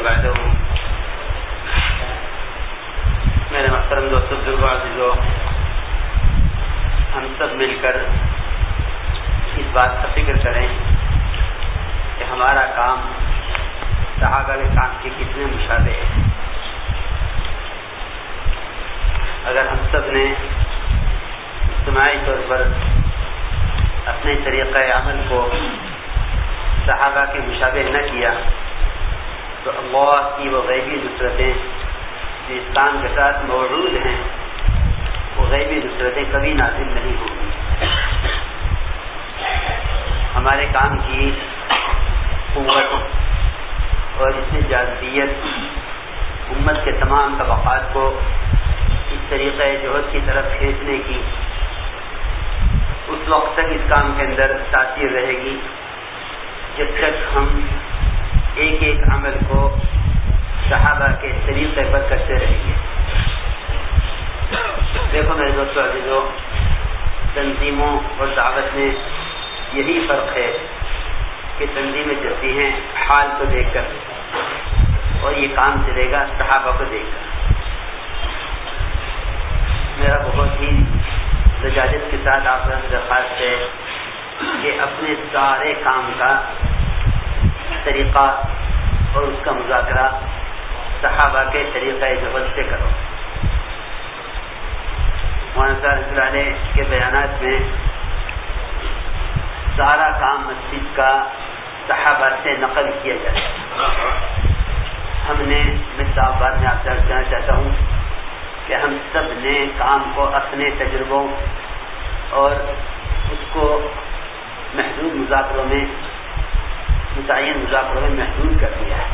بعد میرے محترم دوستوں بزرگوں عزیزوں، ہم سب مل کر اس بات کا فکر کریں کہ ہمارا کام صحابہ کے کام کے کتنے مشابہ ہے۔ اگر ہم سب نے اجتماعی طور پر اپنے طریقہ عمل کو صحابہ کے مشابہ نہ کیا تو اللہ کی وہ غیبی نصرتیں جو اس کام کے ساتھ موجود ہیں، وہ غیبی نصرتیں کبھی نازل نہیں ہوں گی۔ ہمارے کام کی قوت اور اس میں جاذبیت امت کے تمام طبقات کو اس طریقہ جہد کی طرف کھینچنے کی اس وقت تک اس کام کے اندر تاثیر رہے گی جب تک ہم ایک ایک عمل کو صحابہ کے طریقے پر کرتے رہیں گے۔ دیکھو میرے دوستوں عزیزوں، تنظیموں اور دعوت میں یہی فرق ہے کہ تنظیمیں چلتی ہیں حال کو دیکھ کر اور یہ کام چلے گا صحابہ کو دیکھ کر۔ میرا بہت ہی لجاجت کے ساتھ آپ سے درخواست ہے کہ اپنے سارے کام کا طریقہ اور اس کا مذاکرہ صحابہ کے طریقہ جہد سے کرو۔ مولانا صاحب رحمۃ اللہ علیہ کے بیانات میں سارا کام مسجد کا صحابہ سے نقل کیا جاتا ہے۔ ہم نے میں صاف بات میں آپ سے عرض کرنا چاہتا ہوں کہ ہم سب نے کام کو اپنے تجربوں اور اس کو محدود مذاکروں میں متعین مذاکروں میں محدود کر دیا ہے۔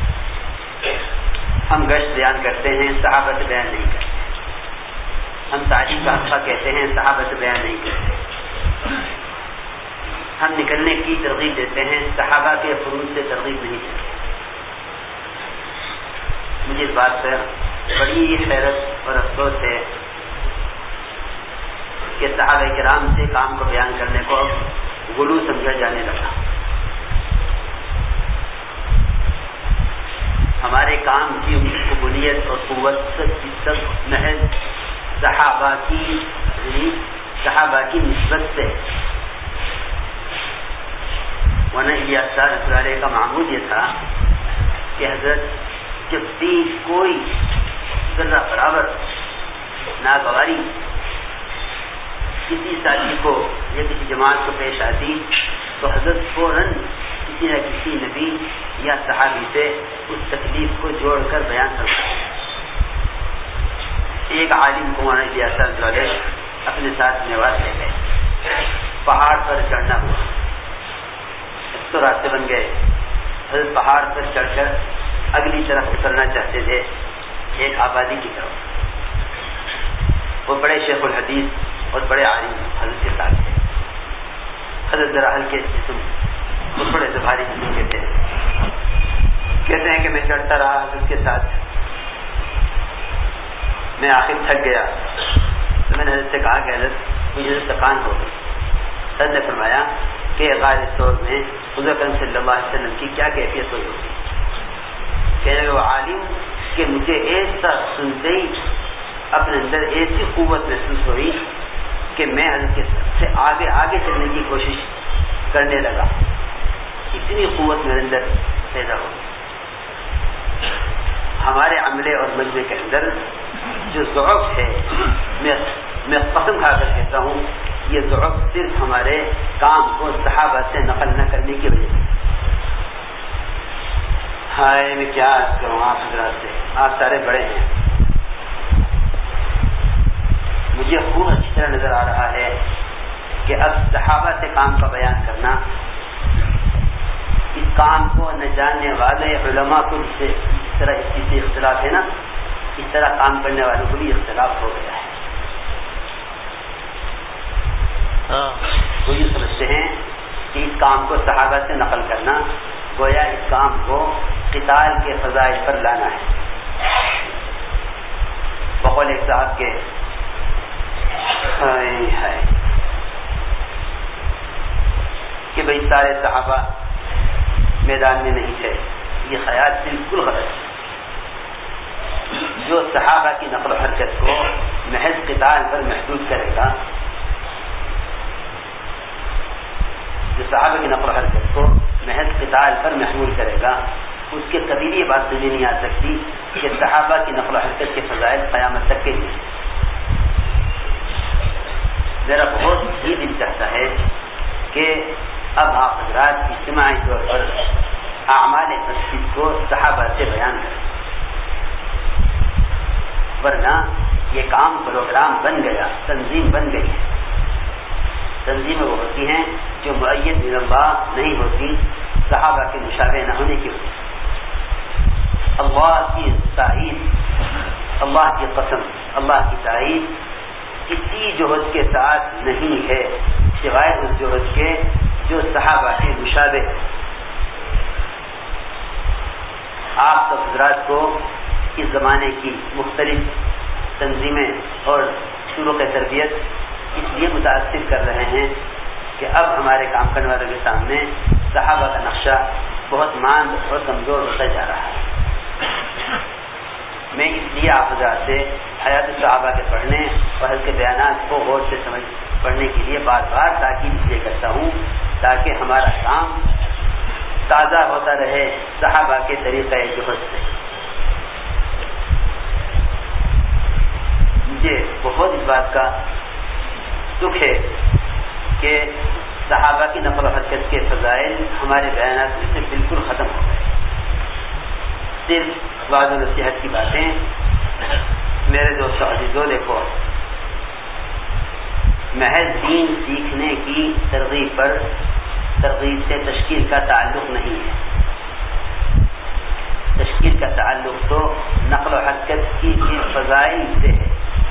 ہم گشت بیان کرتے ہیں، صحابہ سے بیان نہیں کرتے۔ ہم تعلیم کا حقہ کہتے ہیں، صحابہ سے بیان نہیں کرتے۔ ہم نکلنے کی ترغیب دیتے ہیں، صحابہ کے فروض سے ترغیب نہیں دیتے۔ مجھے اس بات پر بڑی حیرت اور افسوس ہے کہ صحابہ کرام سے کام کو بیان کرنے کو غلو سمجھا جانے لگا۔ ہمارے کام کی قبولیت اور قوت سب محض صحابہ کی نسبت سے۔ مولانا الیاس صاحب رحمۃ اللہ علیہ کا معمول یہ تھا کہ حضرت جب بھی کوئی ذرہ برابر ناگواری کسی ساتھی کو یا کسی جماعت کو پیش آتی تو حضرت فوراً کسی نہ کسی نبی یا صحابی سے اس تکلیف کو جوڑ کر بیان کرتا ہے۔ ایک عالم کو مولانا الیاس صاحب رحمۃ اللہ علیہ اپنے ساتھ میوات لے گئے، پہاڑ پر چڑھنا ہوا، تو راستے بن گئے۔ حضرت پہاڑ پر چڑھ کر اگلی طرف اترنا چاہتے تھے، ایک آبادی کی طرف۔ وہ بڑے شیخ الحدیث اور بڑے عالم حضرت کے ساتھ تھے۔ حضرت ذرا ہلکے جسم اور بڑے سے بھاری جسم کے تھے۔ کہتے ہیں کہ میں چڑھتا رہا حضرت کے ساتھ، میں آخر تھک گیا تو میں نے حضرت سے کہا کہ حضرت مجھے تھکان ہو گئی۔ حضرت نے فرمایا کہ غالب طور میں حضور اکرم صلی اللہ علیہ وسلم کی کیا کیفیت ہوئی ہوگی؟ کہنے لگے وہ عالم کہ مجھے ایسا سنتے ہی اپنے اندر ایسی قوت محسوس ہوئی کہ میں حضرت سے آگے آگے چلنے کی کوشش کرنے لگا، اتنی قوت میرے اندر پیدا ہوئی۔ ہمارے عملے اور مجمع کے اندر جو ضعف ہے، میں قسم کھا کر کہتا ہوں یہ ضعف صرف ہمارے کام کو صحابہ سے نقل نہ کرنے کی وجہ سے۔ ہائے میں کیا عرض کروں آپ حضرات سے، آپ سارے بڑے ہیں، مجھے خوب اچھی طرح نظر آ رہا ہے کہ اب صحابہ سے کام کا بیان کرنا، اس کام کو نہ جاننے والے علماء کو جس طرح اس چیز سے اختلاف ہے نا، اس طرح کام کرنے والوں کو بھی اختلاف ہو گیا ہے۔ وہ یہ سمجھتے ہیں کہ اس کام کو صحابہ سے نقل کرنا گویا اس کام کو قتال کے فضائل پر لانا ہے۔ بقول ایک صاحب کے کہ بھئی سارے صحابہ میدان میں نہیں تھے، یہ خیال بالکل غلط ہے۔ جو صحابہ کی نقل و حرکت کو محض قتال پر محدود کرے گا، جو صحابہ کی نقل و حرکت کو محض قتال پر محمول کرے گا، اس کے کبھی بھی یہ بات سمجھ نہیں آ سکتی کہ صحابہ کی نقل و حرکت کے فضائل قیامت تک کے لیے۔ میرا بہت ہی دل چاہتا ہے کہ اب آپ حضرات اجتماعی طور پر اعمال مسجد کو صحابہ سے بیان کریں، ورنہ یہ کام پروگرام بن گیا، تنظیم بن گئی ہے۔ تنظیمیں وہ ہوتی ہیں جو معین من اللہ نہیں ہوتی صحابہ کے مشابہ نہ ہونے کی وجہ سے۔ اللہ کی تائید، اللہ کی قسم، اللہ کی تائید کسی جوہد کے ساتھ نہیں ہے سوائے اس جوہد کے جو صحابہ کے مشابہ۔ آپ سب حضرات کو اس زمانے کی مختلف تنظیمیں اور طرق تربیت اس لیے متاثر کر رہے ہیں کہ اب ہمارے کام کرنے والوں کے سامنے صحابہ کا نقشہ بہت ماند اور کمزور ہوتا جا رہا ہے۔ میں اس لیے آپ حضرات سے حیات الصحابہ کے پڑھنے اور اس کے بیانات کو غور سے پڑھنے کے لیے بار بار تاکید اس لیے کرتا ہوں تاکہ ہمارا کام تازہ ہوتا رہے صحابہ کے طریقہ جوہد سے۔ مجھے بہت اس بات کا دکھ ہے کہ صحابہ کی نقل و حرکت کے فضائل ہمارے بیانات میں سے بالکل ختم ہو گئے۔ صرف وعظ و نصیحت کی باتیں۔ میرے دوست عزیزو، دیکھو، محض دین سیکھنے کی ترغیب سے تشکیل کا تعلق نہیں ہے۔ تشکیل کا تعلق تو نقل و حرکت کی فضائل سے ہے۔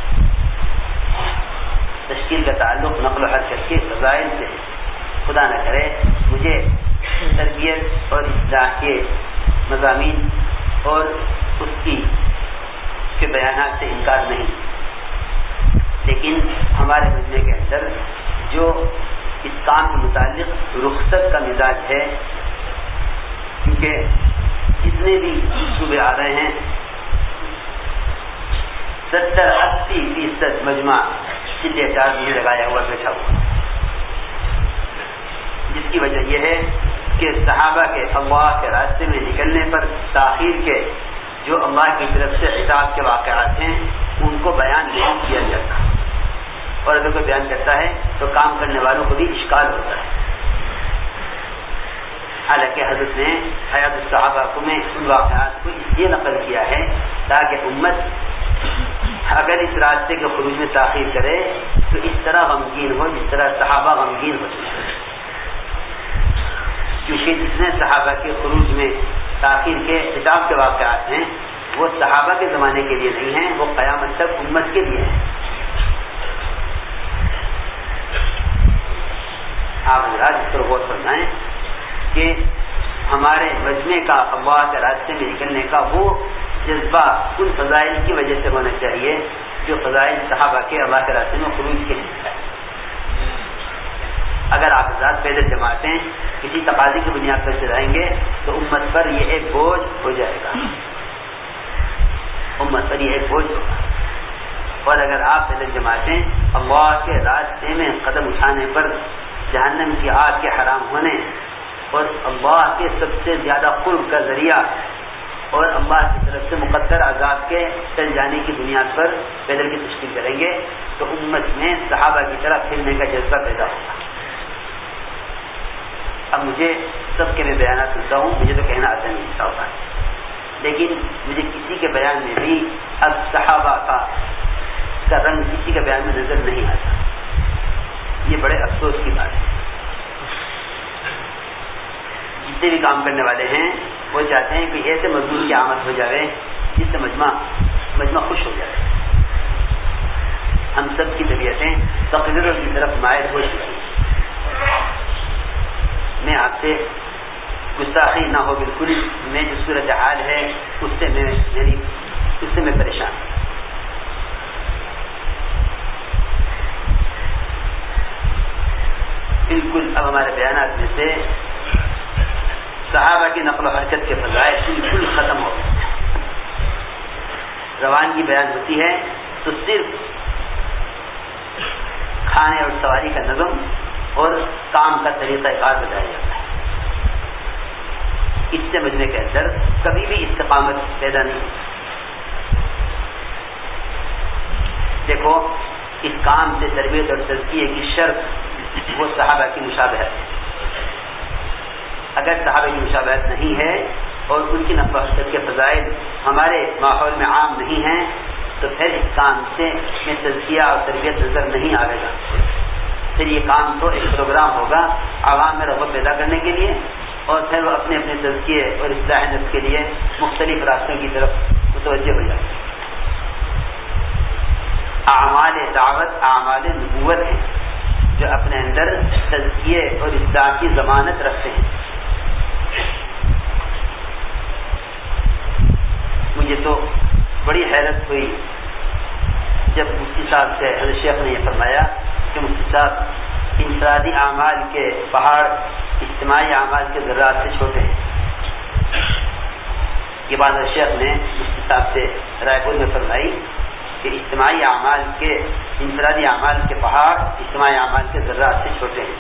تشکیل کا تعلق نقل و حرکت کے فضائل سے ہے۔ خدا نہ کرے مجھے تربیت اور اصلاح کے مضامین اور اس کے بیانات سے انکار نہیں، لیکن ہمارے مجمع کے اندر جو اس کام کے متعلق رخصت کا مزاج ہے، کیونکہ جتنے بھی صوبے آ رہے ہیں 70-80% مجمع چلے چار بھی لگایا ہوا بیٹھا ہوا، جس کی وجہ یہ ہے کہ صحابہ کے اللہ کے راستے میں نکلنے پر تاخیر کے جو اللہ کی طرف سے عتاب کے واقعات ہیں ان کو بیان نہیں کیا جاتا، اور اگر کوئی بیان کرتا ہے تو کام کرنے والوں کو بھی اشکال ہوتا ہے۔ حالانکہ حضرت نے حیات الصحابہ میں ان واقعات کو اس لیے نقل کیا ہے تاکہ امت اگر اس راستے کے خروج میں تاخیر کرے تو اس طرح غمگین ہو جس طرح صحابہ غمگین ہوتے ہیں، کیونکہ جتنے صحابہ کے خروج میں تاخیر کے عتاب کے واقعات ہیں وہ صحابہ کے زمانے کے لیے نہیں ہیں، وہ قیامت تک امت کے لیے ہیں۔ آپ حضرات اس پر غور فرمائیں کہ ہمارے مجمع کا اللہ کے راستے میں نکلنے کا وہ جذبہ ان فضائل کی وجہ سے ہونا چاہیے جو فضائل صحابہ کے اللہ کے راستے میں خروج کے لیے ہے۔ اگر آپ حضرات پیدل جماعتیں کسی تقاضے کی بنیاد پر چلائیں گے تو امت پر یہ ایک بوجھ ہو جائے گا، امت پر یہ ایک بوجھ ہوگا۔ اور اگر آپ پیدل جماعتیں اللہ کے راستے میں قدم اٹھانے پر جہنم کی آگ کے حرام ہونے اور اللہ کے سب سے زیادہ قرب کا ذریعہ اور اللہ کی طرف سے مقدر عذاب کے ٹل جانے کی بنیاد پر پیدل کی تشکیل کریں گے تو امت میں صحابہ کی طرح پھرنے کا جذبہ پیدا ہوگا۔ اب مجھے سب کے میں بیانات سنتا ہوں، مجھے تو کہنا آتا نہیں ہوتا، لیکن مجھے کسی کے بیان میں بھی اب صحابہ کا رنگ کسی کے بیان میں نظر نہیں آتا۔ یہ بڑے افسوس کی بات ہے۔ جتنے بھی کام کرنے والے ہیں وہ چاہتے ہیں کہ ایسے مزدور کی آمد ہو جائے جس سے مجمع خوش ہو جائے۔ ہم سب کی طبیعتیں تقریروں کی طرف مائل ہو چکی ہیں۔ میں آپ سے گستاخی نہ ہو بالکل، میں جو صورت حال ہے اس سے میں پریشان ہوں۔ بالکل اب ہمارے بیانات میں سے صحابہ کی نقل و حرکت کے فضائل بالکل ختم ہو گئے. روانگی بیان ہوتی ہے تو صرف کھانے اور سواری کا نظم اور کام کا طریقہ کار بتایا جاتا ہے. اس سے مجمع کے اندر کبھی بھی استقامت پیدا نہیں ہوتی. دیکھو اس کام سے تربیت اور تزکیے کی شرط وہ صحابہ کی مشابہت ہے. اگر صحابہ کی مشابہت نہیں ہے اور ان کی نقل و حرکت کے فضائل ہمارے ماحول میں عام نہیں ہیں تو پھر اس کام سے میں تزکیہ اور تربیت نظر نہیں آئے گا. پھر یہ کام تو ایک پروگرام ہوگا عوام میں رغبت پیدا کرنے کے لیے اور پھر وہ اپنے اپنے تزکیے اور اصلاح نفس کے لیے مختلف راستوں کی طرف متوجہ ہو جائیں. اعمال دعوت اعمال نبوت ہیں جو اپنے اندر تزکیے اور اصلاح کی ضمانت رکھتے ہیں. مجھے تو بڑی حیرت ہوئی جب مفتی صاحب سے حضرت شیخ نے یہ فرمایا کہ مفتی صاحب انفرادی اعمال کے پہاڑ اجتماعی اعمال کے ذرات سے چھوٹے ہیں. یہ بات حضرت شیخ نے مفتی صاحب سے رائے پور میں فرمائی کہ اجتماعی اعمال کے انفرادی اعمال کے پہاڑ اجتماعی اعمال کے ذرات سے چھوٹے ہیں.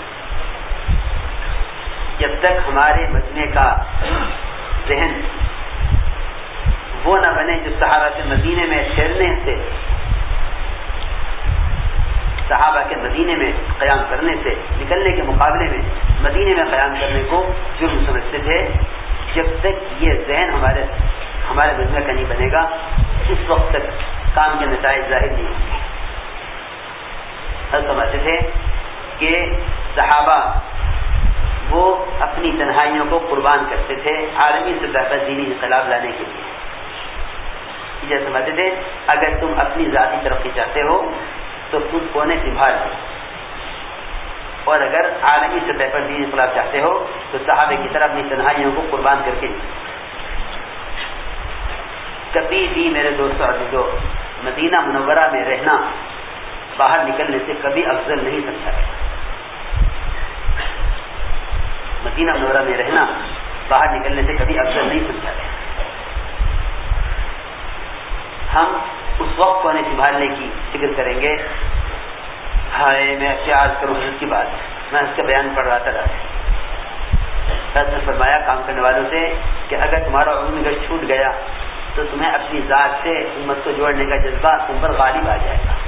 جب تک ہمارے مجمع کا ذہن وہ نہ بنے جو صحابہ کے مدینے میں ٹھہرنے سے صحابہ کے مدینے میں قیام کرنے سے نکلنے کے مقابلے میں مدینے میں قیام کرنے کو جرم سمجھتے تھے، جب تک یہ ذہن ہمارے مجمع کا نہیں بنے گا اس وقت تک کام کے نتائج ظاہر نہیں ہوں گے. ہم سمجھتے تھے کہ صحابہ وہ اپنی تنہائیوں کو قربان کرتے تھے عالمی سطح پر دینی انقلاب لانے کے لیے. یہ سمجھتے تھے اگر تم اپنی ذاتی ترقی چاہتے ہو تو خود کونے سنبھال لو، اور اگر عالمی سطح پر دینی انقلاب چاہتے ہو تو صحابہ کی طرح اپنی تنہائیوں کو قربان کر کے کبھی بھی میرے دوستوں عزیزو مدینہ منورہ میں رہنا باہر نکلنے سے کبھی افضل نہیں سمجھا گیا. مدینہ منورہ میں رہنا باہر نکلنے سے کبھی افضل نہیں سمجھا گیا. ہم اس وقت کو نہیں سنبھالنے کی فکر کریں گے. ہائے میں کیا عرض کروں حضرت کی بات، میں اس کا بیان پڑھ رہا تھا. حضرت نے فرمایا کام کرنے والوں سے کہ اگر تمہارا عمومی گشت چھوٹ گیا تو تمہیں اپنی ذات سے امت کو جوڑنے کا جذبہ تم پر غالب آ جائے گا.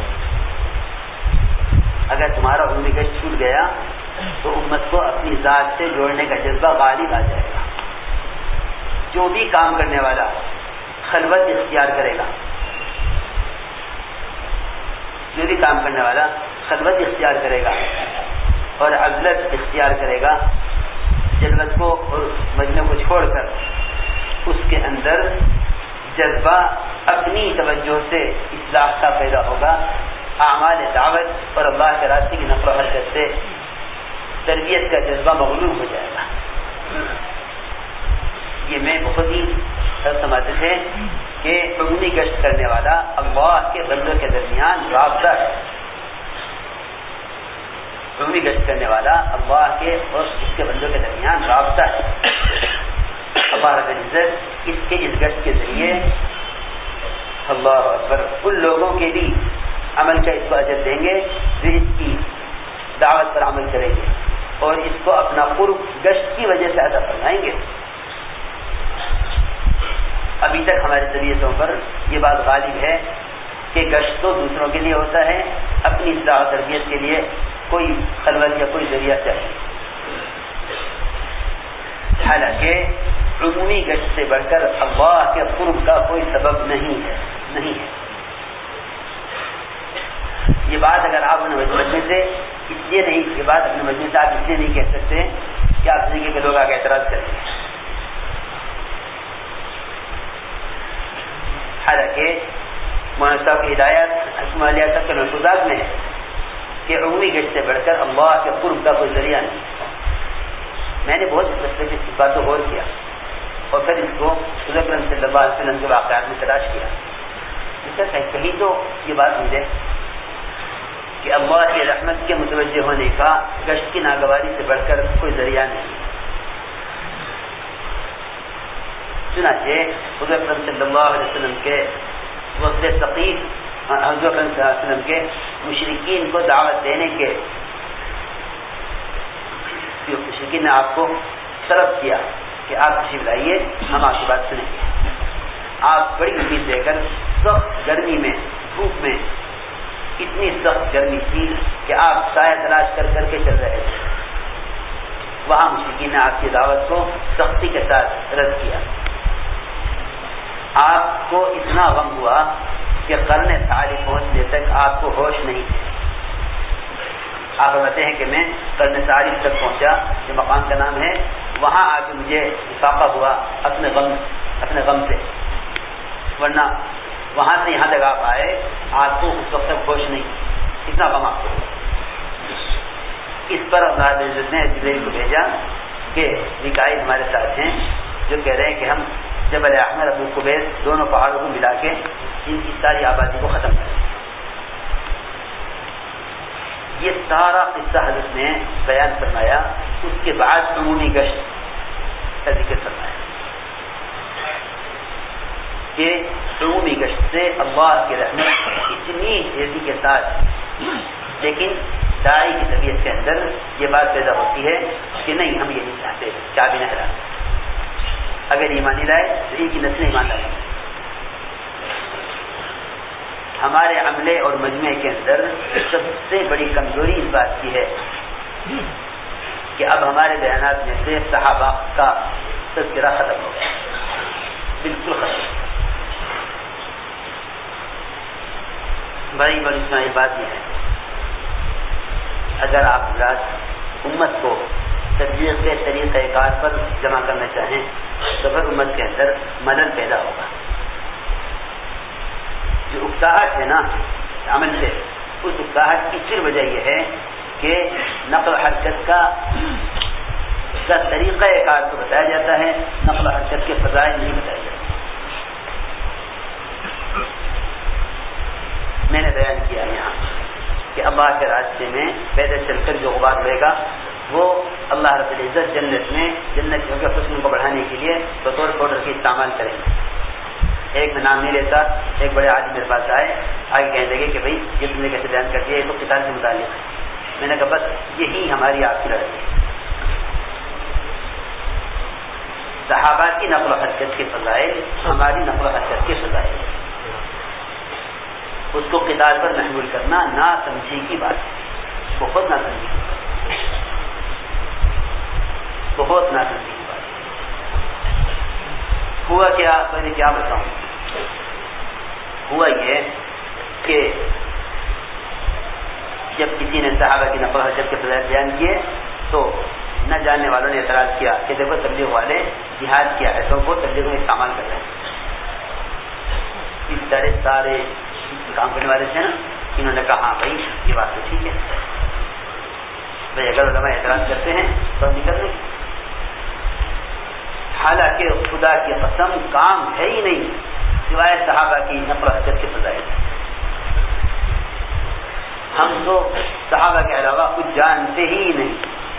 اگر تمہارا عمومی گشت چھوٹ گیا تو امت کو اپنی ذات سے جوڑنے کا جذبہ غالب آ جائے گا. جو بھی کام کرنے والا خلوت اختیار کرے گا، جو بھی کام کرنے والا خلوت اختیار کرے گا اور عزلت اختیار کرے گا، جلوت کو اور مجمع کو چھوڑ کر اس کے اندر جذبہ اپنی توجہ سے اصلاح کا پیدا ہوگا. اعمال دعوت اور اللہ کے راستے کی نقل و حرکت سے تربیت کا جذبہ مغلوب ہو جائے گا. یہ میں بہت ہی سمجھتے تھے کہ عمومی گشت کرنے والا اللہ کے بندوں کے درمیان رابطہ ہے. عمومی گشت کرنے والا اللہ کے اور اس کے بندوں کے درمیان رابطہ ہے. اللہ رب العزت اس گشت کے ذریعے اللہ اکبر ان لوگوں کے بھی عمل کا اس کو اجر دیں گے جو اس کی دعوت پر عمل کریں گے اور اس کو اپنا قرب گشت کی وجہ سے ادا فرمائیں گے. ابھی تک ہماری طبیعتوں پر یہ بات غالب ہے کہ گشت تو دوسروں کے لیے ہوتا ہے، اپنی اصلاح و تربیت کے لیے کوئی خلوت یا کوئی ذریعہ چاہیے. حالانکہ عمومی گشت سے بڑھ کر اللہ کے قرب کا کوئی سبب نہیں ہے. یہ بات اگر آپ اپنے مجمع سے اس لیے نہیں، یہ بات اپنے مجمع سے آپ اس لیے نہیں کہہ سکتے کہ آپ زندگی کے لوگ آگے اعتراض کریں گے. حالانکہ مولانا صاحب کی ہدایت اسماعیلیہ صاحب کے محفوظات میں ہے کہ عمومی گشت سے بڑھ کر اللہ کے قرب کا کوئی ذریعہ نہیں. میں نے بہت مسئلے سے اس بات کو غور کیا اور پھر اس کو حضور اکرم صلی اللہ علیہ وسلم کے واقعات میں تلاش کیا. اس سے کہیں تو یہ بات مجھے کہ اللہ کی رحمت کے متوجہ ہونے کا گشت کی ناگواری سے بڑھ کر کوئی ذریعہ نہیں. چنانچہ حضور اکرم صلی اللہ علیہ وسلم کے وقت ثقیف حضور اکرم صلی اللہ علیہ وسلم کے مشرکین کو دعوت دینے کے مشرکین نے آپ کو طلب کیا کہ آپ تشریف لائیے، ہم آپ کی بات سنیں گے. آپ بڑی امید دے کر سخت گرمی میں، دھوپ میں، اتنی سخت گرمی تھی کہ آپ سایہ تلاش کر کر کے چل رہے تھے. وہاں مشرکین نے آپ کی دعوت کو سختی کے ساتھ رد کیا. آپ کو اتنا غم ہوا کہ قرن ثانی پہنچنے تک آپ کو ہوش نہیں تھے. آپ بتاتے ہیں کہ میں قرن ثانی تک پہنچا، جو مقام کا نام ہے، وہاں آ کے مجھے افاقہ ہوا اپنے غم سے، ورنہ وہاں سے یہاں تک آپ آئے، آپ کو اس وقت تک ہوش نہیں، اتنا غم آپ کو ہوا. اس پر اللہ رب العزت نے جبریل کو بھیجا کہ میکائیل ہمارے ساتھ ہیں، جو کہہ رہے ہیں کہ ہم جبل احمر، ابو قبیس، دونوں پہاڑوں کو ملا کے ان کی ساری آبادی کو ختم کریں. یہ سارا قصہ حضرت نے بیان فرمایا. اس کے بعد عمومی گشت کا ذکر فرمایا کہ عمومی گشت سے اللہ کی رحمت اتنی تیزی کے ساتھ، لیکن داعی کی طبیعت کے اندر یہ بات پیدا ہوتی ہے کہ نہیں، ہم یہ نہیں چاہتے، کیا بھی نہ ہرا. اگر ایمان نہیں لائے تو ان کی نسلیں ایمان لائیں. ہمارے عملے اور مجموعے کے اندر سب سے بڑی کمزوری اس بات کی ہے کہ اب ہمارے بیانات میں سے صحابہ کا تذکرہ ختم ہو گیا، بالکل ختم. بڑی بڑی سنائی بات یہ ہے، اگر آپ حضرات امت کو تبلیغ کے طریقہ کار پر جمع کرنا چاہیں تو پھر امت کے اندر ملل پیدا ہوگا. جو اکتاہٹ ہے نا عمل سے، اس اکتاہٹ کی پھر وجہ یہ ہے کہ نقل و حرکت کا طریقہ کار تو بتایا جاتا ہے، نقل و حرکت کے فضائل نہیں بتائے جاتے. میں نے بیان کیا یہاں کہ اللہ کے راستے میں پیدل چل کر جو غبار ہوئے گا وہ اللہ رب العزت جنتیوں کے حسن کو بڑھانے کے لیے بطور پاؤڈر کے استعمال کریں گے. ایک میں نام نہیں لیتا، ایک بڑے آدمی میرے پاس آگے کہنے لگے کہ بھائی یہ تم نے کیسے بیان کر دیا، یہ تو قتال سے متعلق ہے. میں نے کہا بس یہی ہماری آپ کی لڑائی ہے. صحابہ کی نقل و حرکت کے فضائل ہماری نقل و حرکت کے فضائل، اس کو قتال پر محمول کرنا نا سمجھی کی بات ہے، بہت نا سمجھی کی بات ہے، بہت نا سمجھی کی بات ہے. ہوا کیا، میں کیا بتاؤں. ہوا یہ کہ جب کسی نے صحابہ کی نقل و حرکت کے فضائل بیان کیے تو نہ جاننے والوں نے اعتراض کیا کہ دیکھو تبلیغ والے جہاد کی آیتوں کو تبلیغ میں استعمال کر رہے ہیں. اس سارے کام کرنے والے تھے نا، انہوں نے کہا ہاں بھائی یہ بات تو ٹھیک ہے بھائی، اگر علماء اعتراض کرتے ہیں تو ہم نکل لیں. حالانکہ خدا کی قسم کام ہے ہی نہیں سوائے صحابہ کی نقل و حرکت کے فضائل. ہم تو صحابہ کے علاوہ کچھ جانتے ہی نہیں.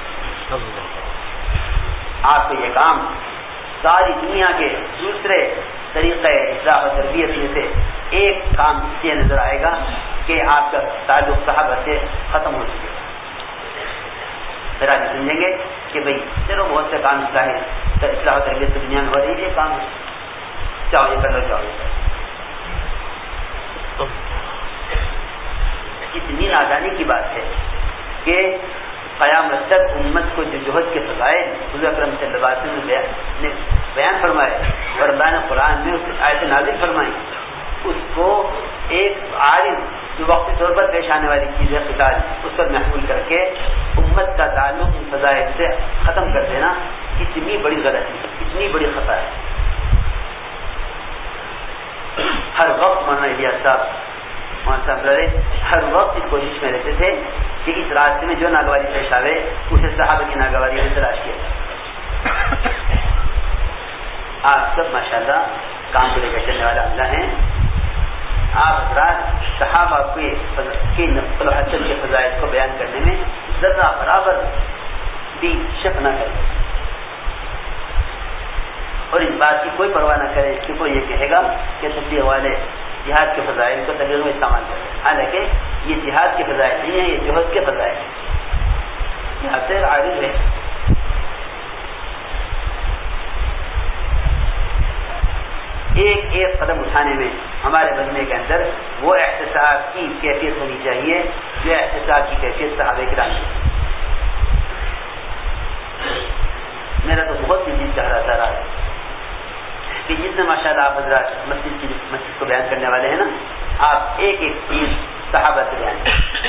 آپ کو یہ کام ساری دنیا کے دوسرے طریقے اصلاح و تربیت میں سے ایک کام سے نظر آئے گا کہ آپ کا تعلق صحابہ سے ختم ہو چکے گا. پھر آپ سمجھیں گے کہ بھائی چلو بہت سے کام اصلاح و تربیت سے دنیا میں ہو رہی ہے، کام ہے، چاہو یہ کر لو، چاہو یہ کر لو. اتنی نادانی کی بات ہے کہ قیامت تک امت کو جو جوہد کے فضائل حضور اکرم صلی اللہ علیہ وسلم نے بیان فرمائے اور اللہ نے قرآن میں اس آیت نازل فرمائی، اس کو ایک عارض جو وقتی طور پر پیش آنے والی چیز ہے قتال، اس پر محمول کر کے امت کا تعلق ان فضائل سے ختم کر دینا اتنی بڑی غلطی، اتنی بڑی خطا ہے. ہر وقت مولانا الیاس صاحب ہر وقت اس کوشش میں رہتے تھے کہ اس راستے میں جو ناگواری پیش آئے اسے صحابہ کی ناگواری میں تلاش کیا جائے. آپ سب ماشاءاللہ کام کو لے کر چلنے والا اللہ ہیں. آپ حضرات صحابہ کی نقل و حرکت کے فضائل کو بیان کرنے میں ذرہ برابر بھی شک نہ کریں اور اس بات کی کوئی پرواہ نہ کرے، اس کو یہ کہے گا کہ تبلیغ والے جہاد کے فضائل کو تبلیغ میں استعمال کریں، حالانکہ یہ جہاد کے فضائل نہیں ہیں، یہ جوہد کے فضائل ہیں، جہاد سے عارض ہے۔ ایک ایک قدم اٹھانے میں ہمارے بننے کے اندر وہ احتساب کی کیفیت ہونی چاہیے جو احتساب کی کیفیت صحابہ کرام کی۔ میرا تو بہت دل چاہ رہا تھا کہ جتنے ماشاء اللہ آپ حضرات مسجد کو بیان کرنے والے ہیں نا، آپ ایک ایک چیز صحابہ سے بیان کریں،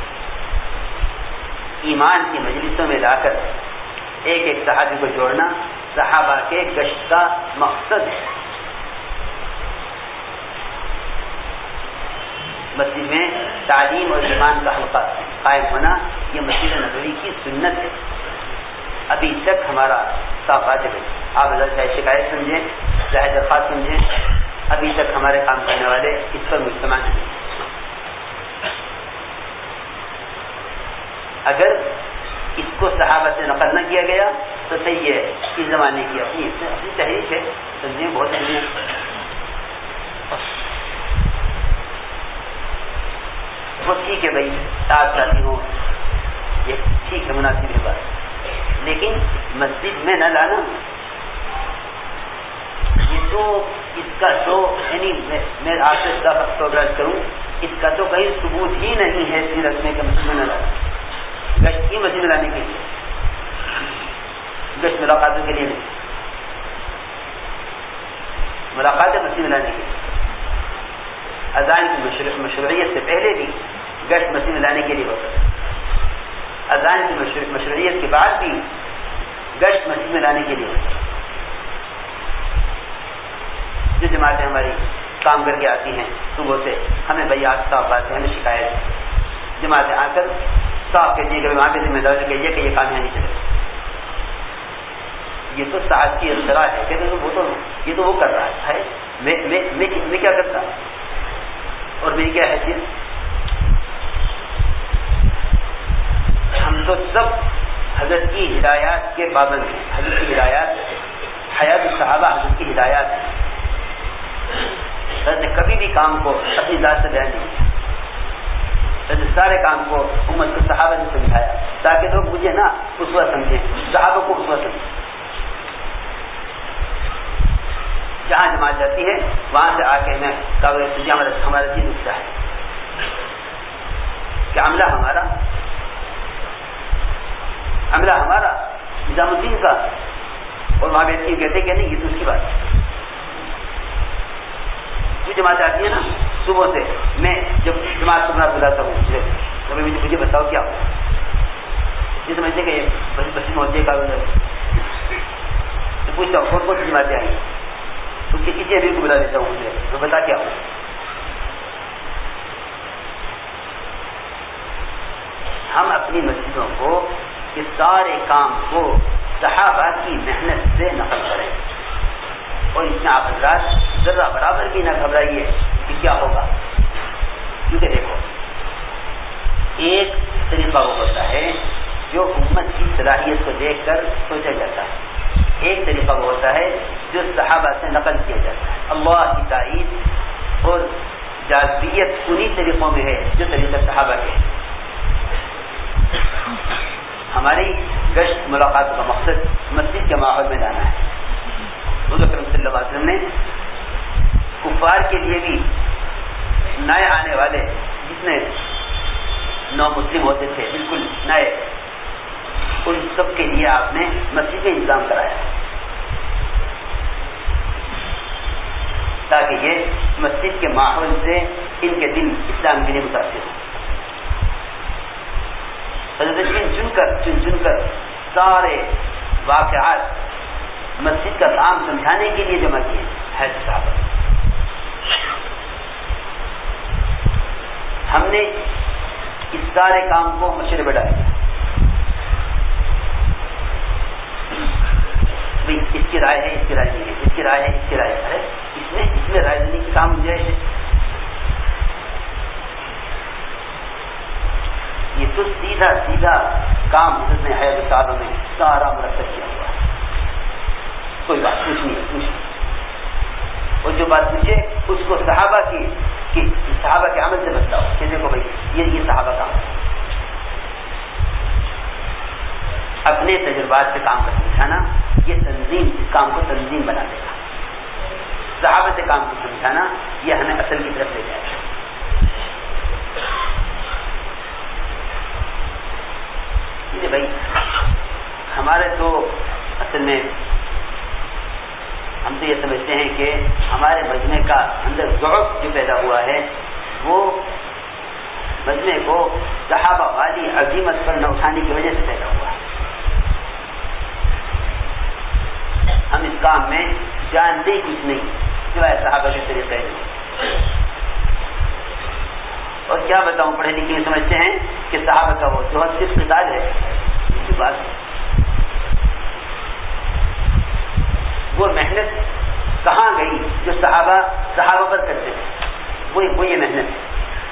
ایمان کی مجلسوں میں لا کر ایک ایک صحابی کو جوڑنا صحابہ کے گشت کا مقصد ہے۔ مسجد میں تعلیم اور ایمان کا حلقہ قائم ہونا یہ مسجد نبوی کی سنت ہے، ابھی تک ہمارا صاف واجب ہے۔ آپ حضرت چاہے شکایت سمجھیں چاہے درخواست سمجھیں، ابھی تک ہمارے کام کرنے والے اس پر مجتمع نہیں۔ اگر اس کو صحابہ سے نقل نہ کیا گیا تو صحیح ہے، اس زمانے کی اپنی تحریک ہے، سمجھیں بہت اہم ہے۔ وہ ٹھیک ہے بھائی، آپ چاہتی ہوں یہ ٹھیک ہے، مناسب ہے بات، لیکن مسجد میں نہ لانا یہ تو اس کا تو یعنی میں آپ سے پروگرام کروں، اس کا تو کہیں ثبوت ہی نہیں ہے سیرت میں کہ مسجد میں نہ لانا، گشت کی مسجد میں لانے کے لیے، گشت ملاقاتوں کے لیے نہیں، ملاقات مسجد میں لانے کے لیے۔ اذان کی مشروعیت سے پہلے بھی گشت مسجد میں لانے کے لیے ہوتا ہے، اذان کی مشروعیت کے بعد بھی گشت مسجد میں لانے کے لیے ہوتا ہے۔ جو جماعتیں ہماری کام کر کے آتی ہیں صبح سے، ہمیں بھائی آپ صاف بات ہے، ہمیں شکایت ہے، جماعتیں آ کر صاف کہتی ہے کہ وہاں پہ ذمہ دار نے کہیے کہ یہ کام یہاں نہیں چلے، یہ تو ساتھ کی اختراع ہے کہ وہ تو یہ تو وہ کر رہا ہے، میں کیا کرتا اور میری کیا حیثیت؟ ہم تو سب حضرت کی ہدایات کے پابند ہیں، حضرت کی ہدایات، حیات الصحابہ حضرت کی ہدایات ہیں۔ حضرت نے کبھی بھی کام کو اپنی ذات سے بیان نہیں کیا، حضرت سارے کام کو امت کو صحابہ نے سمجھایا تاکہ لوگ مجھے نہ اسوہ سمجھیں، صحابہ کو اسوہ سمجھیں۔ جہاں جماعت جاتی ہے وہاں سے آ کے میں ہمارا دین اٹھتا ہے کہ عملہ ہمارا نظام الدین کا، اور وہاں بیٹھ کہتے کہ نہیں یہ تو اس کی بات ہے۔ جو جماعت آتی ہے نا صبح سے، میں جب جماعت کو بلاتا ہوں کبھی مجھے بتاؤ کیا ہو، یہ سمجھتے کہ بس محلے کا تو پوچھتا ہوں کون کون سی جماعتیں آئی، تو کسی ابھی کو بلا لیتا ہوں مجھے تو بتا کیا ہو۔ ہم اپنی مسجدوں کو اس سارے کام کو صحابہ کی محنت سے نقل کریں، اور اس میں آپ حضرات ذرا برابر بھی نہ گھبرائیے کہ کیا ہوگا، کیونکہ دیکھو ایک طریقہ وہ ہوتا ہے جو امت کی صلاحیت کو دیکھ کر سوچا جاتا ہے، ایک طریقہ وہ ہوتا ہے جو صحابہ سے نقل کیا جاتا ہے۔ اللہ کی تائید اور جاذبیت انہی طریقوں میں ہے جو طریقہ صحابہ کے ہے۔ ہماری گشت ملاقات کا مقصد مسجد کے ماحول میں لانا ہے۔ حضور اکرم صلی اللہ علیہ وسلم نے کفار کے لیے بھی نئے آنے والے جتنے نو مسلم ہوتے تھے بالکل نئے، ان سب کے لیے آپ نے مسجد کا انتظام کرایا تاکہ یہ مسجد کے ماحول سے ان کے دل اسلام کے لیے متاثر ہوں۔ حضرت چن چن کر سارے واقعات مسجد کا کام سمجھانے کے لیے جمع کیے ہیں صحابہ۔ ہم نے اس سارے کام کو مشورے میں ڈالا، اس کی رائے ہے، اس کی رائے نہیں ہے، اس کی رائے ہے، اس کی رائے ہے، اس میں رائے دینے کی کام جو ہے یہ تو سیدھا کام حضرت نے حیات الصحابہ میں سارا مرتب کیا ہوا ہے۔ کوئی بات کچھ نہیں ہے، اور جو بات پوچھے اس کو صحابہ کے عمل سے بتاؤ کہ دیکھو بھائی یہ صحابہ کا عمل، اپنے تجربات سے کام کر سمجھانا، یہ تنظیم اس کام کو تنظیم بنا دے گا. صحابہ سے کام کو سمجھانا یہ ہمیں اصل کی طرف لے جائے گا. بھائی ہمارے تو اصل میں ہم تو یہ سمجھتے ہیں کہ ہمارے مجمع کا اندر ضعف جو پیدا ہوا ہے وہ مجمع کو صحابہ والی عظیمت پر نہ اٹھانے کی وجہ سے پیدا ہوا ہے. ہم اس کام میں جانتے ہی کچھ نہیں سوائے صحابہ کے طریقے نہیں. اور کیا بتاؤں، پڑھے لکھے سمجھتے ہیں کہ صحابہ کا وہ جوہر صرف قتال ہے. اس کی بات وہ محنت کہاں گئی جو صحابہ پر کرتے تھے؟ وہ یہ محنت ہے،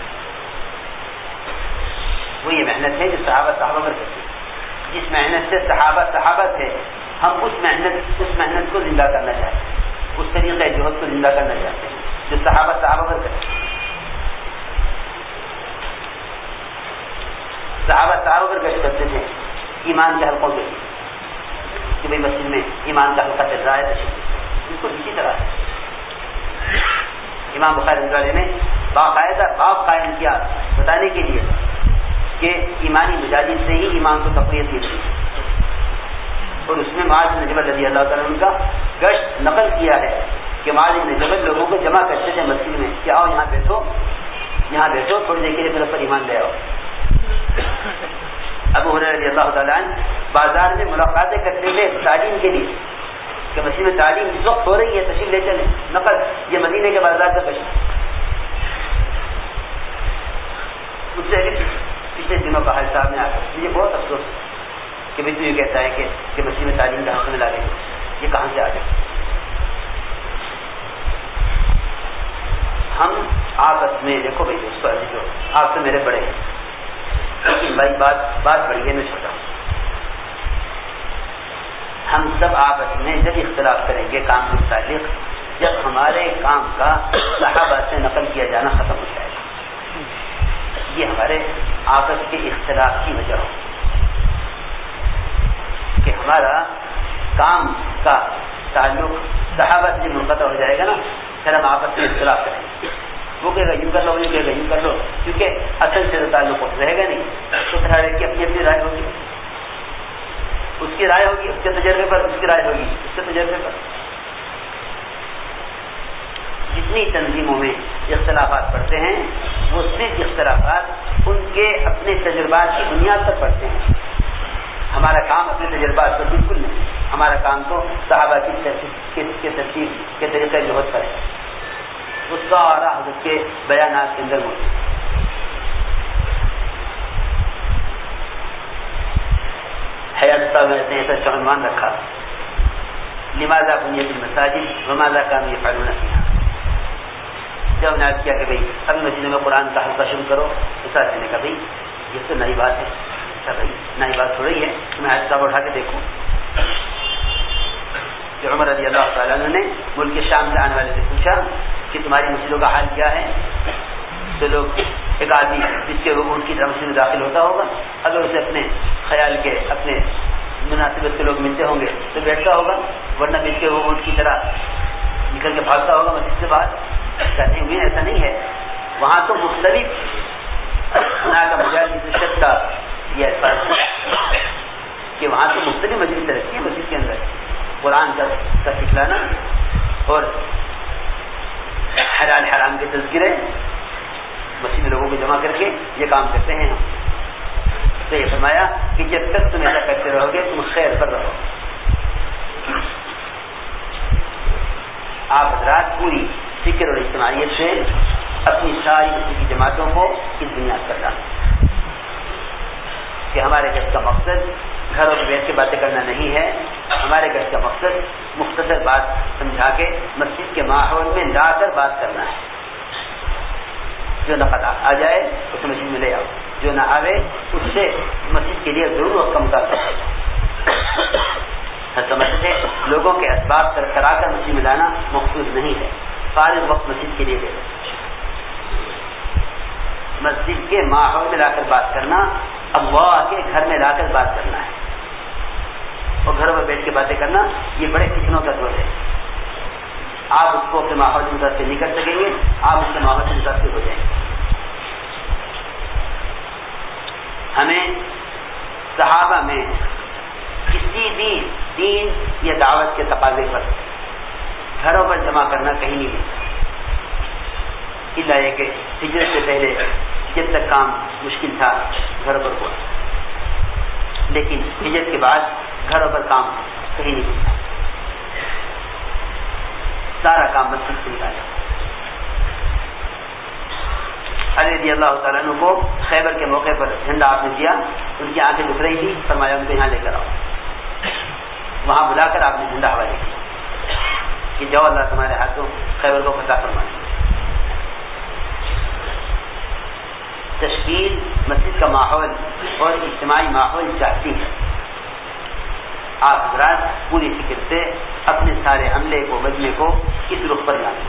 وہ یہ محنت ہے جو صحابہ پر کرتے تھے. جس محنت سے صحابہ تھے، ہم اس محنت کو زندہ کرنا چاہتے ہیں، اس طریقے جوہر کو زندہ کرنا چاہتے ہیں جو صحابہ پر کرتے تھے. صحابہ پر گشت کرتے تھے ایمان کے حلقوں کے لیے کہ بھائی مسجد میں ایمان کا حلقہ چل رہا ہے تشریف. بالکل اسی طرح امام بخاری رحمۃ اللہ نے باقاعدہ باب قائم کیا بتانے کے لیے کہ ایمانی مجاہد سے ہی ایمان کو تقویت دی گئی. اور اس میں معاذ بن جبل رضی اللہ تعالیٰ عنہ کا گشت نقل کیا ہے کہ معاذ بن جبل لوگوں کو جمع کرتے تھے مسجد میں کہ آؤ یہاں بیٹھو تھوڑی دیر کے لیے میرے پر ایمان لے آؤ. ابو ہریرہ رضی اللہ تعالیٰ عنہ بازار میں ملاقاتیں کرتے تھے تعلیم کے لیے کہ مسجد میں تعلیم اس وقت ہو رہی ہے، تشریف لے چلیں. نقل یہ مدینے کے بازار کا کشف. مجھ سے پچھلے دنوں کا حال صاحب نے آ کر مجھے بہت افسوس کہ بھائی تو یہ کہتا ہے کہ مسجد میں تعلیم کا حق ملا لیں گے، یہ کہاں سے آ گئے؟ ہم آپس میں دیکھو بھائی دوستو عزیزو، آپ سے میرے بڑے ہیں لیکن بھائی بات بڑی ہے، میں چھوٹا ہوں. ہم سب آپس میں جب اختلاف کریں گے کام کے متعلق، جب ہمارے کام کا صحابہ سے نقل کیا جانا ختم ہو جائے گا. یہ ہمارے آپس کے اختلاف کی وجہ ہو کہ ہمارا کام کا تعلق صحابہ سے منقطع ہو جائے گا نا، پھر ہم آپس میں اختلاف کریں گے. وہ کہے گا یوں کر لو، وہ کہے گا یوں کر لو، کیونکہ اصل سے تعلق رہے گا نہیں. تو پھر ہر ایک کی اپنی رائے ہوگی، اس کی رائے ہوگی اس کے تجربے پر، اس کی رائے ہوگی اس کے تجربے پر. جتنی تنظیموں میں اختلافات پڑھتے ہیں وہ صرف اختلافات ان کے اپنے تجربات کی بنیاد پر پڑھتے ہیں. ہمارا کام اپنے تجربات پر بالکل نہیں. ہمارا کام تو صحابہ کی ترتیب کے طریقے جوہر پر ہے. وہ سارا حضرت کے بیانات کے اندر موجود ہے. حیات صاحب نے ایسا عنوان رکھا، لماذا بنیت المساجد وماذا كانوا يفعلون فيها. جب نے کیا کہ بھائی ابھی مسجد میں قرآن کا حلقہ شروع کرو تو ساتھ نے کہا بھائی یہ تو نئی بات ہے. اچھا بھائی نئی بات تھوڑی ہے، تمہیں حیات صاحب اٹھا کے دیکھو کہ عمر رضی اللہ تعالیٰ عنہ نے ملک شام سے آنے والے سے پوچھا کہ تمہاری مسجدوں کا حال کیا ہے. تو لوگ ایک آدمی جس کے وہ اونٹ کی طرح مسجد میں داخل ہوتا ہوگا، اگر اسے اپنے خیال کے اپنے مناسبت کے لوگ ملتے ہوں گے تو بیٹھتا ہوگا، ورنہ جس کے وہ اونٹ کی طرح نکل کے بھاگتا ہوگا مسجد سے باہر. کہتے ہوئے ایسا نہیں ہے، وہاں تو مختلف گناہ کا مجاز کا یہ الفاظ ہے کہ وہاں تو مختلف مجلس رہتی ہے. مسجد کے اندر قرآن کا سکھلانا اور حلال حرام کے تذکرے مسجد میں لوگوں کو جمع کر کے یہ کام کرتے ہیں. تو یہ فرمایا کہ جب تک تم ایسا کرتے رہو گے تم خیر پر رہو. آپ حضرات پوری فکر اور اجتماعیت سے اپنی ساری مسجد کی جماعتوں کو اس بنیاد پر ڈالیں کہ ہمارے گھر کا مقصد گھروں میں بیٹھ کے باتیں کرنا نہیں ہے. ہمارے گھر کا مقصد مختصر بات سمجھا کے مسجد کے ماحول میں لا کر بات کرنا ہے. جو نقد آ جائے اسے مسجد میں لے آؤ، جو نہ آوے اس سے مسجد کے لیے ضرور وقت کا مطالبہ. سمجھتے لوگوں کے اسباب کرا کر مسجد میں لانا مقصود نہیں ہے. فارغ وقت مسجد کے لیے دے دو. مسجد کے ماحول میں لا کر بات کرنا، اللہ کے گھر میں لا کر بات کرنا ہے. اور گھروں میں بیٹھ کے باتیں کرنا یہ بڑے فتنوں کا دور ہے. آپ اس کو اپنے ماحول سے متاثر نہیں کر سکیں گے، آپ اس کے ماحول سے متاثر ہو جائیں گے. ہمیں صحابہ میں کسی بھی دین یا دعوت کے تقاضے پر گھروں پر جمع کرنا کہیں نہیں ملتا، الا یہ کہ ہجرت سے پہلے جب تک کام مشکل تھا گھروں پر ہوا، لیکن ہجرت کے بعد گھروں پر کام کہیں نہیں ملتا، سارا کام مسجد سے نکالا. علی رضی اللہ تعالیٰ عنہ کو خیبر کے موقع پر جھنڈا آپ نے دیا، ان کی آنکھیں دکھ رہی تھی، فرمایا ان کو یہاں لے کر آؤ. وہاں بلا کر آپ نے جھنڈا حوالے کیا کہ جاؤ اللہ تمہارے ہاتھوں خیبر کو فتح فرمائے. تشکیل مسجد کا ماحول اور اجتماعی ماحول چاہتی ہے. آپ حضرات پوری فکر سے اپنے سارے عملے کو مجمے کو اس رخ پر لائیں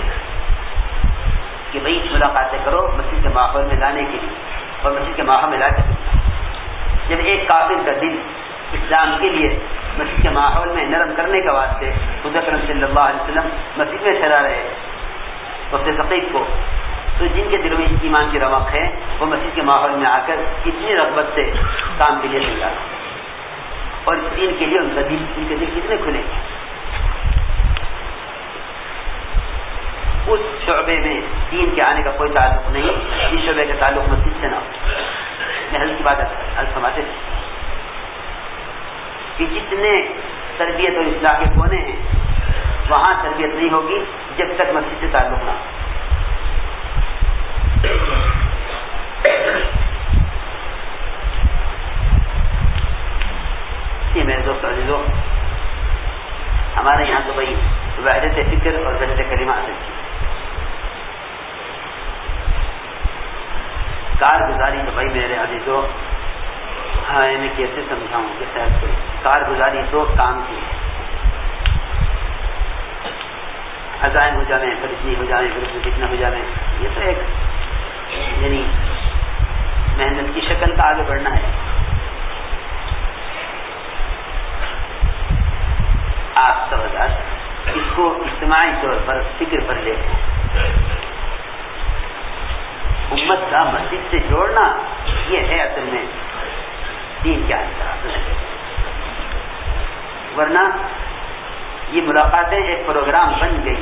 کہ بھائی ملاقاتیں کرو مسجد کے ماحول میں لانے کے لیے، اور مسجد کے ماحول میں لا کر جب ایک کافر کا دل اسلام کے لیے مسجد کے ماحول میں نرم کرنے کے واسطے حضور اکرم صلی اللہ علیہ وسلم مسجد میں ٹھہرا رہے وقت ثقیف کو، تو جن کے دلوں میں ایمان کی رمق ہے وہ مسجد کے ماحول میں آ کر اتنی رغبت سے کام کے لیے تیار، اور اس دین کے لیے ان کے دل کتنے کھلے. اس شعبے میں دین کے آنے کا کوئی تعلق نہیں جس شعبے کا تعلق مسجد سے نہ ہو. میں حل کی بات سمجھتے تھے کہ جتنے تربیت اور اصلاح کے کونے ہیں وہاں تربیت نہیں ہوگی جب تک مسجد سے تعلق نہ ہو. میرے دوست عزیزوں، ہمارے یہاں تو بھائی وحدت فکر اور وحدت کلمہ حاصل کی. کارگزاری تو بھائی میرے عزیزوں، ہاں میں کیسے سمجھاؤں کیسے عرض کروں. کارگزاری تو کام کی ہے، عزائم ہو جانے پھر اتنی ہو جانے پھر کتنا ہو جانے، یہ تو ایک یعنی محنت کی شکل کا آگے بڑھنا ہے. آپ سب حضرات اس کو اجتماعی طور پر فکر پر لے امت کا مسجد سے جوڑنا، یہ ہے اصل میں دین کیا ہے. ورنہ یہ ملاقاتیں ایک پروگرام بن گئی،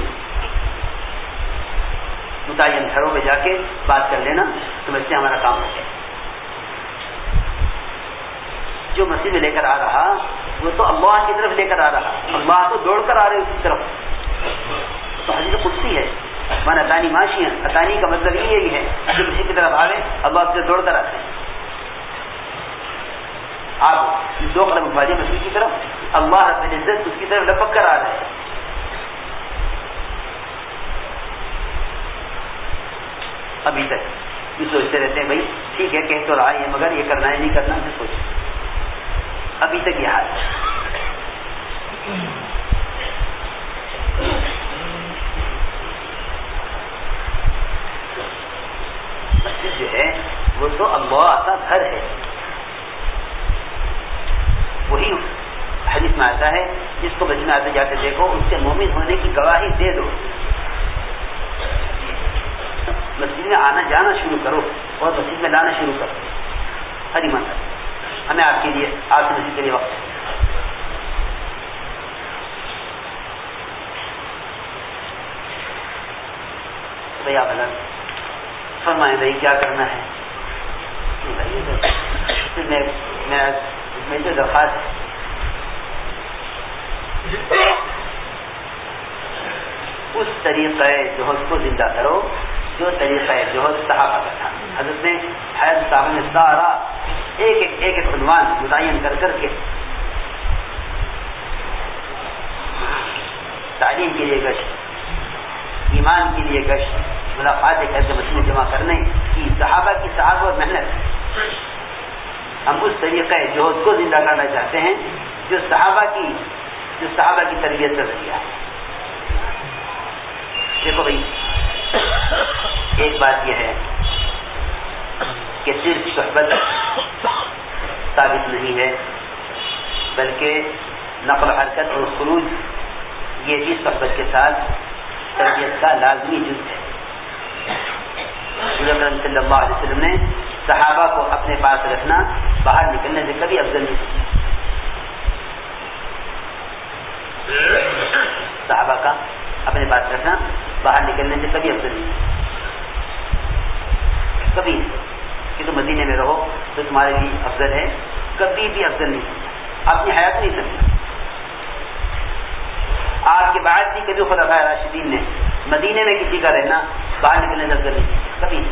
متعین گھروں میں جا کے بات کر لینا، سمجھتے ہمارا کام ہو گیا. جو مسجد میں لے کر آ رہا وہ تو اللہ کی طرف لے کر آ رہا، اللہ تو دوڑ کر آ رہے اس کی طرف. تو حدیث قدسی ہے، من اتانی ماشیاں، اتانی کا مطلب یہی ہے جو مسجد کی طرف آ گئے اللہ سے دوڑ کر آتے ہیں. آپ دو قدم اٹھائیے مسجد کی طرف، اللہ رب العزت اس کی طرف لپک کر آ رہے ہیں. ابھی تک یہ سوچتے رہتے ہیں بھائی ٹھیک ہے کہہ تو رہا ہے مگر یہ کرنا ہے نہیں کرنا ہے سوچ. ابھی تک یہ حال مسجد جو ہے وہ تو اللہ کا گھر ہے. وہی حدیث میں آتا ہے جس کو مسجد میں آتے جاتے دیکھو اس سے مومن ہونے کی گواہی دے دو. مسجد میں آنا جانا شروع کرو اور مسجد میں لانا شروع کرو. ہری منت ہمیں آپ کے لیے آپ سے مسجد کے لیے وقت بھائی آپ الگ فرمائیں بھائی کیا کرنا ہے. میں جو درخواست اس طریقہ جوہد کو زندہ کرو جو طریقہ جوہد صحابہ کا تھا. حضرت نے حیات صاحب نے سارا ایک عنوان متعین کر کر کے تعلیم کے لیے گشت، ایمان کے لیے گشت، ملاقات ایسے مسئلے جمع کرنے کی صحابہ کی سعادت اور محنت. ہم اس طریقہ جوہد کو زندہ کرنا چاہتے ہیں جو صحابہ کی تربیت کا ذریعہ ہے. دیکھو بھائی، ایک بات یہ ہے کہ صرف صحبت ثابت نہیں ہے، بلکہ نقل و حرکت اور خروج یہ بھی صحبت کے ساتھ تربیت کا لازمی جز ہے۔ رسول اکرم صلی اللہ علیہ وسلم نے صحابہ کو اپنے پاس رکھنا باہر نکلنے سے کبھی افضل نہیں سمجھا۔ صحابہ کا اپنے پاس رکھنا باہر نکلنے سے کبھی افضل نہیں، کبھی کہ تم مدینے میں رہو تو تمہارے لیے افضل ہے، کبھی بھی افضل نہیں سمجھا، اپنی حیات نہیں سمجھا۔ آپ کے بعد بھی کبھی خلفائے راشدین نے مدینے میں کسی کا رہنا باہر نکلنے سے افضل نہیں سمجھا، کبھی۔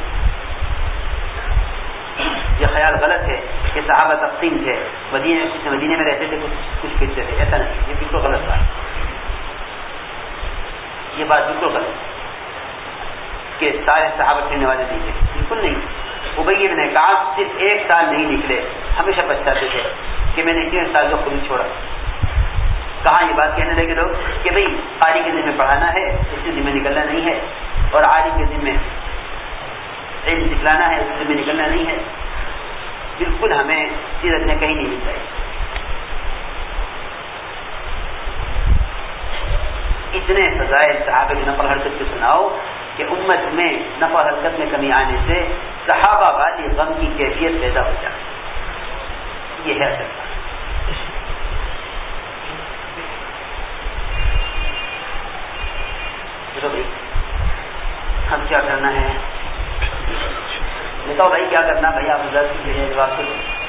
یہ خیال غلط ہے کہ صحابہ تقسیم تھے، مدینے میں رہتے تھے، کچھ پھرتے تھے، ایسا نہیں، یہ بالکل غلط بات، یہ بات بالکل غلط ہے کہ سارے صحابہ پھرنے والے نہیں تھے، بالکل نہیں۔ ابی بن کعب صرف 1 سال نہیں نکلے، ہمیشہ پچھتاتے تھے کہ میں نے 1 سال کا خروج چھوڑا۔ کہاں یہ بات کہنے لگے لوگ کہ بھئی قاری کے دن میں پڑھانا ہے، اس کے دن میں نکلنا نہیں ہے، اور عالم کے دن میں علم سکھلانا ہے، اس کے دن میں نکلنا نہیں ہے۔ بالکل ہمیں سیرت میں کہیں نہیں ملتا ہے۔ اتنے فضائل صحابہ کی نقل حرکت کو سناؤ کہ امت میں نقل حرکت میں کمی آنے سے صحابہ والی غم کی کیفیت پیدا ہو جائے، یہ ہے اصل بات۔ چلو بھائی، ہم کیا کرنا ہے؟ بتاؤ بھائی کیا کرنا؟ بھائی آپ ادھر سے جواب دو۔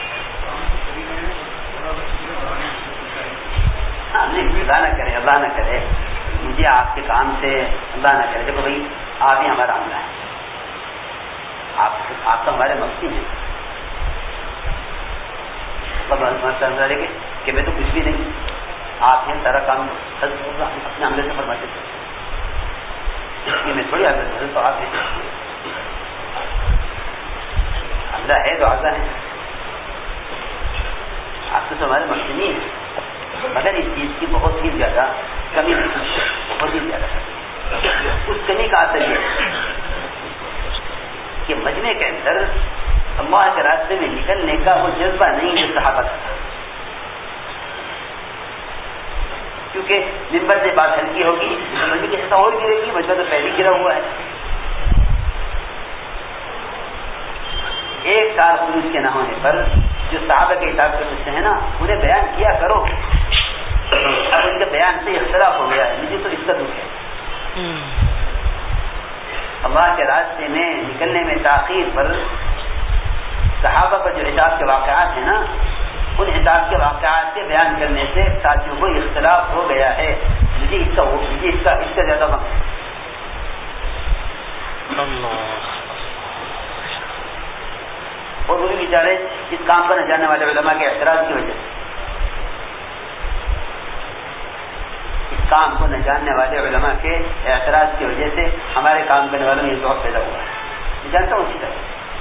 ہاں نہیں، اللہ نہ کرے، اللہ نہ کرے، مجھے آپ کے کام سے اللہ نہ کرے۔ دیکھو بھائی، آپ ہی ہمارا عملہ ہے، آپ تو ہمارے مفتی ہیں، کہ میں تو کچھ بھی نہیں، آپ ہیں سارا کام اپنے عملے سے فرماتے تھے، اس لیے میں تھوڑی حضرت تو آپ ہیں، عملہ ہے تو آزا ہے، آپ تو ہمارے مفتی نہیں ہیں، مگر اس چیز کی بہت ہی زیادہ کمی، بہت ہی زیادہ۔ اس کمی کا اثر یہ کہ مجمع کے اندر اللہ کے راستے میں نکلنے کا وہ جذبہ نہیں جو صحابہ کا تھا، کیونکہ ممبر سے بات ہلکی ہوگی، مجمع کی سطح اور گرے گی، مجمع تو پہلے گرا ہوا ہے۔ 1 سال خروج کے نہ ہونے پر جو صحابہ کے حساب سے پوچھتے ہیں نا، انہیں بیان کیا کرو۔ اب ان کے بیان سے اختلاف ہو گیا ہے، مجھے تو اس کا دکھ ہے۔ اللہ کے راستے میں نکلنے میں تاخیر پر صحابہ پر جو حساب کے واقعات ہیں نا، ان حساب کے واقعات کے بیان کرنے سے ساتھیوں کو اختلاف ہو گیا ہے۔ مجھے اس کا زیادہ غم ہے۔ اور وہ بھی بیچارے اس کام پر نہ جانے والے علماء کے اعتراض کی وجہ سے، اس کام کو نہ جاننے والے علماء کے اعتراض کی وجہ سے ہمارے کام کرنے والوں میں یہ ذوق پیدا ہوا ہے۔ میں جانتا ہوں اسی طرح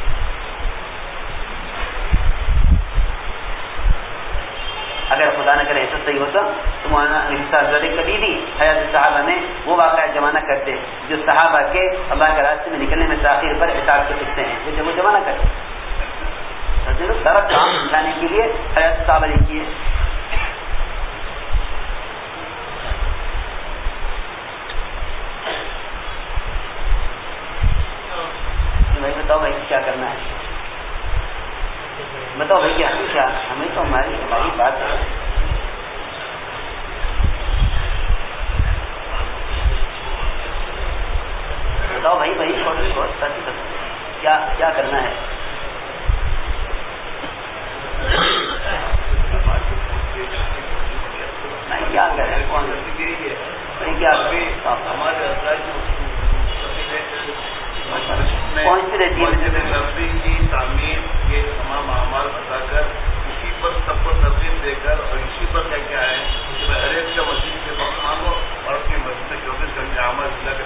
اگر خدا نہ کرے ایسا صحیح ہوتا تو مولانا کبھی بھی حیات صحابہ میں وہ واقعہ جمع نہ کرتے جو صحابہ کے اللہ کے راستے میں نکلنے میں تاخیر پر حساب کے سکتے ہیں، وہ جمع نہ کرتے۔ سارا کام سمجھانے کے لیے حیات صحابہ نے کیے۔ بھائی بتاؤ بھائی کیا کرنا ہے؟ بتاؤ بھائی کیا ہمیں تو ہماری بات ہے۔ بتاؤ بھائی بہت کیا کرنا ہے؟ نہیں کیا کریں، کون کیا پہنچتی رہتی ہے کی تعمیر کے تمام اعمال بتا کر اسی پر سب کو ترغیب دے کر اور اسی پر کیا کیا ہے کہ میں ہر ایک کا مسجد سے وقت مانگو اور اپنی مسجد میں 24 گھنٹے اعمال ضلع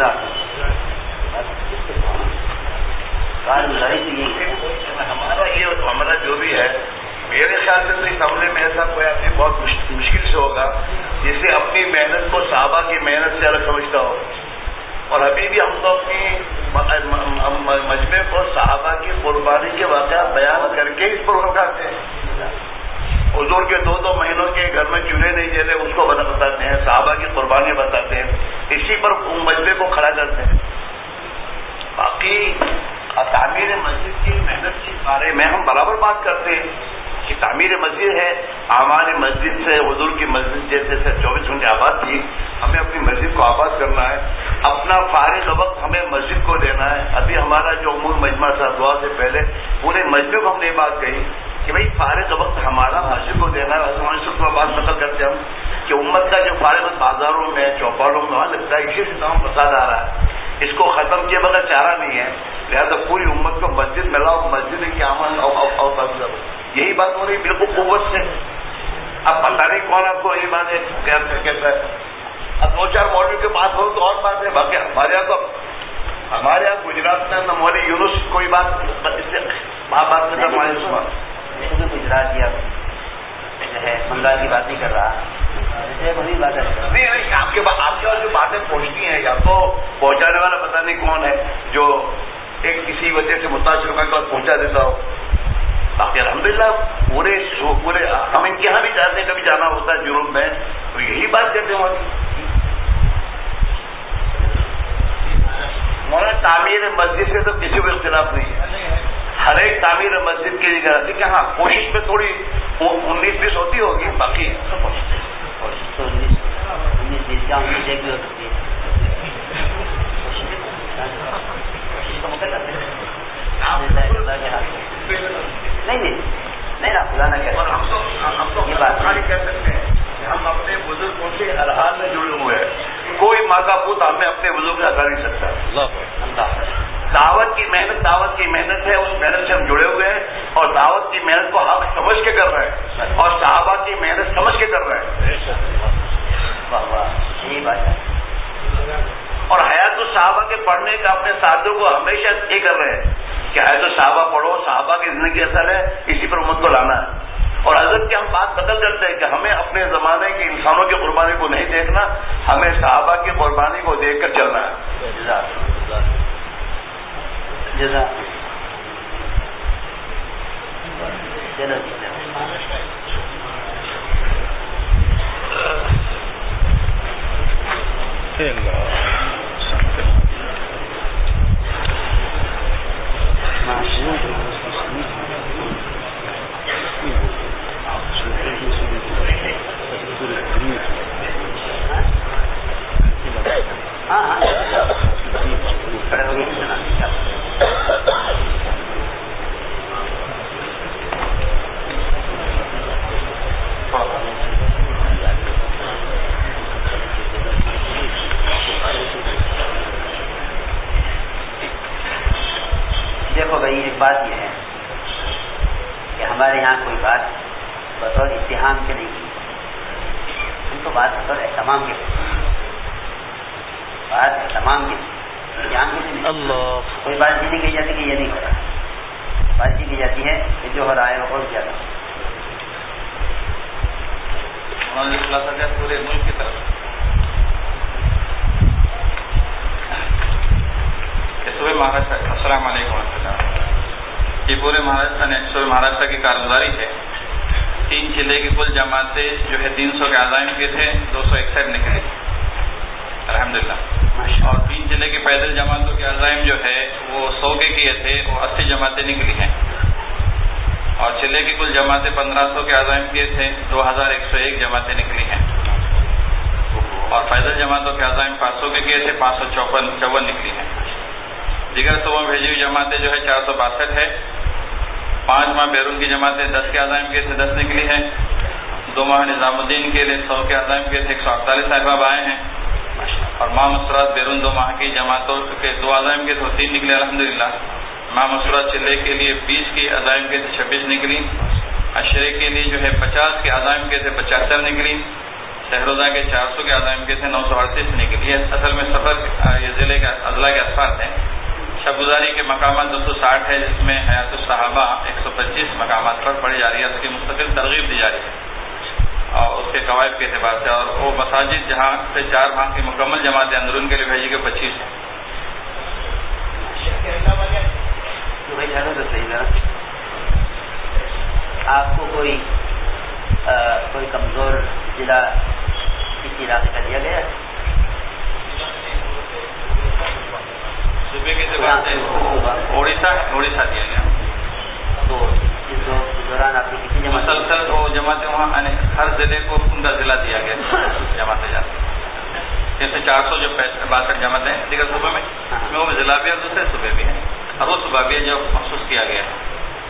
ہمارا جو بھی ہے، میرے خیال سے تو اس حملے میں ایسا کوئی آدمی بہت مشکل سے ہوگا جسے اپنی محنت کو صحابہ کی محنت سے الگ سمجھتا ہو، اور ابھی بھی ہم تو اپنی مجمع کو صحابہ کی قربانی کے واقعات بیان کر کے اس پر اٹھاتے ہیں. حضور کے 2 مہینوں کے گھر میں چولہے نہیں جلے اس کو بتاتے ہیں, صحابہ کی قربانی بتاتے ہیں, اسی پر مجمع کو کھڑا کرتے ہیں. باقی تعمیر مسجد کی محنت کے بارے میں ہم برابر بات کرتے ہیں کہ تعمیر مسجد ہے, اعمال مسجد سے حضور کی مسجد جیسے 24 گھنٹے آباد تھی, ہمیں اپنی مسجد کو آباد کرنا ہے, اپنا فارغ وقت ہمیں مسجد کو دینا ہے. ابھی ہمارا جو عموم مجمع تھا دعا سے پہلے پورے مجمع کو ہم نے یہ بات کہی کہ بھائی فارغ وقت ہمارا مسجد کو دینا ہے. ہماری سب کو بات نقل کرتے ہم کہ امت کا جو فارغ وقت بازاروں میں چوپالوں میں وہاں لگتا ہے, اسی سے تمام فساد آ رہا ہے. اس کو ختم کیے بغیر چارہ نہیں ہے, لہٰذا پوری امت کو مسجد میں لاؤ, مسجد کی عمل یہی بات ہو رہی بالکل قوت سے. اب پتہ نہیں کون آپ کو یہ بات کہتا ہے. اب 2-4 مولوی کے پاس ہو تو اور بات ہے, باقی ہمارے یہاں گجرات میں مولوی یونس کوئی بات کرتا گجرات یا جو ہے بنگال کی بات نہیں کر رہا, وہی بات ہے. نہیں آپ کے پاس جو باتیں پہنچتی ہیں یا تو پہنچانے والا پتہ نہیں کون ہے جو ایک کسی وجہ سے متاثر ہونے کے بعد پہنچا دیتا ہو. باقی الحمدللہ پورے ہم ان کے یہاں بھی جاتے ہیں, کبھی جانا ہوتا ہے جنوب میں تو یہی بات کہتے ہیں. مولانا تعمیر مسجد سے تو کسی کو اختلاف نہیں ہے, ہر ایک تعمیر مسجد کی غلطی کہ ہاں کوشش میں تھوڑی 19-20 ہوتی ہوگی, باقی کوشش تو 19-20 کا 19 بھی ہو سکتی ہے. نہیں نا خدا نہ کہتے. ہم تو یہ بات کہہ سکتے ہیں کہ ہم اپنے بزرگوں سے ہر حال میں جڑے ہوئے ہیں. کوئی ماں کا پوت ہمیں اپنے بزرگ سے ہٹا نہیں سکتا. دعوت کی محنت ہے, اس محنت سے ہم جڑے ہوئے ہیں اور دعوت کی محنت کو حق سمجھ کے کر رہے ہیں اور صحابہ کی محنت سمجھ کے کر رہے ہیں. یہی بات ہے. اور حیات الصحابہ کے پڑھنے کا اپنے ساتھیوں کو ہمیشہ یہ کر رہے ہیں کہ حیات الصحابہ پڑھو, صحابہ کی زندگی اثر ہے, اسی پر امت کو لانا ہے. اور حضرت کی ہم بات بدل کرتے ہیں کہ ہمیں اپنے زمانے کے انسانوں کی قربانی کو نہیں دیکھنا, ہمیں صحابہ کی قربانی کو دیکھ کر چلنا ہے. دیکھو بھائی, ایک بات یہ ہے کہ ہمارے یہاں کوئی بات بطور اتہام کے نہیں کی, ہم تو بات بطور اہتمام کے کوئی بات یہ نہیں کہی جاتی کہ یہ نہیں ہو رہا. بات یہ کی جاتی ہے کہ جو ہو رہا ہے وہ اور زیادہ پورے ملک کی طرف صوبے مہاراشٹر. السلام علیکم و رحمۃ اللہ. یہ پورے مہاراشٹر کی کارگزاری ہے. 3 ضلع کی کل جماعتیں جو ہے 300 کے عزائم کے تھے, 261 نکلے الحمدللہ. اور 3 ضلع کی پیدل جماعتوں کے عزائم جو ہے وہ 100 کے کیے تھے, وہ 80 جماعتیں نکلی ہیں. اور ضلع کی کل جماعتیں 1500 کے عزائم کیے تھے, 2101 جماعتیں نکلی ہیں. اور پیدل جماعتوں کے عزائم 500 کے کیے تھے, 554 نکلی ہیں. دیگر صوبوں میں بھیجی ہوئی جماعتیں جو ہے 462 ہے. 5 ماہ بیرون کی جماعتیں 10 کے عزائم کے تھے, 10 نکلی ہیں. 2 ماہ نظام الدین کے لیے 100 کے عزائم کے تھے, 148 احباب آئے ہیں. اور ماہ مسرات بیرون 2 ماہ کی جماعتوں کے 2 عزائم کے تھے, 3 نکلے الحمدللہ. ماہ مسرات چلے کے لیے 20 کی عزائم کے تھے, 26 نکلی. عشرے کے لیے جو ہے 50 کے عزائم کے تھے, 75 نکلی. شہروزہ کے 400 کے عزائم کے تھے, 938 نکلی. اصل میں سفر یہ ضلع کے اضلاع کے اسفار ہیں. شب گزاری کے مقامات 260 ہے, جس میں حیات الصحابہ 125 مقامات پر پڑھی جا رہی ہے. اس کی مستقل ترغیب دی جا رہی ہے. اور اس کے قواعد کے اعتبار سے، اور وہ مساجد جہاں سے 4 ماہ کی مکمل جماعتیں اندرون کے لیے بھیجی گئی 25 ہیں۔ تو صحیح ذرا آپ کو کوئی کمزور ضلع کسی علاقے کا دیا گیا ہے؟ صوبے کے اعتبار سے اڑیسہ دیا گیا۔ تو اس دوران آپ کی کتنی جماعت؟ مسلسل وہ جماعتیں وہاں ہر ضلع کو ان کا ضلع دیا گیا جماعتیں جاتی ہیں، جیسے 400 جو 62 جماعتیں ہیں دیگر صوبے میں، اس میں وہ ضلع بھی ہے، دوسرے صوبے بھی ہیں، اور وہ صوبہ بھی ہے جو مخصوص کیا گیا ہے۔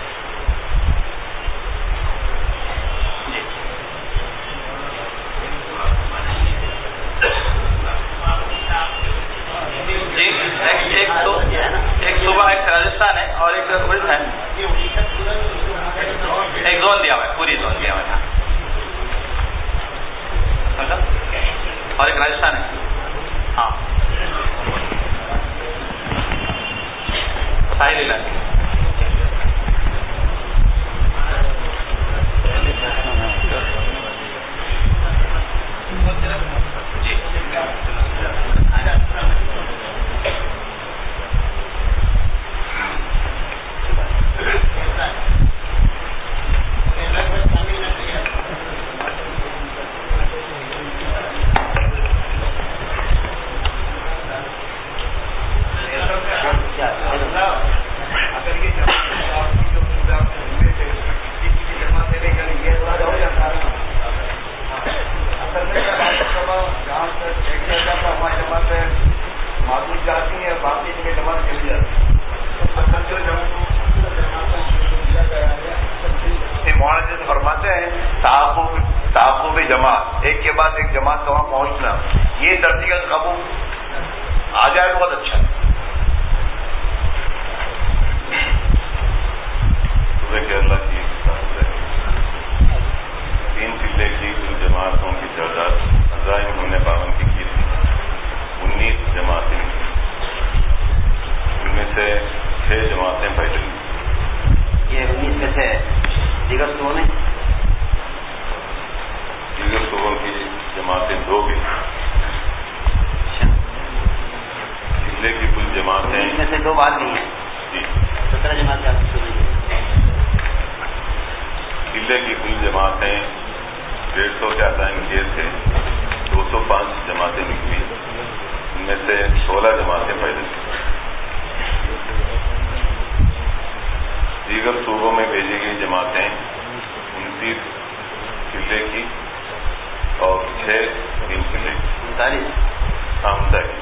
ایک صوبہ ایک راجستھان ہے اور ایک اڑیسہ ہے، ایک زون دیا ہوا ہے، پوری زون دیا ہوا ہے، اور ایک راجستھان ہے۔ ہاں ساحلی علاقے فرماتے ہیں تعاقب جماعت، ایک کے بعد ایک جماعت کا وہاں پہنچنا، یہ درجیگت قبول آ جائے بہت اچھا ہے۔ اللہ کی تین ضلع کی کل جماعتوں کی تعداد عزائم انہوں نے 52 کی تھی، 19 جماعتیں، ان میں سے 6 جماعتیں پیدل۔ یہ 19 میں سے دیگر صوبوں میں دیگر صوبوں کی جماعتیں 2 بھی، ضلع کی کل جماعتیں ان میں سے 2 باہر گئی ہیں، جی 17 جماعتیں آپ کی ہوئی ہیں۔ ضلع کی کل جماعتیں 150 کے عزائم کیے تھے، 205 جماعتیں نکلی، ان میں سے 16 جماعتیں پیدل تھیں۔ دیگر صوبوں میں بھیجی گئی جماعتیں 29 ضلع کی اور 6 3 ضلع کی۔ 39 آمدہ کی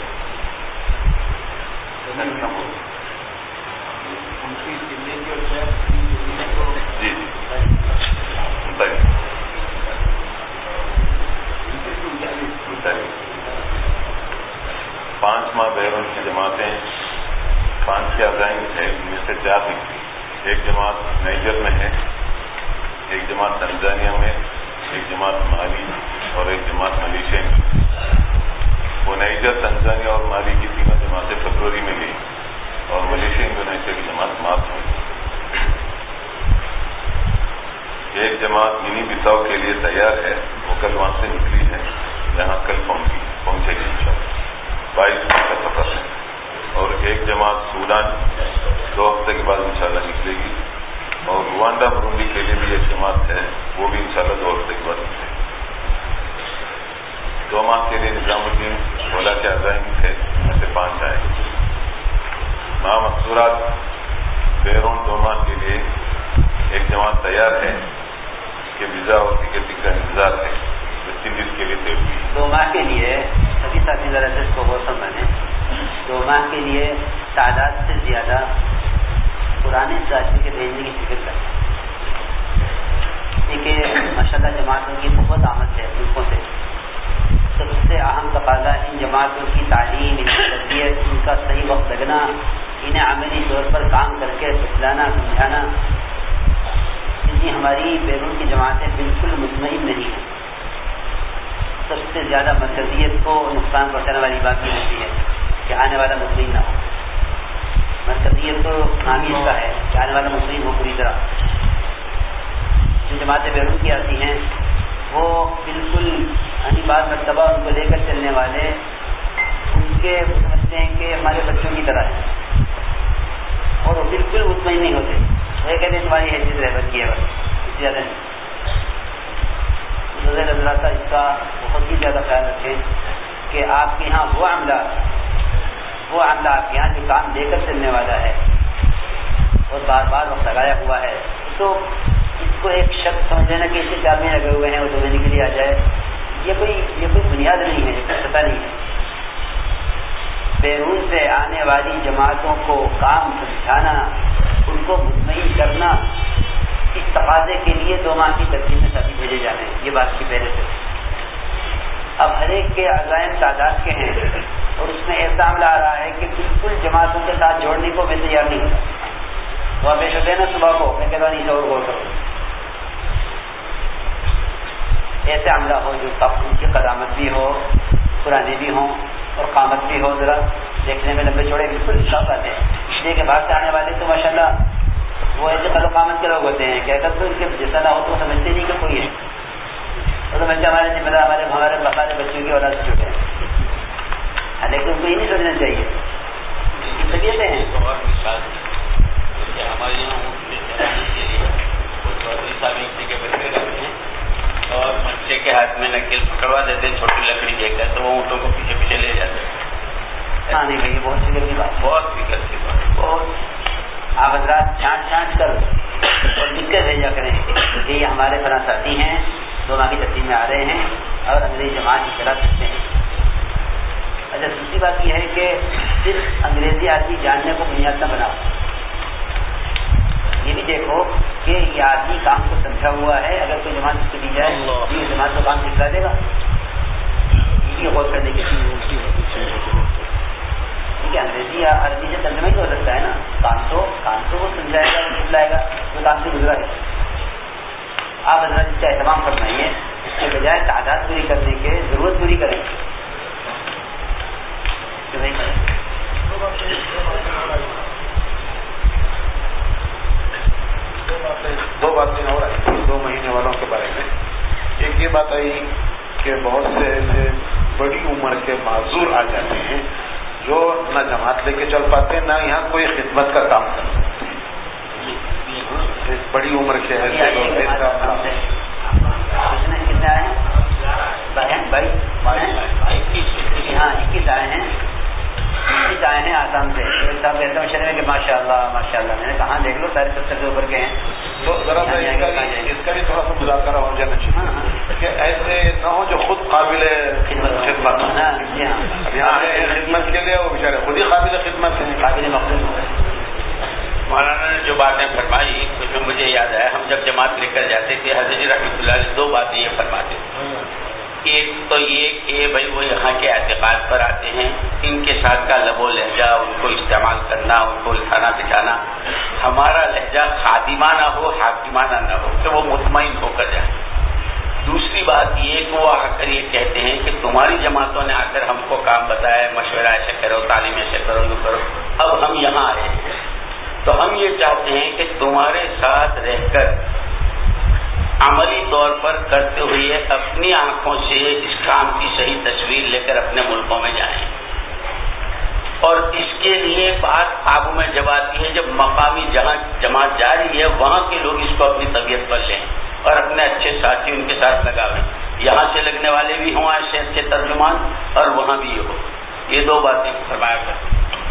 جی 5 ماہ بیرون کی جماعتیں 5 کے عزائم تھے، ان میں سے 4 نکلی، ایک جماعت نائجر میں ہے، ایک جماعت تنزانیہ میں، ایک جماعت مالی اور ایک جماعت ملیشیا میں۔ وہ نائجر، تنزانیہ اور مالی کی تینوں جماعتیں فروری میں گئی اور ملیشیا انڈونیشیا کی جماعت مارچ میں۔ ایک جماعت منی بساؤ کے لیے تیار ہے، وہ کل وہاں سے نکلی ہے، یہاں کل پہنچے گی انشاءاللہ، 22 ماہ کا سفر ہے۔ اور ایک جماعت سوڈان 2 ہفتے کے بعد انشاءاللہ نکلے گی، اور روانڈا برونڈی کے لیے بھی ایک جماعت ہے، وہ بھی انشاءاللہ 2 ہفتے کے بعد نکلے گی۔ 2 ماہ کے لیے نظام الدین اولا کے عزائم تھے، ان میں سے 5 آئے۔ ماہ مقصورات بیرون 2 ماہ کے لیے ایک جماعت تیار ہے، اس کے ویزا اور ٹکٹ کا انتظار ہے، ویسٹ انڈیز کے لیے طے ہوئی۔ 2 ماہ کے لیے سبھی ساتھی ذرا سے اس کو غور سمجھیں، 2 ماہ کے لیے تعداد سے زیادہ پرانے ساتھی کے بھیجنے کی فکر کریں، کیونکہ ماشاءاللہ جماعتوں کی بہت آمد ہے ملکوں سے۔ سب سے اہم تقاضا ان جماعتوں کی تعلیم، ان کی تربیت، ان کا صحیح وقت لگنا، انہیں عملی طور پر کام کر کے سکھلانا سمجھانا۔ کیونکہ ہماری بیرون کی جماعتیں بالکل مطمئن نہیں ہیں، سب سے زیادہ مرکزیت کو نقصان پہنچانے والی بات یہ ہوتی ہے کہ آنے والا مطمئن نہ ہو۔ مرکزیت تو نام اس کا ہے کہ آنے والا مطمئن ہو پوری طرح۔ جو جماعتیں بیرون کی آتی ہیں وہ بالکل بعض مرتبہ ان کو لے کر چلنے والے ان کے سمجھتے ہیں کہ ہمارے بچوں کی طرح ہے اور وہ بالکل مطمئن نہیں ہوتے. وہ کہتے ہیں تمہاری حیثیت رہبر کی ہے بس زیادہ نہیں. حضرات اس کا بہت ہی زیادہ خیال رکھیں کہ آپ کے یہاں وہ عملہ آپ کے یہاں جو کام لے کر چلنے والا ہے اور بار بار وقت لگایا ہوا ہے تو اس کو ایک شخص سمجھ لینا کہ اسے 4 مہینے لگے ہوئے ہیں وہ 2 مہینے کے لیے آ جائے. یہ کوئی بنیاد نہیں ہے, پتہ نہیں ہے. بیرون سے آنے والی جماعتوں کو کام سمجھانا, ان کو مطمئن کرنا, اس تقاضے کے لیے 2 ماہ کی ترتیب میں ساتھی بھیجے جانے ہیں. یہ بات کی پہلے سے. اب ہر ایک کے عزائم تعداد کے ہیں اور اس میں ایسا عملہ آ رہا ہے کہ بالکل جماعتوں کے ساتھ جوڑنے کو میں تیار نہیں ہوتا. تو آپ پیش ہوتے ہیں نا صبح کو, میں کہتا ہوں نہیں اور غور کرو. ایسے عملہ ہو جو ان کی قدامت بھی ہو, پرانے بھی ہوں اور قامت بھی ہو, ذرا دیکھنے میں لمبے چوڑے بالکل شوق آتے ہیں. اس لیے کہ باہر سے آنے والے تو ماشاءاللہ وہ ایسے قد و قامت کے لوگ ہوتے ہیں کہ اگر تو ان کے جیسا نہ ہو تو سمجھتے نہیں کہ کوئی ہے. وہ سمجھتے ہمارے ذمہ دار ہمارے بچوں کی اولاد سے چھوٹے ہیں. لیکن ان کو یہ نہیں سوچنا چاہیے, طبیعتیں ہیں. ہمارے یہاں کے بچے رہتے ہیں اور بچے کے ہاتھ میں نکیل پکڑوا دیتے ہیں چھوٹی لکڑی دے کر, تو وہ اونٹوں کو پیچھے پیچھے لے جاتے ہیں. ہاں نہیں بھائی, بہت فکر کی بات, بہت فکر کی بات. بہت آپ حضرات چھانٹ کر اور لکھ کر بھیجا کریں کہ یہ ہمارے فلاں ساتھی ہیں, 2 ماہ کی ترتیب میں آ رہے ہیں اور انگریزی جماعت کی چلا سکتے ہیں. اچھا, دوسری بات یہ ہے کہ صرف انگریزی آدمی جاننے کو بنیاد نہ بناؤ. یہ بھی دیکھو کہ یہ آدمی کام کو سمجھا ہوا ہے, اگر کوئی جماعت اس کو دی جائے تو یہ جماعت کو کام سکھلا دے گا. یہ غور کرنے کی چیز ٹھیک ہے. انگریزی یا عربی سے ترجمہ ہی ہو سکتا ہے نا, کام تو وہ سمجھائے گا, سکھلائے گا, وہ کام سے گزرا ہے. آپ حضرت اس کا اہتمام فرمائیے, اس کے بجائے تعداد پوری کرنے کے ضرورت پوری کریں. دو باتیں اور آئی 2 مہینے والوں کے بارے میں. ایک یہ بات آئی کہ بہت سے ایسے بڑی عمر کے معذور آ جاتے ہیں جو نہ جماعت لے کے چل پاتے ہیں, نہ یہاں کوئی خدمت کا کام کر سکتے ہیں. بڑی عمر کے ایسے لوگ کتنے آئے ہیں بھائی؟ ہاں 21 آئے ہیں. 21 آئے ہیں آسام سے. ایک صاحب کہتے ہیں شہر میں کہ ماشاء اللہ ماشاء اللہ. میں نے کہاں دیکھ لو سارے 70 سے اوپر کے ہیں. تو ذرا سا اس کا بھی تھوڑا سا مذاکرہ ہو جانا چاہیے کہ ایسے نہ ہو جو خود قابل خدمت یہاں خدمت کے لیے وہ بیچارے خود ہی قابل خدمت ہیں, قابل مقبول. مولانا نے جو باتیں فرمائی اس میں مجھے یاد آیا, ہم جب جماعت لے کر جاتے تھے حضرت جی رحمۃ اللہ علیہ 2 باتیں یہ فرماتے تھے. ایک تو یہ کہ بھائی وہ یہاں کے اعتقاد پر آتے ہیں, ان کے ساتھ کا لب و لہجہ ان کو استعمال کرنا, ان کو اٹھانا بٹھانا, ہمارا لہجہ خادمانہ ہو حاکمانہ نہ ہو, کہ وہ مطمئن ہو کر جائیں. دوسری بات یہ کہ وہ آ کر یہ کہتے ہیں کہ تمہاری جماعتوں نے آ کر ہم کو کام بتایا, مشورہ ایسے کرو, تعلیم ایسے کرو, یہ کرو, اب ہم یہاں آئے ہیں تو ہم یہ چاہتے ہیں کہ تمہارے ساتھ رہ کر عملی طور پر کرتے ہوئے اپنی آنکھوں سے اس کام کی صحیح تصویر لے کر اپنے ملکوں میں جائیں. اور اس کے لیے بات قابو میں جب آتی ہے جب مقامی جہاں جماعت جاری ہے وہاں کے لوگ اس کو اپنی طبیعت پر لیں اور اپنے اچھے ساتھی ان کے ساتھ لگاویں. یہاں سے لگنے والے بھی ہوں ایسے اچھے ترجمان اور وہاں بھی ہو. یہ 2 باتیں فرمایا کریں.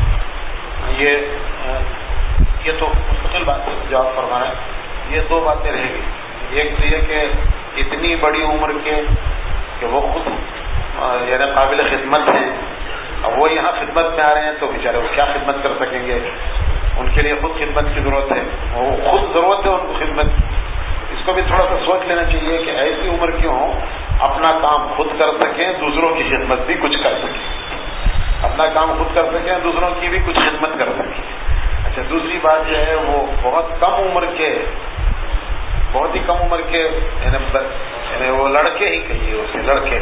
یہ تو مستقل بات جواب فرمایا. یہ 2 باتیں رہ گئی. ایک تو یہ کہ اتنی بڑی عمر کے کہ وہ خود یعنی قابل خدمت ہیں, اب وہ یہاں خدمت میں آ رہے ہیں تو بیچارے وہ کیا خدمت کر سکیں گے. ان کے لیے خود خدمت کی ضرورت ہے, وہ خود ضرورت ہے ان کو خدمت. اس کو بھی تھوڑا سا سوچ لینا چاہیے کہ ایسی عمر کی ہوں اپنا کام خود کر سکیں, دوسروں کی خدمت بھی کچھ کر سکیں. اپنا کام خود کر سکیں, دوسروں کی بھی کچھ خدمت کر سکیں. اچھا, دوسری بات جو ہے وہ بہت ہی کم عمر کے یعنی وہ لڑکے ہی کہیے اسے, لڑکے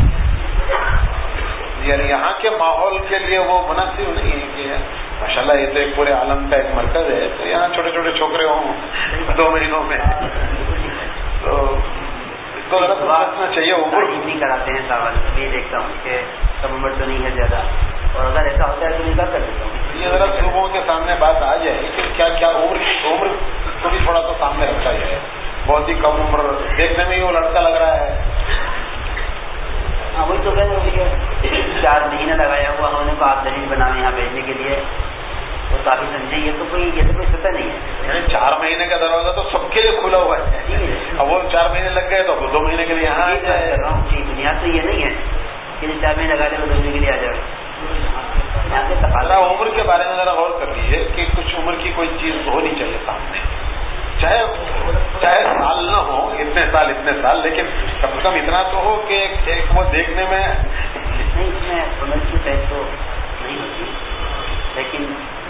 یعنی یہاں کے ماحول کے لیے وہ مناسب نہیں ہے کہ ماشاءاللہ یہ تو ایک پورے عالم کا ایک مرکز ہے تو یہاں چھوٹے چھوٹے چھوکرے ہوں 2 مہینوں میں, تو اس کو تو ذرا سوچنا چاہیے. عمر نہیں کراتے ہیں ساول میں دیکھتا ہوں کہ کم عمر تو نہیں ہے زیادہ, اور اگر ایسا ہوتا ہے تو نکاح کر دیتا ہوں. یہ ذرا صوبوں کے سامنے بات آ جائے کہ کیا کیا عمر کو بھی تھوڑا سا سامنے رکھا جائے. بہت ہی کم عمر دیکھنے میں ہی وہ لڑکا لگ رہا ہے. ہاں وہی تو کہہ رہے ہیں 4 مہینے لگایا ہوا ہم نے کو آپ دلیل بنانے یہاں بھیجنے کے لیے, وہ کافی سمجھے. یہ تو کوئی سطح نہیں ہے. یعنی 4 مہینے کا دروازہ تو سب کے لیے کھلا ہوا ہے. اب وہ 4 مہینے لگ گئے تو 2 مہینے کے لیے یہاں آ جائے. بنیاد تو یہ نہیں ہے کہ 4 مہینے لگا لے وہ 2 مہینے کے لیے آ جائے. ذرا عمر کے بارے میں ذرا غور کر لیجیے کہ کچھ عمر کی کوئی چیز ہونی چاہیے سامنے, چاہے سال نہ ہو, اتنے سال, لیکن کم سے کم اتنا تو ہو کہ وہ دیکھنے میں نہیں. اس میں عمر کی قید تو نہیں ہوتی, لیکن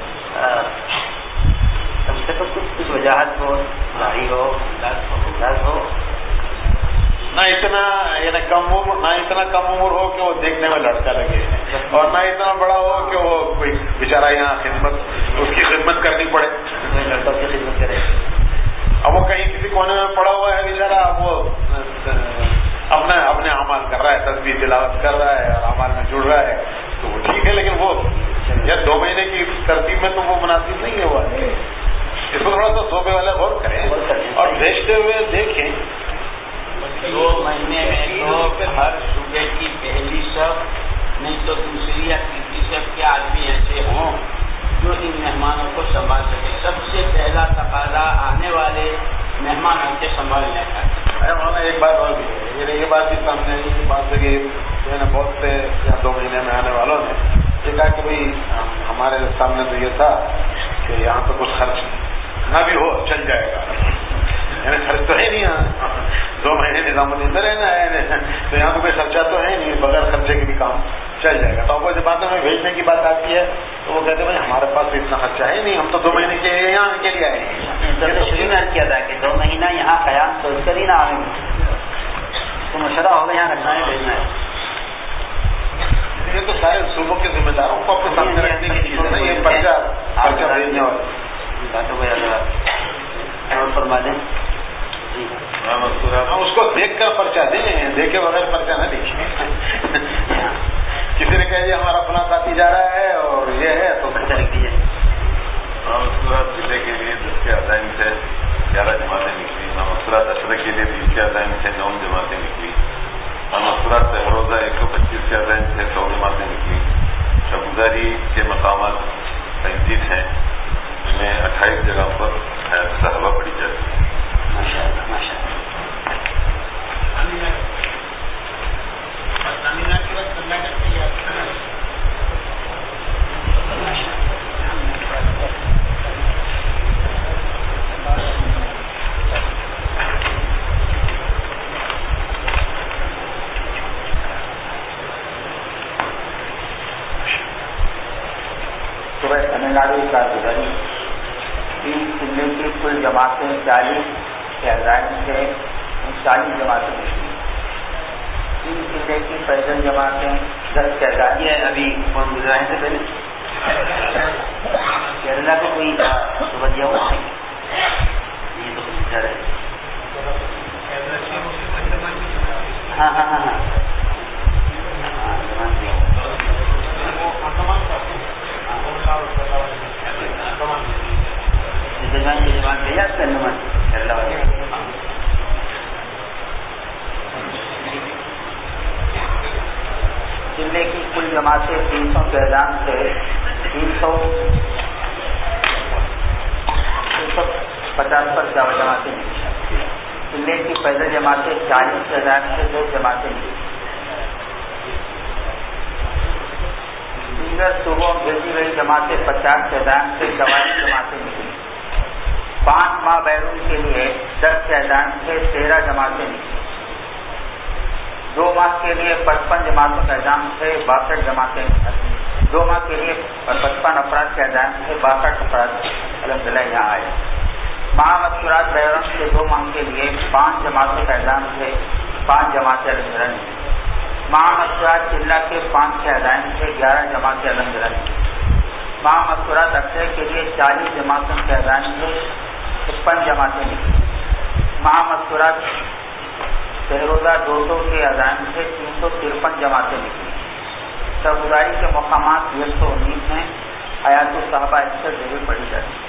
کم سے کم کچھ وجاہت ہو, داڑھی ہو, انداز ہو. نہ اتنا یعنی کم عمر ہو کہ وہ دیکھنے میں لڑکا لگے, اور نہ اتنا بڑا ہو کہ وہ کوئی بیچارہ یہاں اس کی خدمت کرنی پڑے, لڑکوں کی خدمت کرے. اب وہ کہیں کسی کونے میں پڑا ہوا ہے بیچارہ, اب وہ اپنے اعمال کر رہا ہے, تسبیح تلاوت کر رہا ہے اور اعمال میں جڑ رہا ہے, تو وہ ٹھیک ہے. لیکن وہ یا 2 مہینے کی ترتیب میں تو وہ مناسب نہیں ہے. وہ اس کو تھوڑا سا صوبے والے غور کریں اور بھیجتے ہوئے دیکھیں. 2 مہینے میں تو ہر صوبے کی پہلی شب نہیں تو دوسری یا تیسری شب کے آدمی ایسے ہوں جو ان مہمانوں کو سنبھال سکے. سب سے پہلا تقاضا آنے والے مہمانوں کے سنبھالنے کا. مولانا ایک بات اور بھی ہے, یہ بات بھی سامنے آئی کہ بعض جگہ بہت سے 2 مہینے میں آنے والوں نے یہ کہا کہ بھائی ہمارے سامنے تو یہ تھا کہ یہاں پہ کچھ خرچ نہ بھی ہو چل جائے گا. یعنی خرچ تو ہے نہیں, یہاں 2 مہینے نظام الدین میں رہنا ہے تو یہاں پہ کوئی خرچہ تو ہے نہیں, بغیر خرچے کے بھی کام چل جائے گا. تو اب وہ جب باتوں میں بھیجنے کی بات آتی ہے تو وہ کہتے ہیں بھائی ہمارے پاس تو اتنا خرچہ ہے نہیں, ہم تو 2 مہینے کے یہاں کے لیے آئے ہیں. شروع میں کیا تھا کہ 2 مہینہ یہاں قیام سوچ کر ہی نہ آئیں گے, تو مشورہ ہوگا یہاں رکھنا ہے, بھیجنا ہے. یہ تو سارے صوبوں کے ذمہ داروں کو اپنے سامنے رکھنے کی چیز نہیں ہے. پرچہ بھیجنے والی باتوں کو اور فرما دیں. ہم اس کو دیکھ کر پرچہ دیں, دیکھے بغیر پرچہ نہ لکھیں. کسی نے کہہ دیا ہمارا فلاں ساتھی جا رہا ہے اور یہ ہے تو پرچہ لکھ دیجیے. مسورات ضلع کے لیے 10 کے عزائم سے 11 جماعتیں نکلی. مسورات اشرے کے لیے 20 کے عزائم سے 9 جماعتیں نکلی. مسورات سہروزہ 125 کے عزائم سے 100 جماعتیں نکلی. شبگزاری کے مقامات 37 ہیں, جن میں 28 جگہ پر صحابہ پڑھی جاتی ہے. صبح تمل ناڈو کا گزری 3 ضلع کی کل جماعتیں 40 کے عزائم سے 40 جماعتیں نکلی. 3 ضلع کی پیدل جماعتیں 10 کے عزائم. یہ ابھی کون گزرا ہے سے پہلے کیرلا کو کوئی صبح دیا ہوا ہے, یہ تو گزر ہے. ہاں ہاں ہاں ہاں ضلع کی کل جماعتیں 300 کے اعلان سے 350 پر 4 جماعتیں نکلی. ضلع کی پیدل جماعتیں 40 کے اعلان سے 2 جماعتیں نکلی. دیگر صوبوں بھیجی گئی جماعتیں 50 کے اعلان سے 44 جماعتیں نکلی. 5 ماہ بیرون کے لیے 10 کے اعلان سے 13 جماعتیں نکلی. 2 ماہ کے لیے 55 جماعتوں کے اعلان سے 62 جماعتیں. 2 ماہ کے لیے 55 افراد کے اعلان سے 62 افراد الحمدللہ یہاں آئے. ماہ مستورات بیرون کے 2 ماہ کے لیے 5 جماعتوں کے اعلان سے 5 جماعتیں الحمدللہ نکلی. ماہ مستورات ضلع کے 5 کے اعلان سے 11 جماعتیں الحمدللہ نکلی. ماہ مستورات اکثر کے لیے 40 جماعتوں کے اعلان سے 56 جماعتیں نکلی. ماہ مستورات شہروزہ 200 کے عزائم سے 353 جماعتیں نکلی. شبگزاری کے مقامات 119 ہیں. حیات الصحابہ اکثر جگہ پڑھی جاتی ہے.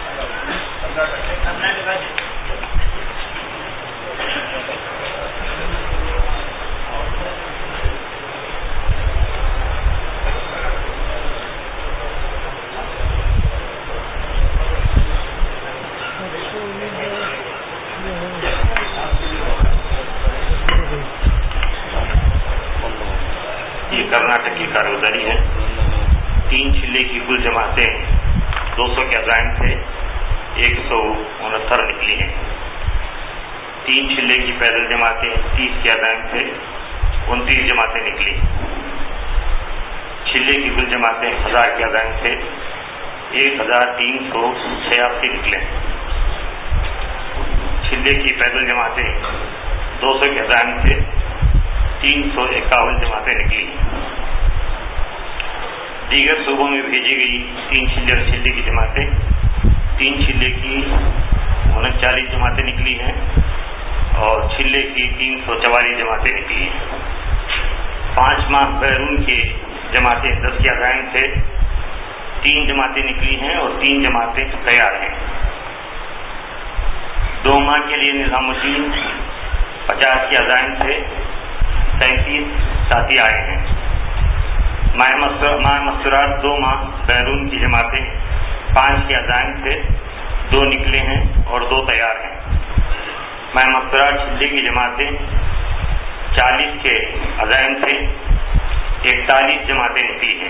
کرناٹک کی کارگزاری ہے. 3 چلے کی کل جماعتیں 200 کے عزائم سے 169 نکلی ہیں. 3 چلے کی پیدل جماعتیں 30 کے عزائم سے 29 جماعتیں نکلی. چلے کی کل جماعتیں 1000 کے عزائم سے 1386 نکلے. چلے کی پیدل جماعتیں 200 کے عزائم سے 351 جماعتیں نکلی. دیگر صوبوں میں بھیجی گئی 3 چلے اور چلے کی جماعتیں 3 چلے کی 39 جماعتیں نکلی ہیں اور چلے کی 344 جماعتیں نکلی ہیں. 5 ماہ بیرون کے جماعتیں 10 کے عزائم سے 3 جماعتیں نکلی ہیں اور 3 جماعتیں تیار ہیں. 2 ماہ کے لیے نظام الدین 50 کے عزائم سے 37 ساتھی آئے ہیں. ماہ مستورات 2 ماہ بیرون کی جماعتیں 5 کے عزائم سے 2 نکلے ہیں اور 2 تیار ہیں. ماہ مستورات چلے کی جماعتیں 40 کے عزائم سے 41 جماعتیں نکلی ہیں.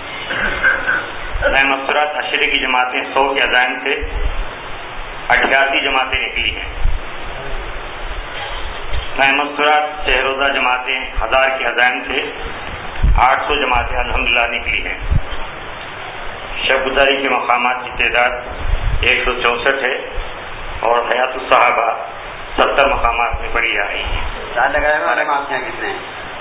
ماہ مستورات عشرے کی جماعتیں 100 کے عزائم سے 88 جماعتیں نکلی ہیں. ماہ مستورات شہروزہ جماعتیں 1000 کے عزائم سے 800 جماعتیں الحمدللہ نکلی ہیں. شبگزاری کے مقامات کی تعداد 164 ہے اور حیات الصحابہ 70 مقامات میں پڑھی جا رہی ہیں. چار لگائے ہوئے والے آپ کے یہاں کتنے ہیں؟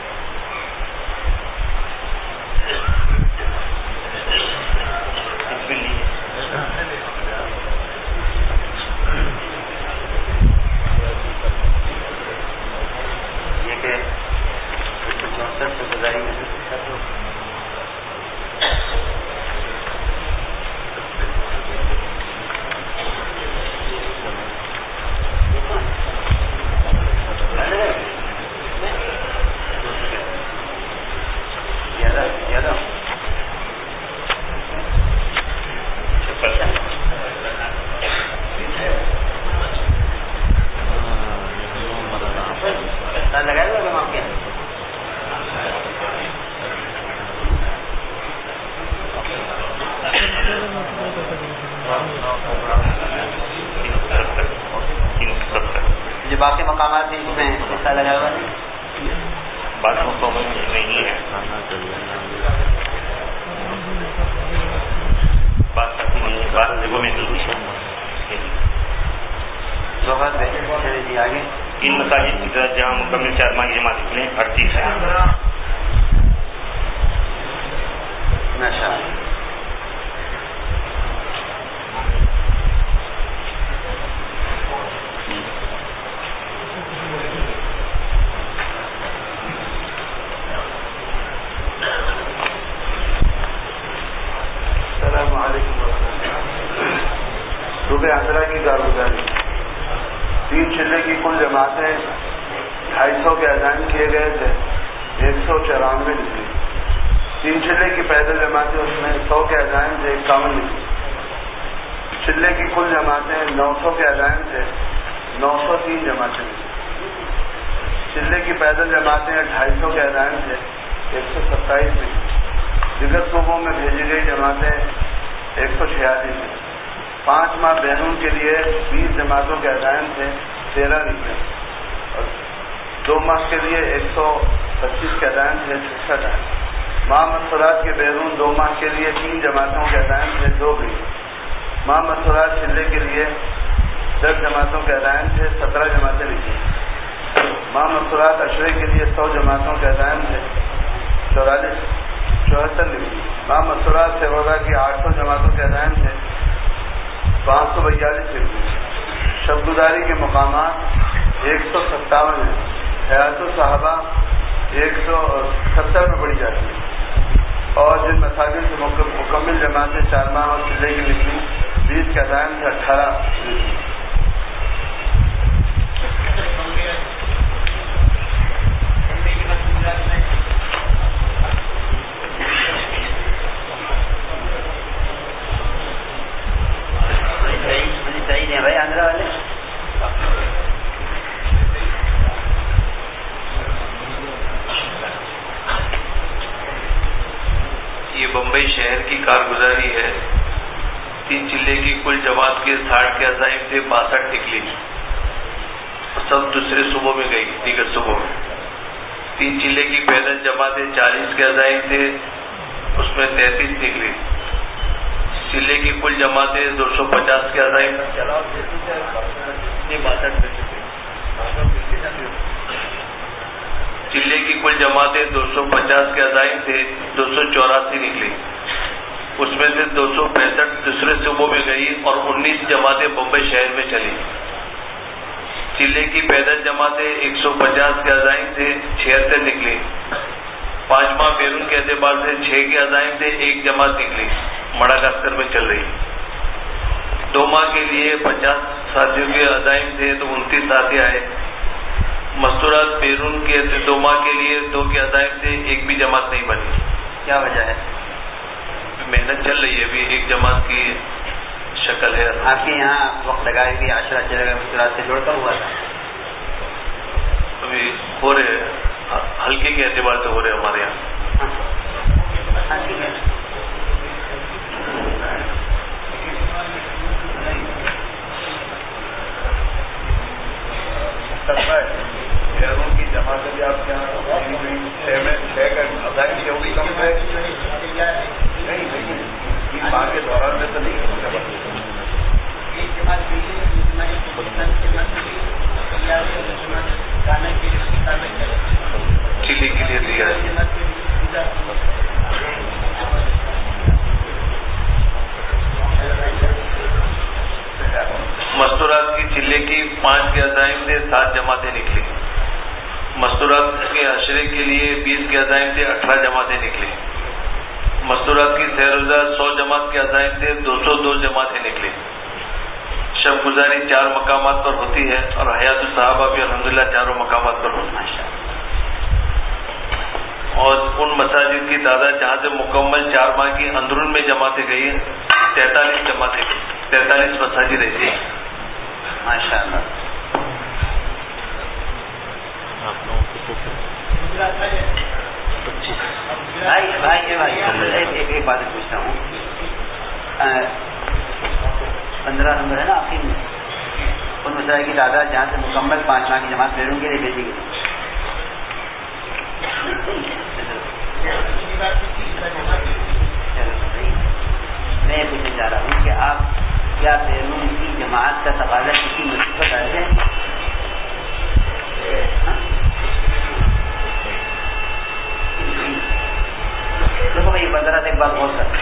یہ کہ 164 شبگزاری میں سے باقی مقامات بھی اس میں حصہ لگا ہوا ہے. بعض مقامات نہیں ہے. بعض جگہوں میں جی آگے 3 مساجد کی طرف جہاں مکمل 4 ماہ کی جماعت نکلے 38 ہیں. السلام علیکم صوبہ آندھرا کی کارگزاری 3 چلے کی کل جماعتیں 250 کے عزائم کیے گئے تھے 194 نکلی. 3 چلے کی پیدل جماعتیں اس میں 100 کے عزائم سے 51 نکلی. چلے کی کل جماعتیں 900 کے عزائم سے 903 جماعتیں نکلی. چلے کی پیدل جماعتیں 250 کے عزائم سے 127 نکلی. دیگر صوبوں میں بھیجی گئی جماعتیں 146 ہیں. 5 ماہ بیرون کے لیے 20 جماعتوں کے عزائم سے 13 نکلے اور 2 ماہ کے لیے 125 کے عزائم سے 66 ہیں. ماہ مستورات کے بیرون 2 ماہ کے لیے 3 جماعتوں کے عزائم سے 2 گئی. ماہ مستورات چلے کے لیے 10 جماعتوں کے عزائم سے 17 جماعتیں نکلی. ماہ مستورات عشرے کے لیے 100 جماعتوں کے عزائم سے 74 نکلی. ماہ مستورات شہروزہ کی 800 جماعتوں کے عزائم سے 542 نکلی. شبگزاری کے مقامات 157 ہیں. حیات الصحابہ 170 میں پڑھی جاتی ہے، اور جن مساجد سے مکمل جماعتیں 4 ماہ اور چلے کی نکلی 20 کے اذان سے 18 نکلی۔ صحیح نہیں بھائی آندھرا والے یہ بمبئی شہر کی کارگزاری ہے۔ 3 چلے کی کل جماعت کے 60 کے عزائم تھے، 62 نکلی، سب دوسرے صوبوں میں گئی، دیگر صوبوں میں۔ 3 چلے کی پیدل جماعتیں 40 کے عزائم تھے، اس میں 33 نکلی۔ چلے کی کل جماعتیں 250 کے عزائم، چلے کی کل جماعتیں 250 کے عزائم تھے، 284 نکلی، اس میں سے 265 دوسرے صوبوں میں گئی اور 19 جماعتیں بمبئی شہر میں چلی۔ چلے کی پیدل جماعتیں 150 کے عزائم تھے، 76 نکلی۔ 5 ماہ بیرون کے اعتبار سے 6 کے عزائم تھے، 1 جماعت نکلی، مڈغاسکر میں چل رہی۔ 2 ماہ کے لیے 50 ساتھیوں کے عزائم تھے تو 29 ساتھی آئے۔ مستورات بیرون کے 2 ماہ کے لیے 2 کے عزائم تھے، 1 بھی جماعت نہیں بنی۔ کیا وجہ ہے؟ محنت چل رہی ہے، ابھی 1 جماعت کی شکل ہے۔ آپ کے یہاں وقت لگائے بھی عاشرہ چلے گا مستورات سے جوڑ کر ہوا تھا؟ ابھی ہو رہے ہلکے کے اعتبار سے ہو رہے ہمارے یہاں۔ ہاں ٹھیک ہے۔ بیرون کی جماعتیں بھی آپ کے یہاں 6 کا عزائم سے بھی کم ہے نہیں، لیکن 3 ماہ کے دوران میں تو نہیں چلی کے لیے دیا ہے۔ مستورات کی چلے کی 5 کے عزائم سے 7 جماعتیں نکلی۔ مستورات کے عشرے کے لیے 20 کے عزائم سے 18 جماعتیں نکلی۔ مستورات کی سہروزہ 100 جماعت کے عزائم سے 202 جماعتیں نکلی۔ شب گزاری 4 مقامات پر ہوتی ہے اور حیات الصحابہ بھی الحمدللہ 4 مقامات پر ہوتی ہے، اور ان مساجد کی تعداد جہاں سے مکمل 4 ماہ کی اندرون میں جماعتیں گئی ہیں 43 جماعتیں گئی، 43 مساجد ایسی ہیں۔ ماشاء اللہ۔ ایک بات پوچھتا ہوں، 15 نمبر ہے نا آخر میں، ان مسائل کی تعداد جہاں سے مکمل 5 ماہ کی جماعت بیرون کے لیے بھیجی گئی۔ میں یہ پوچھنا چاہ رہا ہوں کہ آپ کیا بیرون کی جماعت کا تقاضا کسی مسجد پر ڈالتے ہیں؟ دیکھو بھائی بندرہ سے ایک بات غور کر،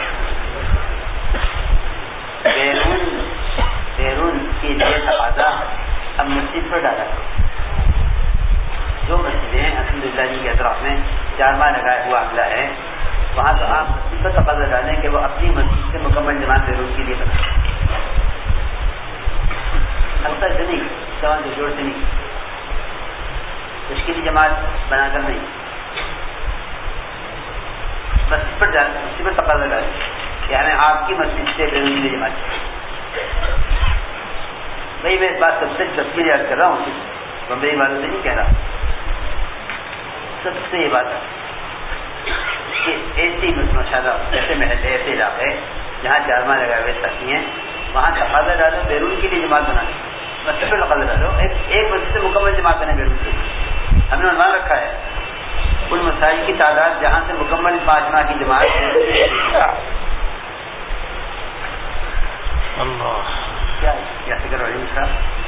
بیرون کے لیے تقاضا اب مسجد پر ڈالا کرو۔ جو مسجدیں الحمدللہ جی کے اطراف میں 4 ماہ لگایا ہوا عملہ ہے، وہاں تو آپ مسجد پر تقاضا ڈالیں کہ وہ اپنی مسجد سے مکمل جماعت بیرون کے لیے بنائیں، ہلکا سے نہیں، جوان سے جوڑ سے نہیں، تشکیلی جماعت بنا کر نہیں، مسجد پر جانا، مسجد پر تقاضا ڈالیں کہ ہمیں آپ کی مسجد سے بیرون کے لیے جماعت۔ بھائی میں اس بات سب سے تصویر یاد کر رہا ہوں، بمبئی والوں سے نہیں کہہ رہا، سب سے یہ بات ہے کہ ایسی مشاہدہ ایسے محل ایسے علاقے جہاں 4 ماہ لگائے ہوئے ساتھی ہیں، وہاں تقاضا ڈالو بیرون کے لیے جماعت بنانے، مسجد پر تقاضا ڈالو ایک مسجد سے مکمل جماعت بنے بیرون کے لیے۔ ہم نے عنوان رکھا ہے ان مساجد کی تعداد جہاں سے مکمل 5 ماہ کی جماعت۔ اللہ کیا فکر والی اس کا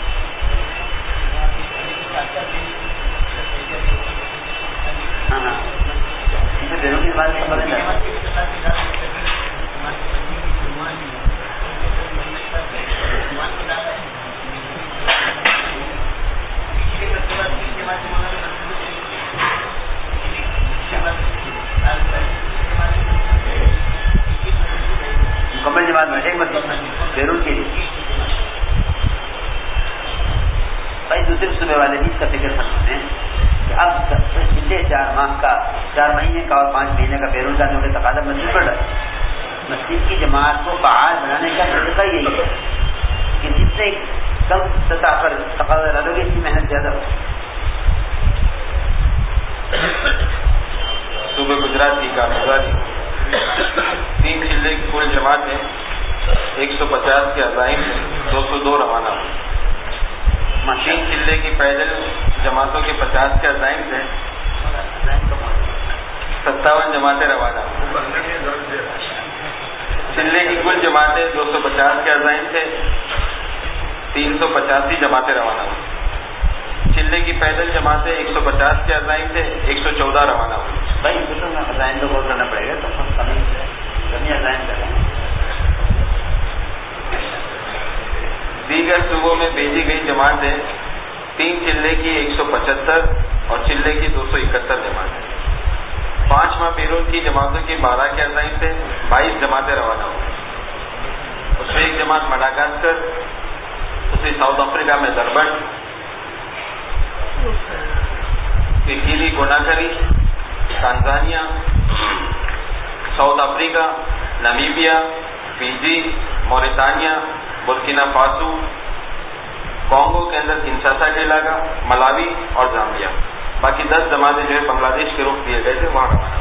ہاں بیرون کی بات جماعت بیٹھے مسجد بیرون کے لیے. بھائی دوسرے صوبے والے بھی اس کا فکر سمجھتے ہیں کہ اب پچھلے 4 مہینے کا اور 5 مہینے کا بیرون کا جو کہ تقاضا مسجد پر ڈالا. مسجد کی جماعت کو فعال بنانے کا طریقہ یہی ہے کہ جتنے کم سطح پر تقاضا ڈالو گے اتنی محنت زیادہ ہو. صوبہ گجرات کی کارگزاری 3 ضلع کی کل جماعت ہے 150 کے عزائم سے 202 روانہ ہوئی. 3 ضلع کی پیدل جماعتوں کے 50 کے عزائم سے 57 جماعتیں روانہ ہوئی. ضلع کی کل جماعتیں 250 کے عزائم سے 385 جماعتیں روانہ ہوئی. چلے کی پیدل جماعتیں 150 کے عزائم سے 114 روانہ ہوئی. بھائی ان کو تو عزائم تو غور کرنا پڑے گا تو کمی عزائم کریں. دیگر صوبوں میں بھیجی گئی جماعتیں 3 چلے کی 175 اور چلے کی 271 جماعتیں. 5 ماہ بیرون کی جماعتوں کی 12 کے عزائم سے 22 جماعتیں روانہ ہوئی. اس میں ایک جماعت مڈاگاسکر، دوسری ساؤتھ افریقہ میں Durban, Guinea Conakry, Tanzania, South Africa, Namibia, Fiji, Mauritania, Burkina Faso, Congo کے اندر کنشاسا کے علاقہ، ملاوی اور زامبیا. باقی 10 جماعتیں جو ہے بنگلہ دیش کے رخ دیے گئے تھے وہاں روانہ.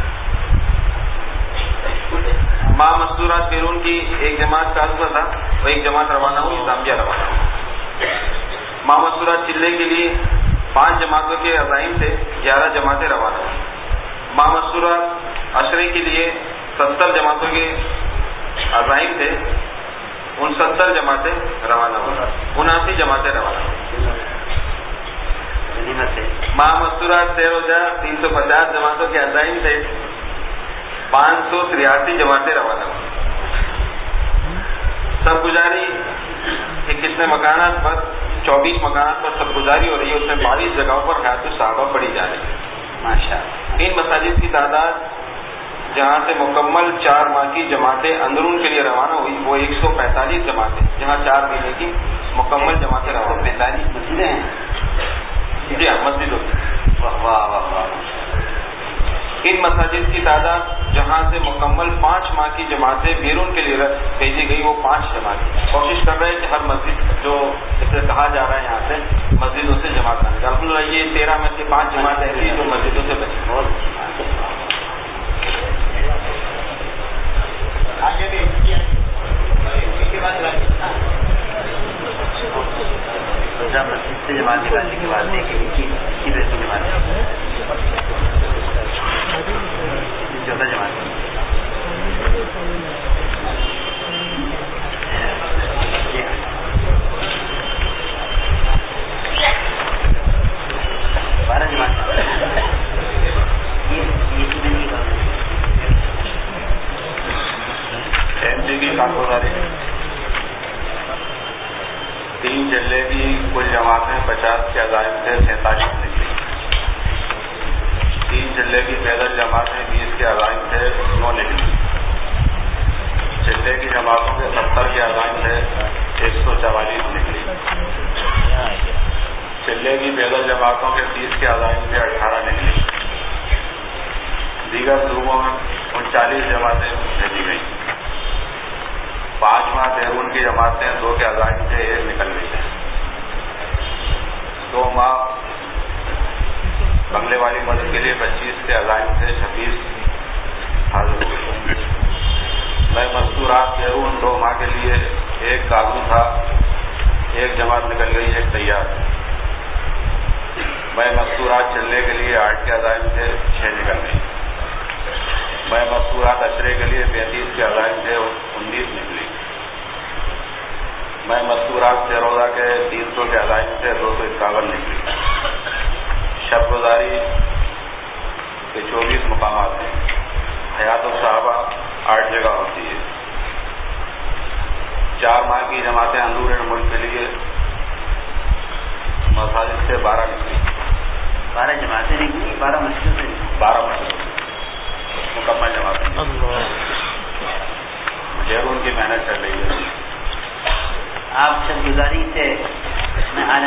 ماہ مستورات بیرون کی ایک جماعت کا عزم تھا، وہ ایک جماعت روانہ ہوئی، زامبیا روانہ ہوئی. ماہ مستورات چلے کے لیے 5 جماعتوں کے عزائم سے 11 جماعتیں روانہ ہوئی. ماہ مستورات عشرے کے لیے 70 جماعتوں کے عزائم سے 69 جماعتیں روانہ ہوئی. 79 جماعتیں روانہ ہوئی. ماہ مستورات 13,350 جماعتوں کے عزائم سے 583 جماعتیں روانہ ہوئی. سب گزاری 21 مکانات پر 24 مکانات پر سب گزاری ہو رہی ہے. اس میں 22 جگہوں پر حیات الصحابہ پڑھی جا رہی ہے. ماشاءاللہ. ان مساجد کی تعداد جہاں سے مکمل 4 ماہ کی جماعتیں اندرون کے لیے روانہ ہوئی وہ 145 جماعتیں، جہاں 4 مہینے کی مکمل جماعتیں روانہ. 45 مسجدیں ہیں. جی ہاں مسجدوں کی. ان مساجد کی تعداد جہاں سے مکمل 5 ماہ کی جماعتیں بیرون کے لیے بھیجی گئی وہ 5 جماعتیں. کوشش کر رہے ہیں کہ ہر مسجد جو جیسے کہا جا رہا ہے یہاں سے مسجدوں سے جماعت آنے کا. الحمدللہ یہ 13 میں سے 5 جماعتیں ایسی جو مسجدوں سے بچی. آگے بھی مسجد سے جماعت نکالنے کے بعد دیکھیں جماعت چودہ جماعت 12 جماعت کی کارگزاری 3 ضلع کی کل جماعتیں 50 کے عزائم سے 47 نکلی. 3 ضلع کی پیدل جماعتیں 20 کے عزائم سے 9 نکلی. ضلع کی جماعتوں کے 70 کے عزائم سے 144 نکلی. ضلع کی پیدل جماعتوں کے 30 کے عزائم سے 18 نکلی. دیگر صوبوں میں 39 جماعتیں بھیجی گئی. 5 ماہ بیرون کی جماعتیں 2 کے عزائم سے 1 نکل گئی ہیں. 2 ماہ بنگلے والی مسجد کے لیے 25 کے عزائم سے 26 حاضر ہوئی. میں مستورات بیرون 2 ماہ کے لیے 1 قابو تھا، 1 جماعت نکل گئی، 1 تیار. میں مستورات چلنے کے لیے 8 کے عزائم سے 6 نکل گئی. میں مستورات عشرے کے لیے 35 کے عزائم سے 19 نکلی. میں مستورات روزہ کے 300 کے عزائم سے 251 نکلی. شب گزاری کے 24 مقامات ہیں. حیات الصحابہ 8 جگہ ہوتی ہے. 4 ماہ کی جماعتیں اندور ملک کے لیے مساجد سے 12 نکلی. 12 جماعتیں نکلی. 12 مسجدوں سے 12 مسجدوں مکمل جماعتیں. بیرون کی محنت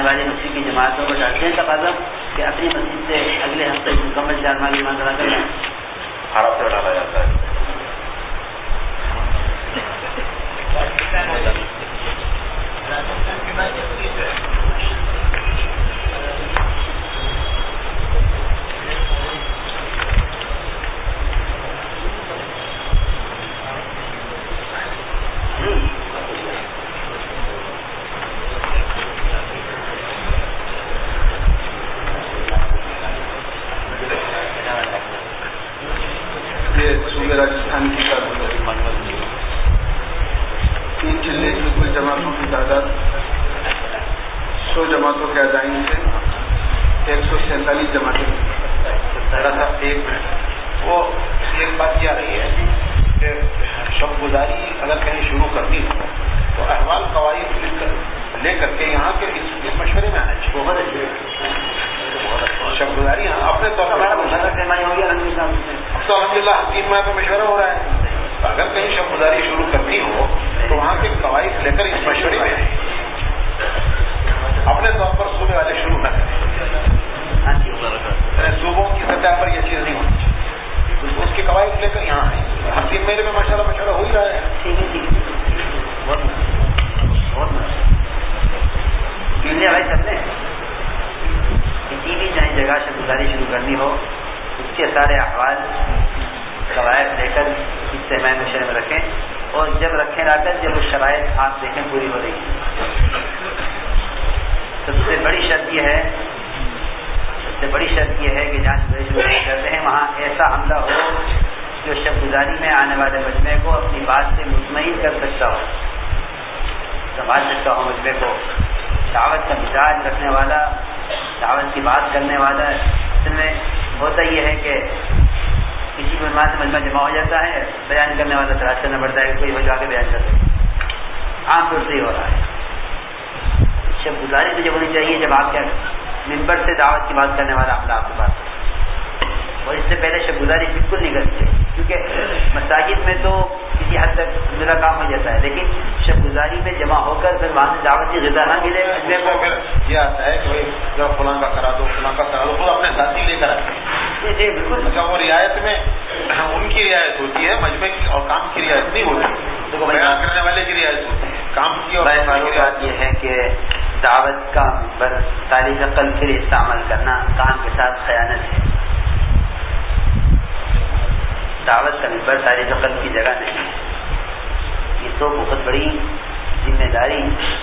والی مسجد کی جماعتوں کو ڈالتے ہیں تقاضا کہ اپنی مسجد سے اگلے ہفتے مکمل 4 ماہ کی جماعت ادا کریں؟ ہر ہفتے ڈالا جاتا ہے. راجستھان کی کارروائی 3 ضلع کی کل جماعتوں کی تعداد 100 جماعتوں کے عزائم سے 147 جماعتیں. وہ ایک بات کیا رہی ہے کہ شب گزاری اگر کہیں شروع کرنی ہو تو احوال قواعد لے کر کے یہاں کے اس مشورے میں آنا چاہیے. بہت اچھی شب گزاری ہاں اپنے طور پر مشورہ کروائی ہوگی تو الحمدللہ 3 ماہ پہ مشورہ ہو رہا ہے. اگر کہیں شب گزاری شروع کرنی ہو تو وہاں کے قواعد لے کر اس مشورے میں آئیں. اپنے طور پر صوبے والے شروع نہ کریں. صوبوں کی سطح پر یہ چیز نہیں ہونی چاہیے. اس کے قواعد لے کر یہاں آئیں. ہر 3 مہینے میں ماشاءاللہ مشورہ ہو ہی رہا ہے. بھائی چلتے ہیں کسی بھی جائیں جگہ شب گزاری شروع کرنی ہو اس کے سارے احوال قواعد لے کر اس سے میں مشورے میں رکھیں اور جب رکھیں لا کر جب وہ شرائط آپ دیکھیں پوری ہو رہی ہے. سب سے بڑی شرط یہ ہے کہ جہاں شب شروع کرتے ہیں وہاں ایسا عملہ ہو جو شب گزاری میں آنے والے مجمع کو اپنی بات سے مطمئن کر سکتا ہو, سنبھال سکتا ہو مجمع کو. دعوت کا مزاج رکھنے والا, دعوت کی بات کرنے والا. اصل میں ہوتا یہ ہے کہ کسی بھی عنوان سے مجمع جمع ہو جاتا ہے, بیان کرنے والا تلاش کرنا پڑتا ہے کہ کوئی وجہ کے بیان کر سکے. عام طور سے ہی ہو رہا ہے. شب گزاری تو جب ہونی چاہیے جب آپ کے ممبر سے دعوت کی بات کرنے والا عملہ آپ کے پاس, اور اس سے پہلے شب گزاری بالکل نہیں کرنی چاہیے, کیونکہ مساجد میں تو کسی حد تک میرا کام ہو جاتا ہے, لیکن شب گزاری میں جمع ہو کر پھر وہاں سے دعوت کی غذا نہ ملے. پھر یہ آتا ہے کہ جب فلاں کا کرا دو فلاں کا کرا دو, خود اپنے ساتھی لے کر آتے ہیں. جی بالکل. اچھا وہ رعایت میں ان کی رعایت ہوتی ہے, مجمع کی اور کام کی رعایت نہیں ہوتی. تو بیان کرنے والے کی رعایت ہوتی ہے, کام کی. اور بات یہ ہے کہ دعوت کا ممبر تاریخ قلب کے لیے استعمال کرنا کام کے ساتھ خیانت ہے. دعوت کا ممبر تاریخ قلب کی جگہ نہیں ہے. یہ تو بہت بڑی ذمہ داری.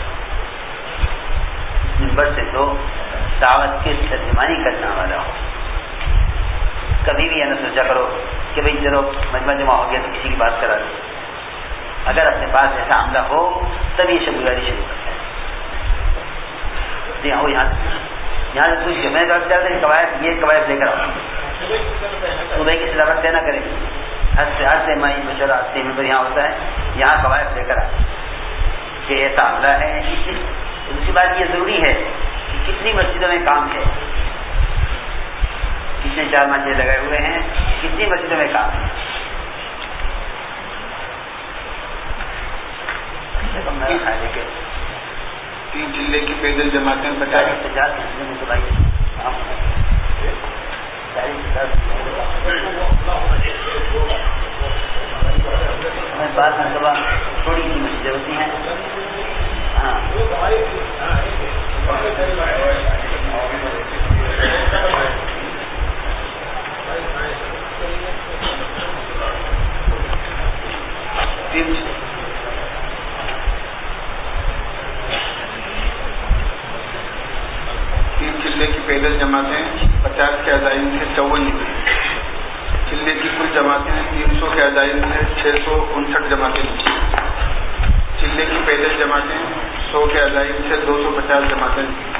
ممبر سے تو دعوت کی ترجمانی کرنے والا ہو. کبھی بھی یہ نہ سوچا کرو کہ بھئی چلو مجمع جمع ہو گیا تو کسی کی بات کرا دو. اگر اپنے پاس ایسا عملہ ہو تب یہ شب گزاری شروع کرتا ہے. یہاں سے پوچھ کے میں چاہتا کہ قواعد یہ قواعد لے کر آؤں. صبح کی سلاوت نہ کریں, ہر سے مائی مشورہ ہفتے میں یہاں ہوتا ہے, یہاں قواعد لے کر آئے کہ ایسا عملہ ہے. دوسری بات یہ ضروری ہے کہ کتنی مسجدوں میں کام ہے, کتنے 4 ماچے لگائے ہوئے ہیں, کتنی مسجدوں میں کام ہے. 3 ضلع کی پیدل جماعتیں 50 بعض مرتبہ تھوڑی سی مسجدیں ہوتی ہیں. ہاں پیدل جماعتیں 50 کے عزائم سے 54 نکلی. ضلع کی کل جماعتیں 300 کے عزائم سے 659 جماعتیں نکلی. ضلع کی پیدل جماعتیں 100 کے عزائم سے 250 جماعتیں نکلی.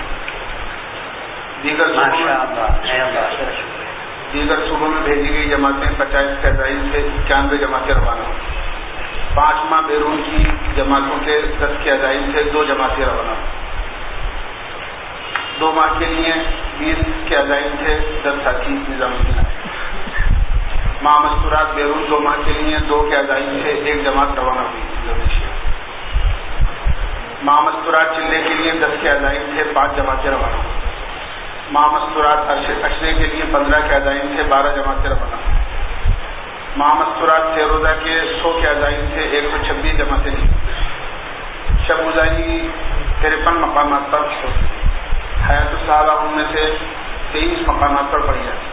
دیگر صوبوں میں بھیجی گئی جماعتیں 50 کے عزائم سے 91 جماعتیں روانہ ہوئی. 5 ماہ بیرون کی جماعتوں کے 10 کے عزائم سے 2 جماعتیں روانہ ہوئی. 2 ماہ کے لیے 20 کے عزائم سے 10 ساتھی نظام الدین آئے. ماہ مستورات بیرون 2 ماہ کے لیے 2 کے عزائم سے 1 جماعت روانہ ہوئی. ماہ مستورات چلنے کے لیے 10 کے عزائم تھے 5 جماعتیں روانہ. ماہ مستورات اشرے کے لیے 15 کے عزائم تھے 12 جماعتیں روانہ. ماہ مستورات 6 روزہ کے 100 کے عزائم تھے 126 جماعتیں دی. شب گزاری 53 مقامات پر ہوتی ہے. حیات الصحابہ ان میں سے 23 مقامات پر پڑھی جاتی ہے.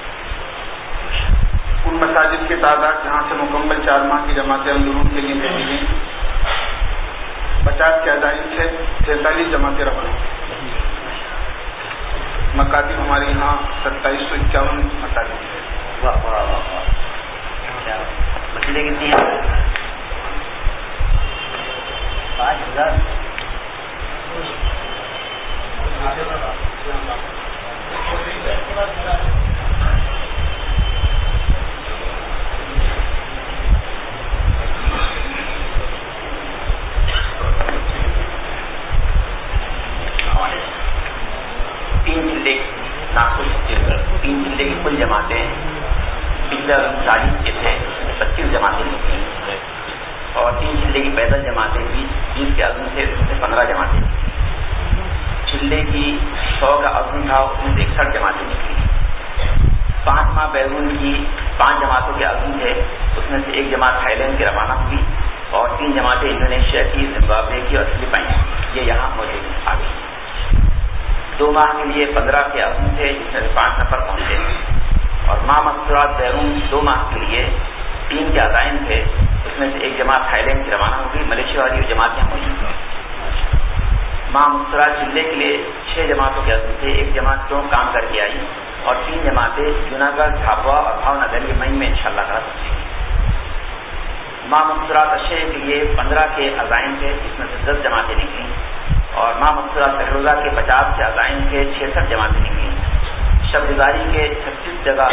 ان مساجد کی تعداد جہاں سے مکمل 4 ماہ کی جماعتیں اندرون کے لیے بھیجی گئیں 50 کے عزائم سے 43 جماعتیں روانہ. مکاتب ہمارے یہاں 2751 مساجد ہیں. مسجدیں کتنی ہیں؟ 5000. تین چلے کی کل جماعتیں پچھلے 40 کے تھے 25 جماعتیں نکلی اور 3 چلے کی پیدل جماعتیں 20 کے عزم سے 15 جماعتیں نکلی. چلے کی 100 کا عزم تھا اس میں 61 جماعتیں نکلی. 5 ماہ بیرون کی 5 جماعتوں کے عزم تھے اس میں سے 1 جماعت تھائی لینڈ کی روانہ ہوئی اور 3 جماعتیں انڈونیشیا کی، زمبابوے کی اور فلپائن یہ یہاں موجود آ گئی. 2 ماہ کے لیے 15 کے عزم تھے جس میں سے 5 نفر پہنچے اور ماہ مستورات بیرون 2 ماہ کے لیے 3 کے عزائم تھے اس میں سے 1 جماعت تھائی لینڈ کی روانہ ہوگی. ملیشیا والی وہ جماعتیں موجود ہیں. ماہ مستورات چلے کے لیے 6 جماعتوں کے عزم تھے. 1 جماعت تو کام کر کے آئی اور 3 جماعتیں جوناگڑھ، جھاپوا اور بھاؤ نگر یہ مئی میں انشاءاللہ کرا سکیں گے. ماہ مستورات اشرے کے لیے 15 کے عزائم تھے اس میں سے 10 جماعتیں نکلیں اور ماہ مستورات سہروزہ کے 50 کے عزائم کے 66 جماعتیں نکلیں. شب گزاری کے 36 جگہ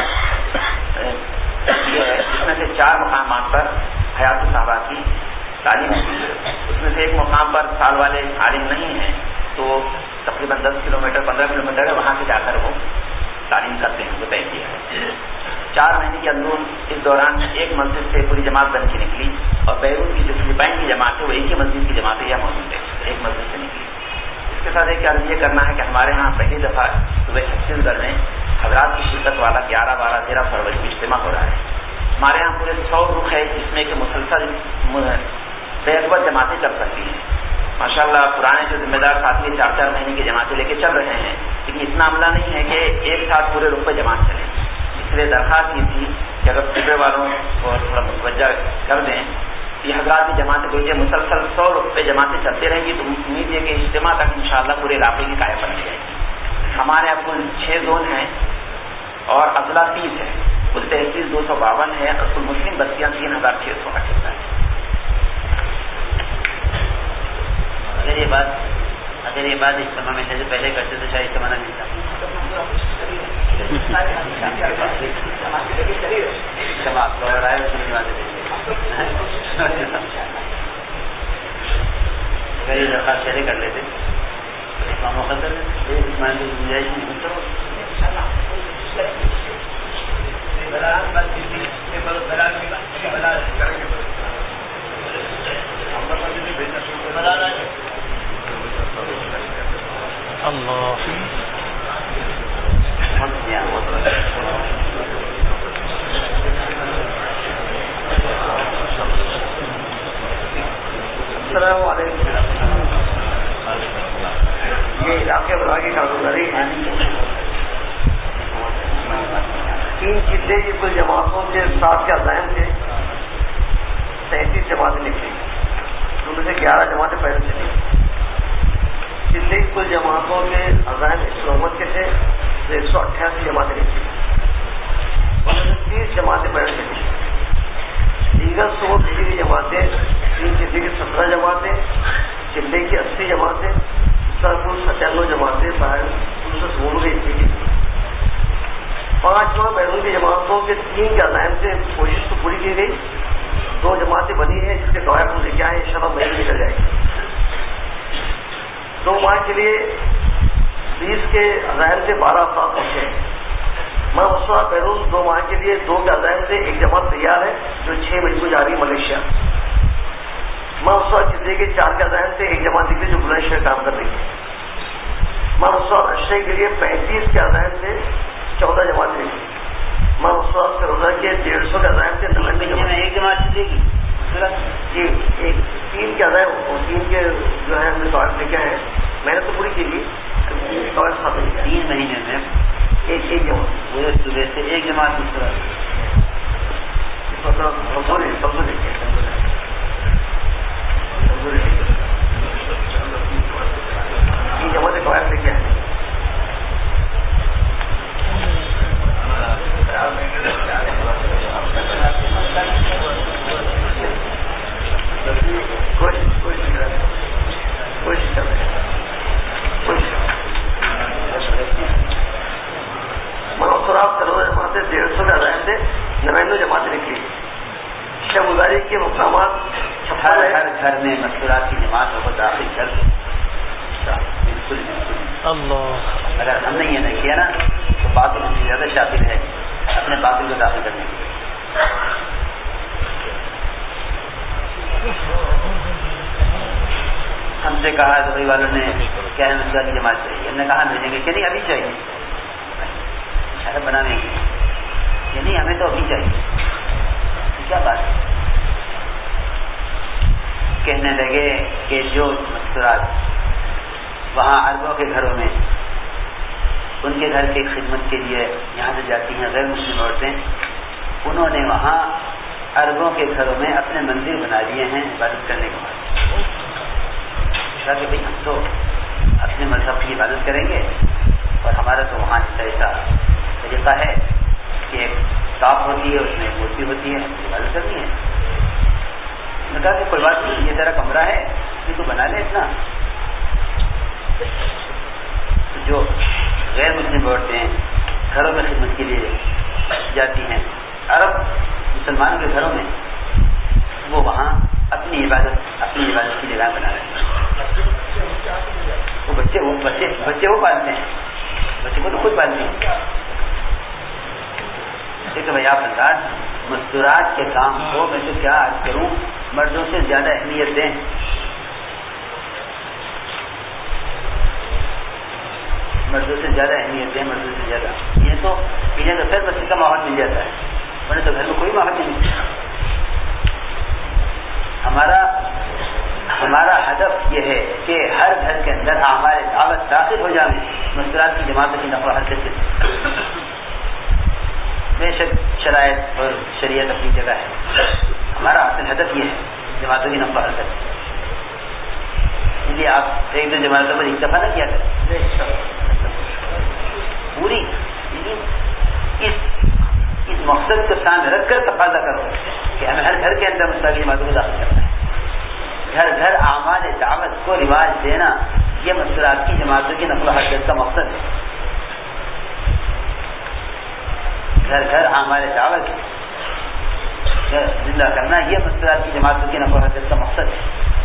یہ ہے جس میں سے 4 مقامات پر حیات الصحابہ کی تعلیم ہوتی ہے. اس میں سے 1 مقام پر سال والے عالم نہیں ہیں تو تقریباً 10 کلومیٹر 15 کلومیٹر ہے وہاں سے جا کر وہ تعلیم کرتے ہیں. وہ طے کیا ہے 4 مہینے کے اندر اس دوران 1 مسجد سے پوری جماعت بن کے نکلی اور بیرون کی جو فلپائن کی جماعت ہے وہ ایک ہی مسجد کی جماعت یہاں موجود ہے 1 مسجد سے نکلی. اس کے ساتھ ایک عرض یہ کرنا ہے کہ ہمارے ہاں پہلی دفعہ صبح چھتیس گڑھ میں حضرات کی شرکت والا 11، 12، 13 فروری کو اجتماع ہو رہا ہے. ہمارے یہاں پورے 100 رخ ہے جس میں کہ مسلسل بیعت جماعتیں چل سکتی ہیں. ماشاءاللہ پرانے جو ذمہ دار ساتھی 4 مہینے کی جماعتیں لے کے چل رہے ہیں لیکن اتنا عملہ نہیں ہے کہ ایک ساتھ پورے رخ پہ جماعت چلے. اس لیے درخواست کی تھی کہ اگر صوبے والوں کو تھوڑا متوجہ کر دیں یہ حضرات کی جماعتیں کوئی مسلسل 100 رخ پہ جماعتیں چلتے رہیں گی تو امید ہے کہ اجتماع تک انشاءاللہ پورے علاقے کی قائم بن جائے گی. ہمارے یہاں کل 6 زون ہیں اور اضلاع 30 ہے. کل تحصیل 252 ہے اور کل مسلم بستیاں 3668 ہے. اگر یہ بات اجتماع ملنے سے پہلے کرتے تو شاید اجتماع نہ ملتا. اگر یہ درخواست شیئر کر لیتے مقدر السلام علیکم. یہ علاقے بنا کی کاروباری ہے 3 چلے کی کل جماعتوں کے 7 کے عزائم تھے 37 جماعتیں نکلی ان میں سے 11 جماعتیں پیدل چلی. چلے کی کل جماعتوں کے عزائم 109 کے تھے تو 188 جماعتیں نکلی ان میں سے 30 جماعتیں پیدل چلی. دیگر 100 چلے کی جماعتیں 3 چلے کی 17 جماعتیں چلے کی 80 جماعتیں کل 97 جماعتیں باہر 19 گئی تھی. 5 ماہ بیرون کی جماعتوں کے 3 کے عزائم سے کوشش تو پوری کی گئی. 2 جماعتیں بنی ہیں جس کے قواعد کو لے کے آئے ان شاء اللہ مہینے نکل جائے گی. 2 ماہ کے لیے 20 کے عزائم سے 12 افراد پہنچے. میں مسئلہ بیرون 2 ماہ کے لیے 2 کے عزائم سے 1 جماعت تیار ہے جو 6 مئی کو جا رہی ملیشیا. ماں اس وقت کسی کے 4 کے ذہن سے ایک جماعت نکلی جو بلند شہر کام کر رہی ہے. ماں اس وقت اشرے کے لیے 35 کے ذہن سے 14 جماعت نکلی. ماں اس وقت فروزہ کے 150 کے ذہن سے 99 جماعت. ایک جماعت چلے گی جی 3 کے ذہن 3 کے جو ہے ہم نے سوال لکھے ہیں. محنت تو پوری کی گئی 3 مہینے میں ایک جماعت پورے صبح سے ایک جماعت یہ جماعت قواعد لے کے آئے. منصورات کروڑ جماعتیں 150 کے ذہن سے 99 جماعتیں نکلی. شب گزاری کے مقامات ہر گھر میں منصورات کی جماعتوں کو داخل کر بالکل اگر ہم نے یہ نہیں کیا نا تو باطل ہم سے زیادہ شاطر ہے اپنے باطل کو داخل کرنے کے لیے. ہم سے کہا دبئی والوں نے کیا ہے مسئلہ کی جماعت چاہیے. ہم نے کہا بھیجیں گے کہ نہیں ابھی چاہیے بنانے کی کہ نہیں ہمیں تو ابھی چاہیے. کیا بات ہے. کہنے لگے کہ جو مستورات وہاں عربوں کے گھروں میں ان کے گھر کی خدمت کے لیے یہاں سے جاتی ہیں غیر مسلم عورتیں, انہوں نے وہاں عربوں کے گھروں میں اپنے مندر بنا لیے ہیں عبادت کرنے کے بعد. کہا کہ بھائی ہم تو اپنے مذہب کی عبادت کریں گے اور ہمارا تو وہاں ایسا طریقہ ہے کہ ایک ٹاپ ہوتی ہے اس میں مورتی ہوتی ہے عبادت کرنی ہے. میں نے کہا کہ کوئی بات نہیں یہ تیرا کمرہ ہے یہ تو بنا لے اتنا. جو غیر مسلم عورتیں گھروں میں خدمت کے لیے جاتی ہیں عرب مسلمانوں کے گھروں میں, وہ وہاں اپنی عبادت کی جگہ بنا رہے ہیں. وہ بچے وہ پالتے ہیں, بچے کو تو خود پالتے ہیں. دیکھو بھائی آپ انداز مستورات کے کام کو میں تو کیا عرض کروں مردوں سے زیادہ اہمیت دیں. مردوں سے زیادہ یہ تو پھر بچے کا ماحول مل جاتا ہے ورنہ تو گھر میں کوئی ماحول نہیں. ہمارا ہدف یہ ہے کہ ہر گھر کے اندر ہمارے دعوت داخل ہو جائیں مستورات کی جماعتوں کی نقل و حرکت سے. بے شک شرائط اور شریعت اپنی جگہ ہے, ہمارا اصل ہدف یہ ہے جماعتوں کی نقل و حرکت. اس لیے آپ ایک دو جماعتوں پر اکتفا نہ کیا کریں, پوری اس مقصد کو سامنے رکھ کر تقاضا کرو کہ ہمیں ہر گھر کے اندر مستقل جماعتوں کو داخل کرنا ہے. گھر گھر اعمال دعوت کو رواج دینا یہ مستورات کی جماعتوں کی نقل و حرکت کا مقصد ہے. گھر گھر اعمال دعوت زندہ کرنا یہ مستورات کی جماعتوں کی نقل و حرکت کا مقصد ہے.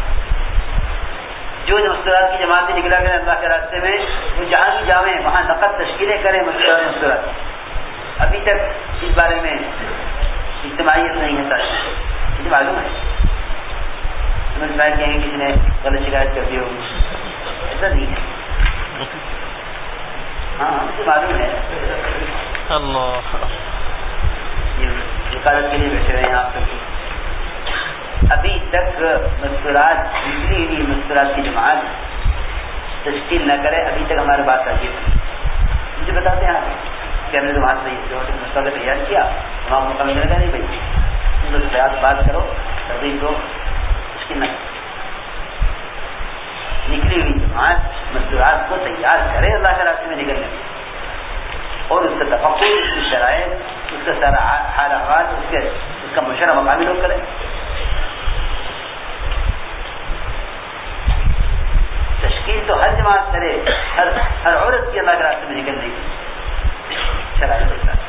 جو مستورات کی جماعتیں نکلا کریں اللہ کے راستے میں وہ جہاں بھی جاویں وہاں نقد تشکیلیں کریں مستورات. ابھی تک اس بارے میں اجتماعیت نہیں ہے سر, مجھے معلوم ہے. کہیں گے کسی نے غلط شکایت کر دی ہوگی, ایسا نہیں ہے. ہاں مجھے معلوم ہے یہ وکالت کے لیے بیٹھے رہے ہیں آپ تک. ابھی تک مستورات نکلی ہوئی مستورات کی جماعت تشکیل نہ کرے ابھی تک ہمارے بات آگے مجھے بتاتے ہیں آپ کہ ہم نے تو بات نہیں جو مسئلہ تیار کیا وہاں موقع ملنے لگا نہیں بھائی بات کرو تبھی تو مشکل نہ نکلی ہوئی جماعت مستورات کو تیار کرے اللہ کے راستے میں نکلنے میں, اور اس کا تفقع اس کی شرائط اس کا سارا حال احوال اس کا مشورہ مقامی لوگ کریں. تشکیل تو ہر جماعت کرے, ہر عورت کی اللہ کے راستے میں نکلنے کی شرائط ہوتا ہے.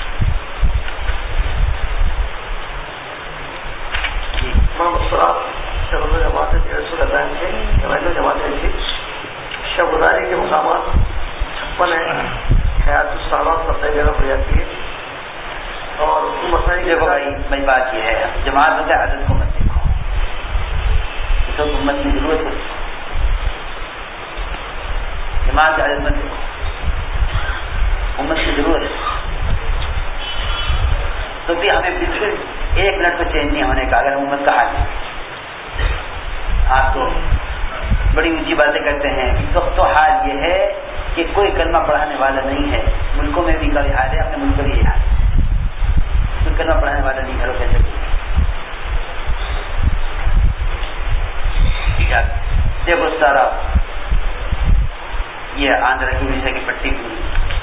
جماعتیں 150 ٹائم سے جماعتیں تھیں. شب گزاری کے مقامات 56 ہیں. حیات السلامات فتح جگہ ہو جاتی ہے. اور مسائل دیکھو بھائی بات یہ ہے جماعتوں کے عدد کو مت دیکھو, جس وقت امت کی ضرورت ہوتی جماعت کی عظمت ہے، امت کی ضرورت ہے، تو بھی ہمیں بالکل 1 منٹ کو چینج نہیں ہونے کا اگر ہم امت کا حال ہے. آپ تو بڑی اونچی باتیں کرتے ہیں، اس وقت تو حال یہ ہے کہ کوئی کلمہ پڑھانے والا نہیں ہے. ملکوں میں بھی کوئی حال ہے، اپنے ملک کا بھی حال ہے، کوئی کلمہ پڑھانے والا نہیں. گھروں کیسے دیکھو سارا یہ آندھرا کی وجہ کی پٹی پوری.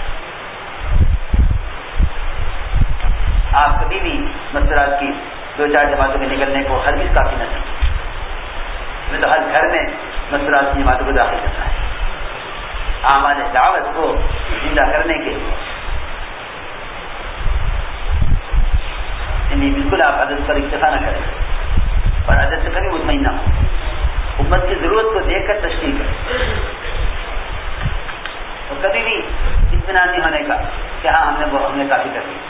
آپ کبھی بھی مسئلات کی 2-4 جماعتوں کے نکلنے کو ہرگز کافی نہ سمجھیں. میں تو ہر گھر میں مسئلات کی جماعتوں کو داخل کرنا ہے اعمال دعوت کو زندہ کرنے کے لیے. یعنی بالکل آپ عدد پر اکتفا نہ کریں اور عدد سے کبھی مطمئن نہ ہو. امت کی ضرورت کو دیکھ کر تشریح کریں اور کبھی بھی اطمینان نہیں ہونے کا کہ ہاں ہم نے کافی کر دیا.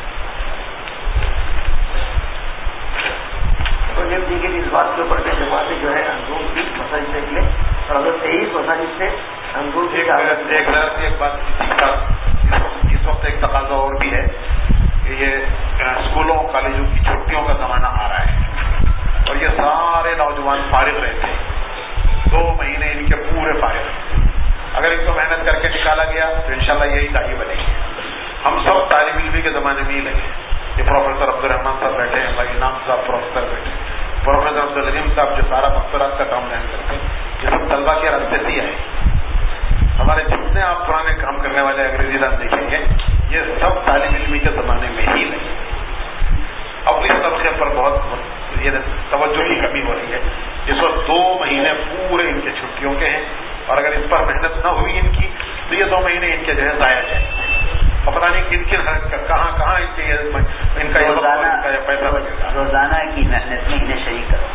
جی کے اس بات کے اوپر کہ جماعتیں جو ہے اندرون کی مساجد سے نکلے اور اگر 23 مساجد سے اندرون کی ایک بات اس وقت ایک تقاضا اور بھی ہے کہ یہ اسکولوں کالجوں کی چھٹیوں کا زمانہ آ رہا ہے اور یہ سارے نوجوان فارغ رہتے ہیں. 2 مہینے ان کے پورے فارغ رہتے ہیں. اگر ان کو محنت کر کے نکالا گیا تو انشاءاللہ یہی داعی بنے گی. ہم سب طالب علمی کے زمانے میں ہی لگے. یہ پروفیسر عبدالرحمان صاحب بیٹھے ہیں، بھائی انعام صاحب پروفیسر بیٹھے ہیں، پروفیسر عبدالعظیم صاحب جو سارا مقصرات کا کام بیان کرتے ہیں. یہ سب طلبا کے راستے سے ہی آئے. ہمارے جتنے آپ پرانے کام کرنے والے انگریزی دان دیکھیں گے یہ سب طالب علمی کے زمانے میں ہی لگے. اب اس طبقے پر بہت یہ توجہ کی کمی ہو رہی ہے. اس وقت 2 مہینے پورے ان کے چھٹیوں کے ہیں اور اگر اس پر محنت نہ ہوئی ان کی تو یہ 2 مہینے ان کے جو ہے ضائع جائیں. اور پتہ نہیں کن کہاں ان کا پیسہ لگے گا. روزانہ کی محنت میں انہیں شریک کرو.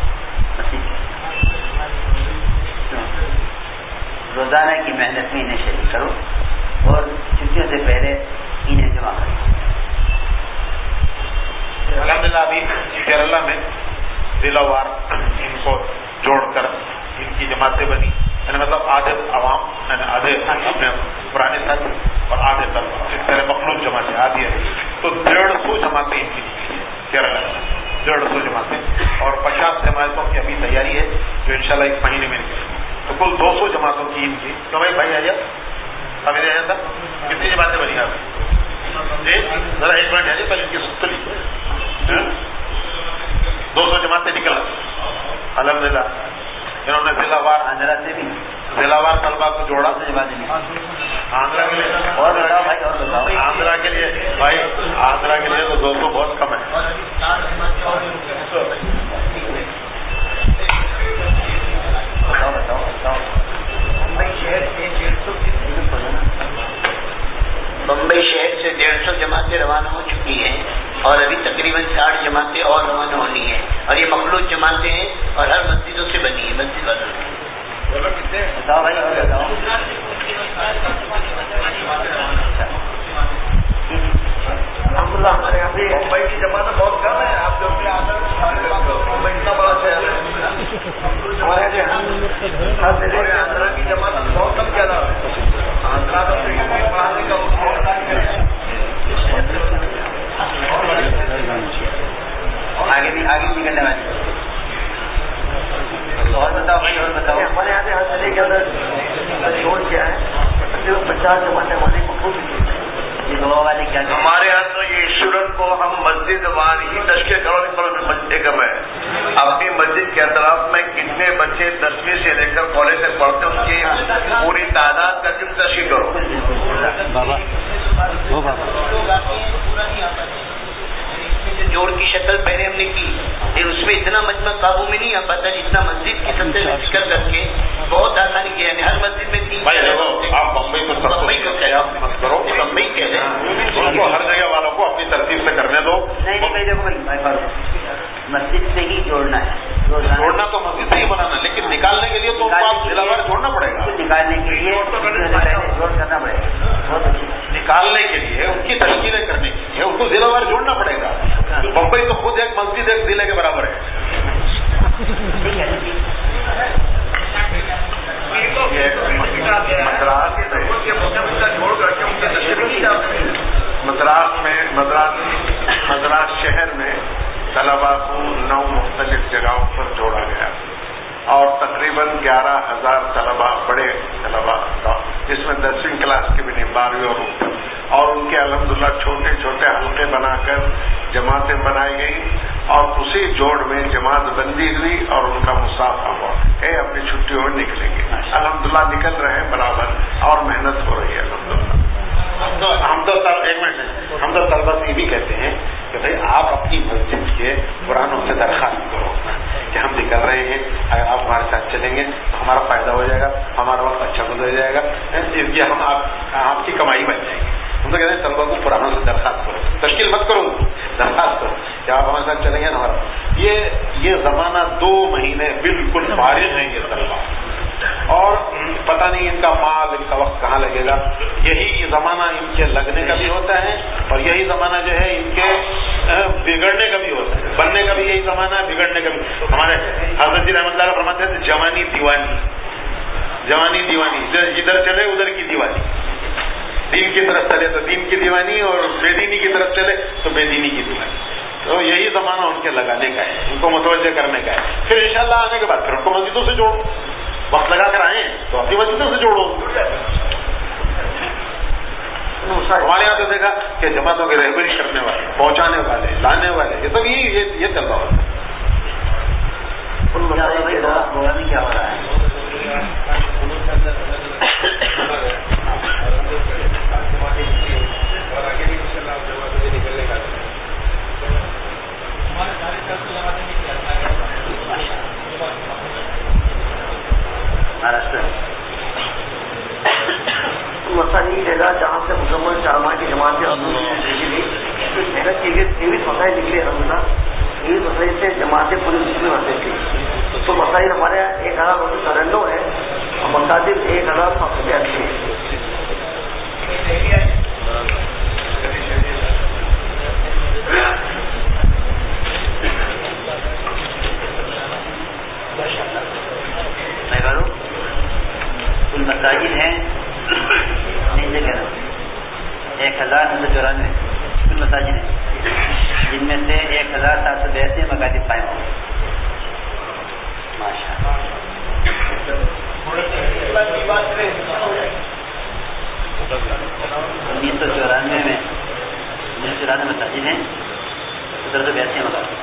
روزانہ کی محنت میں انہیں شریک کرو اور چھٹیوں سے پہلے انہیں جمع کرو. الحمدللہ ابھی کیرلا میں ضلع وار ان کو جوڑ کر ان کی جماعتیں بنی. یعنی مطلب آدھے عوام یعنی آدھے اپنے پرانے ساتھی اور آدھے طلبا اس طرح مخلوط جماعتیں آدھی ہے. تو 150 جماعتیں ان کی کیرلا میں 150 جماعتیں اور 50 جماعتوں کی ابھی تیاری ہے جو انشاءاللہ 1 مہینے میں نکلے. تو کل 200 جماعتوں کی ان کی. تو بھائی آیا ابھی رہے تھا کتنی جماعتیں بنی آپ جی ذرا 1 منٹ ہے جی پہلے ان کی سن لیجیے. 200 جماعتیں نکل الحمدللہ. انہوں نے ضلع وار آندھرا سے بھی ضلع وار طلبا کو جوڑا. آندھرا کے لیے اور بتاؤ بھائی اور بتاؤ. آندھرا کے لیے بھائی آندھرا کے لیے تو 200 بہت کم ہے. بتاؤ بمبئی شہر سے 150 جماعتیں روانہ ہو چکی ہیں اور ابھی تقریباً 60 جماعتیں اور روانہ ہونی ہیں اور یہ مخلوط جماعتیں ہیں اور ہر مسجدوں سے بنی ہے. مسجد والوں کی بتاؤ بھائی اور بتاؤ. الحمدللہ ہمارے یہاں سے ممبئی کی جماعت بہت کم ہے. آپ جو ممبئی اتنا بڑا شہر ہے ہمارے یہاں آندھرا کی جماعت بہت کم زیادہ ہے. آندھرا تو پڑھانے کا آگے بھی نکلنے والے. اور بتاؤ بھائی اور بتاؤ. ہمارے یہاں سے حاصل کے اندر چھوڑ کیا ہے 50 جماعتیں ہماری مخلوط یہ دعا والے کیا کہیں؟ ہمارے یہاں تو یہ ایشورن کو ہم مسجد وار ہی تشکیل کروانے پر ایکم ہے. اپنی مسجد کے اطراف میں کتنے بچے 10ویں سے لے کر کالج تک پڑھتے ہیں اس کی پوری تعداد کا تم تشکیل کرو. جوڑ کی شکل پہلے ہم نے کی لیکن اس میں اتنا مجمع قابو میں نہیں آ پاتا جتنا مسجد کی سطح سے ذکر کر کے بہت آسانی کیا. یعنی ہر مسجد میں 3 آپ بمبئی کو بمبئی کو کہہ کرو. بمبئی کہہ رہے ان کو ہر جگہ والوں کو اپنی ترتیب سے کرنے دو. نہیں بھائی دیکھو بھائی مسجد سے ہی جوڑنا ہے. جوڑنا تو مسجد سے ہی بنانا لیکن نکالنے کے لیے تو آپ ضلع وار جوڑنا پڑے گا. نکالنے کے لیے جوڑ کرنا پڑے گا. بہت اچھی نکالنے کے لیے ان کی تشکیلیں کرنے کے لیے ان کو ضلع وار جوڑنا پڑے گا. بمبئی تو خود ایک مسجد ایک ضلع کے برابر ہے. ٹھیک ہے. 11,000 طلبا، بڑے طلبا، جس میں 10ویں کلاس کے بھی نہیں، 12ویں اور ان کے الحمدللہ چھوٹے چھوٹے حلقے بنا کر جماعتیں بنائی گئی اور اسی جوڑ میں جماعت بندی ہوئی اور ان کا مسافہ ہوا ہے، اپنی چھٹیوں میں نکلیں گے الحمدللہ، نکل رہے ہیں برابر اور محنت ہو رہی ہے الحمدللہ۔ ہم تو طلبا سے یہ بھی کہتے ہیں کہ بھائی آپ اپنی مسجد کے قرآنوں سے درخواست کرو کہ ہم نکل رہے ہیں، اگر آپ ہمارے ساتھ چلیں گے تو ہمارا فائدہ ہو جائے گا، ہمارا وقت اچھا گزر جائے گا، اس لیے ہم آپ کی کمائی بن جائے گی۔ ہم تو کہتے ہیں طلبا کو قرآنوں سے درخواست کرو، تشکیل مت کرو، درخواست کرو کہ آپ ہمارے ساتھ چلیں گے نا ہمارا۔ یہ زمانہ 2 مہینے بالکل فارغ ہیں یہ طلبا، اور پتہ نہیں ان کا مال، ان کا وقت کہاں لگے گا۔ یہی زمانہ ان کے لگنے کا بھی ہوتا ہے اور یہی زمانہ جو ہے ان کے بگڑنے کا بھی ہوتا ہے، بننے کا بھی یہی زمانہ ہے، بگڑنے کا بھی۔ ہمارے حضرت جی رحمۃ اللہ فرماتے ہیں جوانی دیوانی، جوانی دیوانی، ادھر چلے ادھر کی دیوانی، دین کی طرف چلے تو دین کی دیوانی اور بے دینی کی طرف چلے تو بے دینی کی دیوانی۔ تو یہی زمانہ ان کے لگانے کا ہے، ان کو متوجہ کرنے کا ہے۔ پھر انشاءاللہ آنے کے بعد پھر ان کو مسجدوں سے جوڑو، وقت لگا کر آئیں تو اپنی مسجدوں سے جوڑو۔ ہمارے یہاں تو دیکھا کہ جماعتوں کی رہبری کرنے والے، پہنچانے والے، لانے والے، یہ سب یہ چل رہا ہوتا ہے۔ کیا ہو رہا ہے؟ مسئلہ یہ جگہ جہاں سے مسلمان چارما کی جماعتیں محنت کی گئی، 23 مسائل نکلے الحمدللہ، 23 مسائل سے جماعتیں پوری مسلم ہوتے تھے۔ تو مسائل ہمارے یہاں 1,994 ہے اور مساجد 1,780 ہیں۔ کل مساجد ہیں 1,994 کل مساجد ہیں، جن میں سے 1,782 مکاتب قائم ہوں گے۔ ماشاء اللہ۔ 1994 میں 1994 مساجد ہیں، 1782 مکاتب۔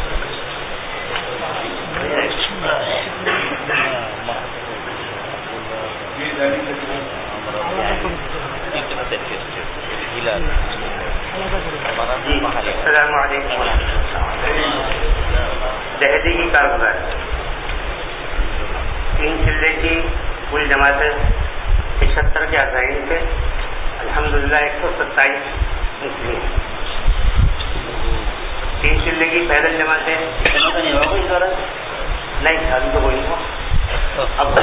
السلام علیکم۔ دہلی کی کارگزار 3 ضلع کی کل جماعتیں 75 کے عزائم سے الحمدللہ 127 نکلی ہیں۔ 3 ضلع کی پیدل جماعتیں نہیں، ابھی تو کوئی اب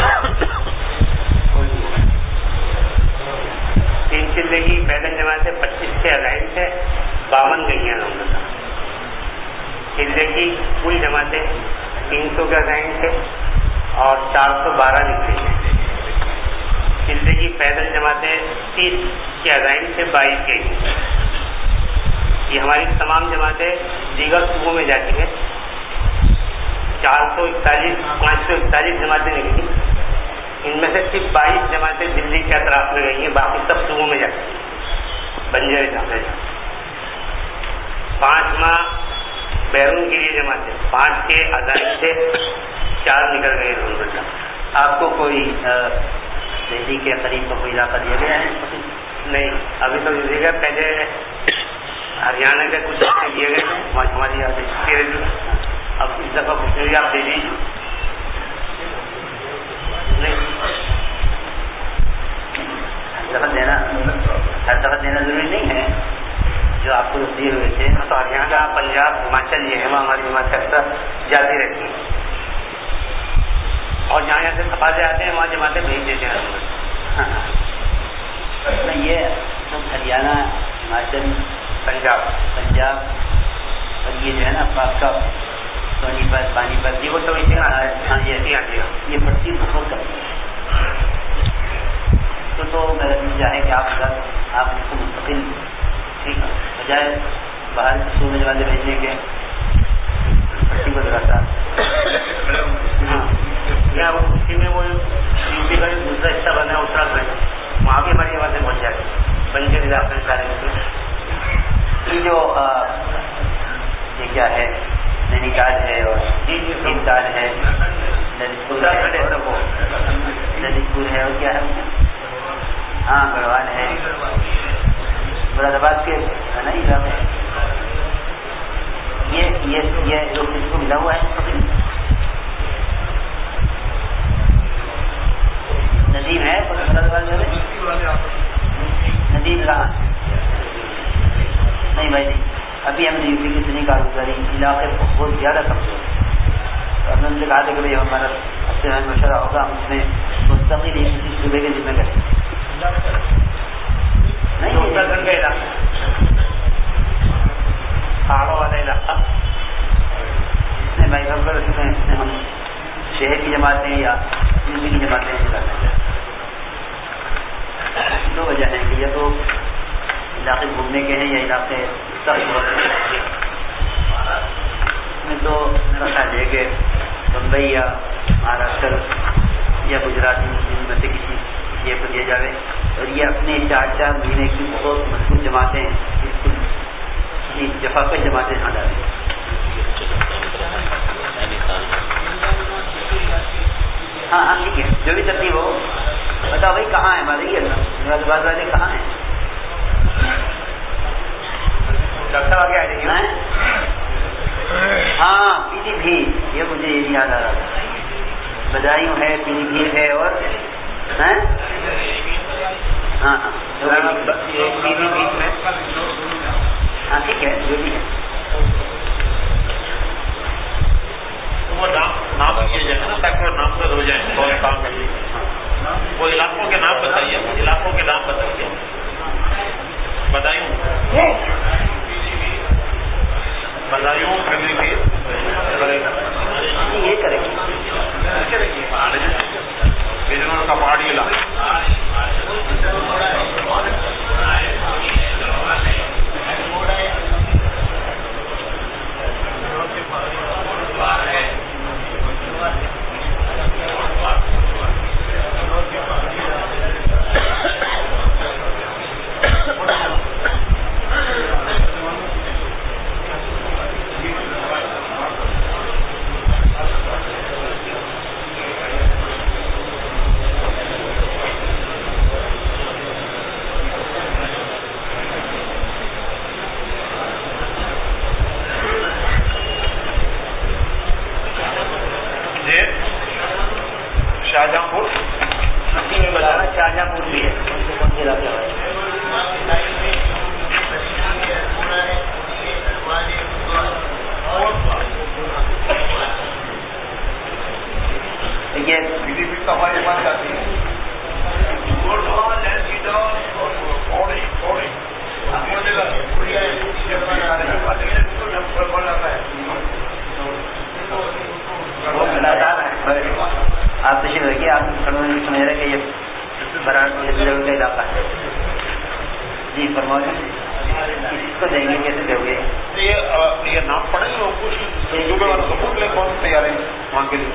3 ضلع کی پیدل جماعتیں 25 کے عزائم سے 52 گئی ہیں الحمدللہ۔ ضلع کی کل جماعتیں 300 کے عزائم سے اور 412 نکلی ہیں۔ ضلع کی پیدل جماعتیں 30 کے عزائم سے 22 گئی ہیں۔ یہ ہماری تمام جماعتیں دیگر صوبوں میں جاتی ہیں۔ 541 جماعتیں نکلی، ان میں سے صرف 22 جماعتیں دلی کے اطراف میں گئی ہیں، باقی سب صوبوں میں جاتی ہیں، بنجر جاتے ہیں۔ 5 ماہ بیرون کے لیے جماعتیں 5 کے عزائم سے 4 نکل گئے الحمدللہ۔ آپ کو کوئی دہلی کے قریب کا کوئی علاقہ دیا گیا ہے؟ نہیں، ابھی تو دیے گئے، پہلے ہریانہ کے کچھ دیے گئے ہیں، ہماری یاد ہے، اب اس دفعہ کچھ بھی آپ دے دیجیے۔ ہر دفعہ دینا ضروری نہیں ہے، جو آپ کو دیے ہوئے تھے تو ہریانہ، پنجاب، ہماچل یہ ہے، وہاں ہماری جماعت اکثر جاتی رہتی ہیں، اور جہاں سے تقاضے آتے ہیں وہاں جماعتیں بھیج دیتے ہیں۔ یہ ہریانہ، ہماچل، پنجاب اور یہ جو ہے نا آپ کا سونی پت، پانی پت، یہ وہ تو یہ پڑتی بہت کم ہے۔ تو میرا نتیجہ ہے کہ آپ اس کو مستقل ٹھیک ہے بجائے باہر صوبے والے بھیجنے کے پٹی کو ذرا سا کیا اسی میں مراد آباد کے ہے نا علاقے، یہ جو کس کو ملا ہوا ہے ندیم ہے مراد آباد میں، ندیم رہا نہیں بھائی نہیں، ابھی ہم نے یو پی کی اتنی کارگزاری علاقے بہت زیادہ کمزور ہے، ہم نے ان سے کہا تھا کہ بھائی ہمارا ہفتے میں مشورہ ہوگا، ہم اس میں مستقل ہی کسی صوبے کے ذمہ کریں نہیں اتراکھنڈ کا علاقہ، پہاڑوں والا علاقہ نہیں بھائی صاحب، اس میں ہم شہر کی جماعتیں یا یو پی کی جماعتیں کرنا چاہتے ہیں۔ دو وجہ ہیں کہ یا تو علاقے گھومنے کے ہیں یا علاقے سخت ہوتے ہیں، میں تو میرا خیال ہے کہ بمبئی یا مہاراشٹر یا گجرات میں سے کسی یہ کو دیا جائے، اور یہ اپنے 4 مہینے کی بہت مضبوط جماعتیں بالکل جفاقی جماعتیں نہ ڈالیں۔ ہاں ٹھیک ہے، جو بھی ترتیب ہو بتاؤ بھائی کہاں ہے ہمارے یہ مراد آباد والے کہاں ہیں؟ ڈاکٹر آگے آ جائیے۔ ہاں پیلی بھیت، یہ مجھے یہ یاد آ رہا تھا، بدایوں ہے، پیلی بھیت ہے، اور ہاں پیلی بھیت میں ہاں ٹھیک ہے جو بھی ہے وہ نام کیے جائے نا تاکہ وہ نام ہو جائے، کون کام کر لیجیے، وہ علاقوں کے نام بتائیے، علاقوں کے نام بتائیے، بدایوں پیلی بھیت یہ کریں گے بجنور کا پہاڑی علاقہ، شاہجہاں پور بھی ہے، کون سے علاقے والے ہماری بات جاتی ہے آپ تشریف رکھیے، آپ سمجھ رہے کہ یہ بران کا علاقہ ہے جی فرمائیے، کس کو دیں گے کیسے دے گے؟ یہ نام پڑے گا کچھ صوبے والا سپورٹ لے کون تیار ہے وہاں کے لیے؟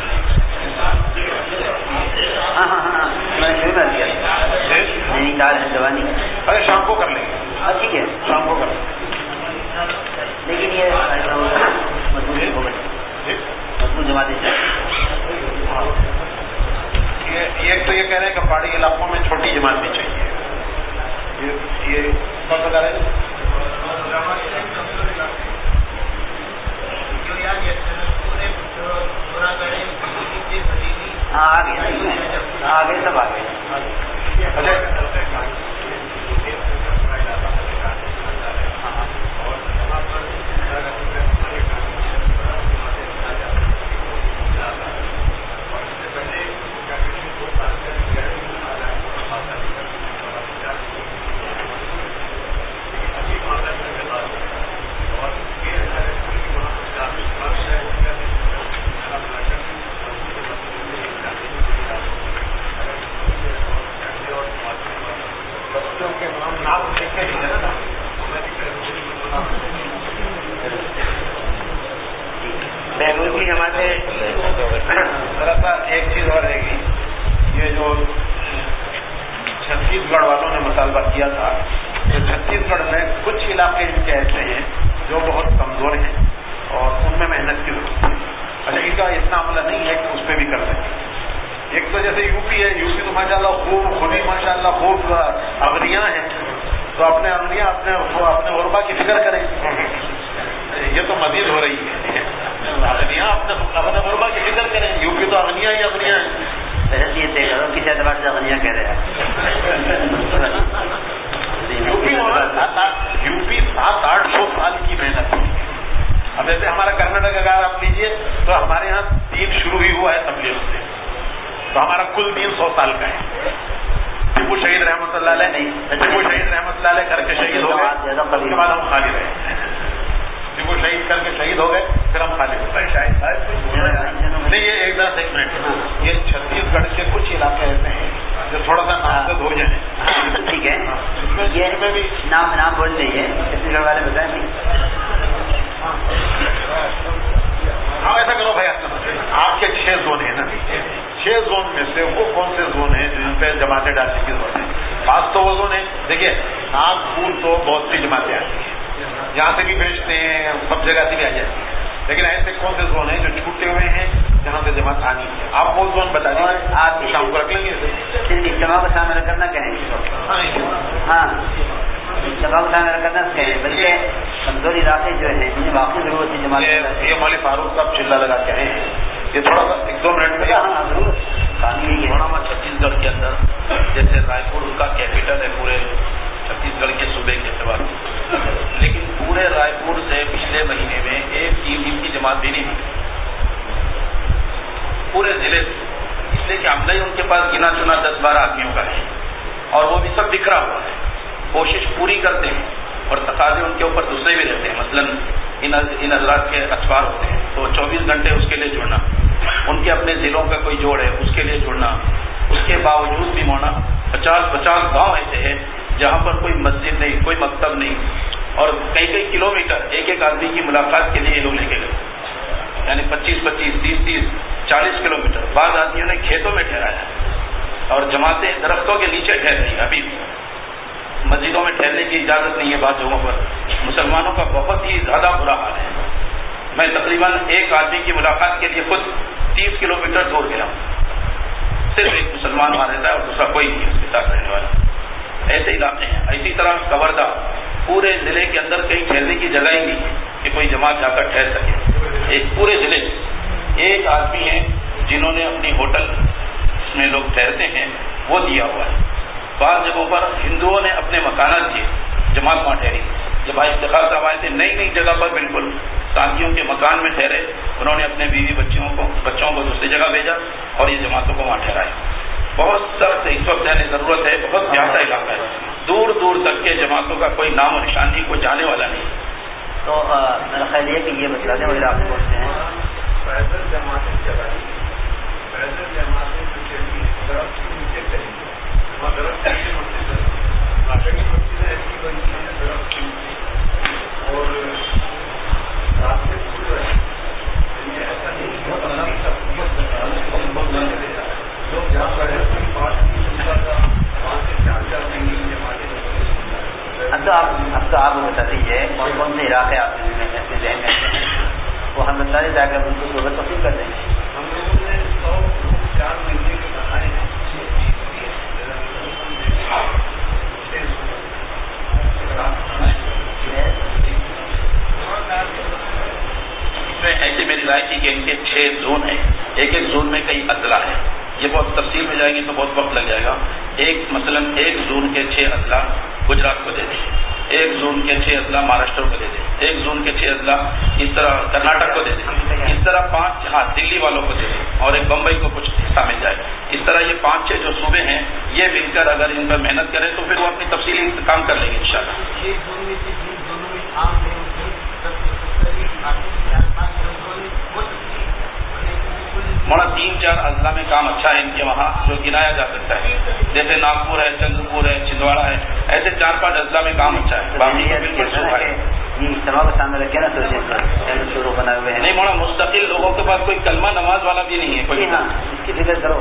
ہاں میں نے شروع کر دیا نینی تال ہے جوانی، ارے شام کو کر لیں گے، ہاں ٹھیک ہے شام کو کر لیں گے، لیکن یہ مضبوط جماعتیں ایک تو یہ کہہ رہے ہیں کہ پہاڑی علاقوں میں چھوٹی جماعتیں چاہیے، یہ کون بتا رہے ہیں؟ ہاں آگے سب آگے ایک چیز اور رہے گی، یہ جو چھتیس گڑھ والوں نے مطالبہ کیا تھا، تو چھتیس گڑھ میں کچھ علاقے ان کے ایسے ہیں جو بہت کمزور ہیں اور ان میں محنت کی ضرورت ہے۔ اچھا ان کا اتنا عملہ نہیں ہے کہ اس پہ بھی کر سکیں۔ ایک تو جیسے یو پی ہے، یو پی تو ماشاء اللہ خوب خود ہی ماشاء اللہ خوب اغنیاں ہیں، تو اپنے اغنیا اپنے غربا کی فکر کریں. یہ تو مزید ہو رہی ہے. اغنیا اپنے غربا کی فکر کریں. یو پی تو اغنیا ہی اغنیا ہے. یہ طے کرو کس اعتبار سے اغنیا کہہ رہے ہیں. یو پی 700-800 سال کی محنت. اب جیسے ہمارا کرناٹک اگر آپ لیجیے تو ہمارے یہاں دین شروع ہی ہوا ہے تبلیغ سے, تو ہمارا کل دین 100 سال کا ہے. ٹیپو شہید رحمۃ اللہ علیہ نہیں, ٹیپو شہید رحمۃ اللہ علیہ کر کے شہید ہو گئے, اس کے بعد ہم خالی رہے. ٹیپو شہید کر کے شہید ہو گئے, پھر ہم خالی ہو گئے. شاید نہیں, یہ ایک منٹ, یہ چھتیس گڑھ کے کچھ علاقے ایسے ہیں جو تھوڑا سا نامزد ہو جائیں. ٹھیک ہے, یہ بھی نام بول رہی ہے چھتیس گڑھ والے بتائیں. ہاں ایسا کرو بھائی, آپ کے 6 زون ہیں نا, 6 زون میں سے وہ کون سے زون ہیں جن پہ جماعتیں ڈالنے کی ضرورت ہے؟ خاص تو وہ زون ہے, دیکھیے ناگپور تو بہت سی جماعتیں آتی ہیں, یہاں سے بھی بھیجتے ہیں, سب جگہ سے بھی آ جاتی ہیں, لیکن ایسے کون سے زون ہیں جو چھوٹے ہوئے ہیں جہاں سے جماعت آنی ہے؟ آپ وہ زون بتا دیجیے, آپ شام کو رکھ لیں گے. صرف اجتماع کو شامل کرنا کہیں. ہاں اجتماع کو شامل کرنا کہیں, بلکہ کمزور علاقے جو ہیں جنہیں واقعی ضرورت ہے جماعت. یہ مولوی فاروق صاحب چلا لگا کے آئے ہیں, یہ تھوڑا سا 1-2 منٹ میں. ہاں ضرور. چھتیس گڑھ کے اندر جیسے رائے پور ان کا کیپٹل ہے پورے چھتیس گڑھ کے صوبے کے اعتبار سے, لیکن پورے رائے پور سے پچھلے مہینے میں ایک 3 دن کی جماعت بھی نہیں ہوئی پورے ضلع سے, اس لیے کہ عملہ ہی ان کے پاس گنا چنا 10-12 آدمیوں کا ہے, اور وہ بھی سب بکھرا ہوا ہے. کوشش پوری کرتے ہیں اور تقاضے ان کے اوپر دوسرے بھی رہتے ہیں. مثلاً ان حضرات کے اخبار ہوتے ہیں تو 24 گھنٹے اس کے لیے جڑنا, ان کے اپنے ضلعوں کا کوئی جوڑ ہے اس کے لیے جڑنا. اس کے باوجود بھی مونا 50-50 گاؤں ایسے ہیں جہاں پر کوئی مسجد نہیں, کوئی مکتب نہیں, اور کئی کلومیٹر ایک آدمی کی ملاقات کے لیے یہ لوگ لے کے گئے, یعنی 25-25, 30-30, 40 کلومیٹر. بعض آدمیوں نے کھیتوں میں ٹھہرایا, اور جماعتیں درختوں کے نیچے ٹھہر رہی. ابھی مسجدوں میں ٹھہرنے کی اجازت نہیں ہے بعض جگہوں پر. مسلمانوں کا بہت ہی زیادہ برا حال ہے. میں تقریباً ایک آدمی کی ملاقات کے لیے خود 30 کلومیٹر دور گیا ہوں. صرف ایک مسلمان وہاں رہتا ہے اور دوسرا کوئی نہیں اس کے ساتھ رہنے والا. ایسے علاقے ہیں. اسی طرح کوردا پورے ضلع کے اندر کہیں ٹھہرنے کی جگہ ہی نہیں ہے کہ کوئی جماعت جا کر ٹھہر سکے. ایک پورے ضلع ایک آدمی ہے جنہوں نے اپنی ہوٹل میں لوگ ٹھہرتے ہیں وہ دیا ہوا ہے. بعض جگہوں پر ہندوؤں نے اپنے مکانات دیے, جماعت وہاں ٹھہری. جب افتخار صاحب آئے تھے نئی جگہ پر بالکل ساتھیوں کے مکان میں ٹھہرے, انہوں نے اپنے بیوی بچوں کو دوسری جگہ بھیجا اور یہ جماعتوں کو وہاں ٹھہرایا. بہت سخت اس وقت یعنی ضرورت ہے, بہت زیادہ علاقہ ہے, دور دور تک کے جماعتوں کا کوئی نام و نشان نہیں, کوئی جانے والا نہیں. تو میرا خیال یہ کہ یہ بتلا دیں وہ علاقے کون سے ہیں. پیدل جماعتیں چلائی, پیدل جماعتیں جو چلی درخت کی مسجد ایسی بنتی ہیں درخت کی, اور راستے کھل رہے ہیں. ایسا نہیں لوگ جہاں پر پانچ کی سنتا تھا وہاں سے 4 مہینے جماعتیں. اب تو آپ بتا دیجیے کون سے علاقے آپ کے ذہن میں ہیں, وہ ہم بتا دیں تاکہ ہم ان کو صحبت تفصیل کر دیں. ہم لوگوں نے 4 مہینے کے بنائے ہیں. ایسے میری رائے تھی کہ ان کے 6 زون ہیں, ایک زون میں کئی اضلاع ہیں. یہ بہت تفصیل میں جائیں گے تو بہت وقت لگ جائے گا. مثلاً ایک زون کے 6 اضلاع گجرات کو دے دیں, ایک زون کے 6 اضلاع مہاراشٹر کو دے دیں, ایک زون کے 6 اضلاع اس طرح کرناٹک کو دے دیں, اس طرح 5 دلی والوں کو دے دیں, اور ایک بمبئی کو کچھ حصہ مل جائے. اس طرح یہ 5-6 جو صوبے ہیں یہ مل کر اگر ان پر محنت کریں تو پھر وہ اپنی تفصیلی کام کر لیں گے انشاءاللہ. موڑا 3-4 اضلاع میں کام اچھا ہے ان کے وہاں جو گنایا جا سکتا ہے, جیسے ناگپور ہے, چندر پور ہے, چھندواڑا ہے, ایسے 4-5 اضلاع میں کام اچھا ہے. باقی بالکل سوکھا ہے. یہ اجتماع کو سامنے رکھے نا تو شروع بنائے ہوئے ہیں. نہیں موڑا مستقل لوگوں کے پاس کوئی کلمہ نماز والا بھی نہیں ہے کوئی. ہاں اس کی فکر کرو.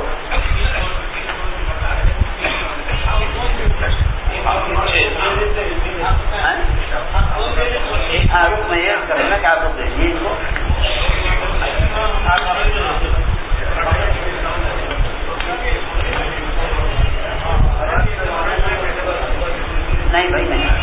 ہاں میں یہ کروں نا کہ آپ لوگ دیکھیے ان کو. نہیں بھائی نہیں.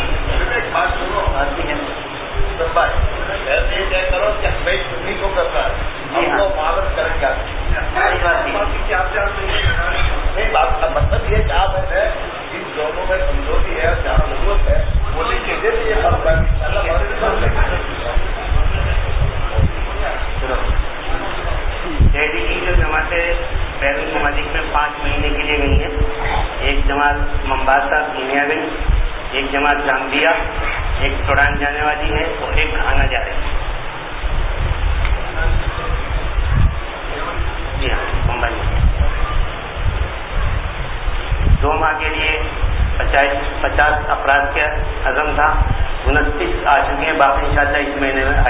ممباسا کینیا گنج، ایک جماعت گامبیا، ایک سوڈان جانے والی ہے اور ایک گھانا جا رہی ہے. جی ہاں، ممبئی میں 2 ماہ کے لیے 50 افراد کا عزم تھا. 29 آ چکے ہیں، باقی انشاءاللہ اس مہینے میں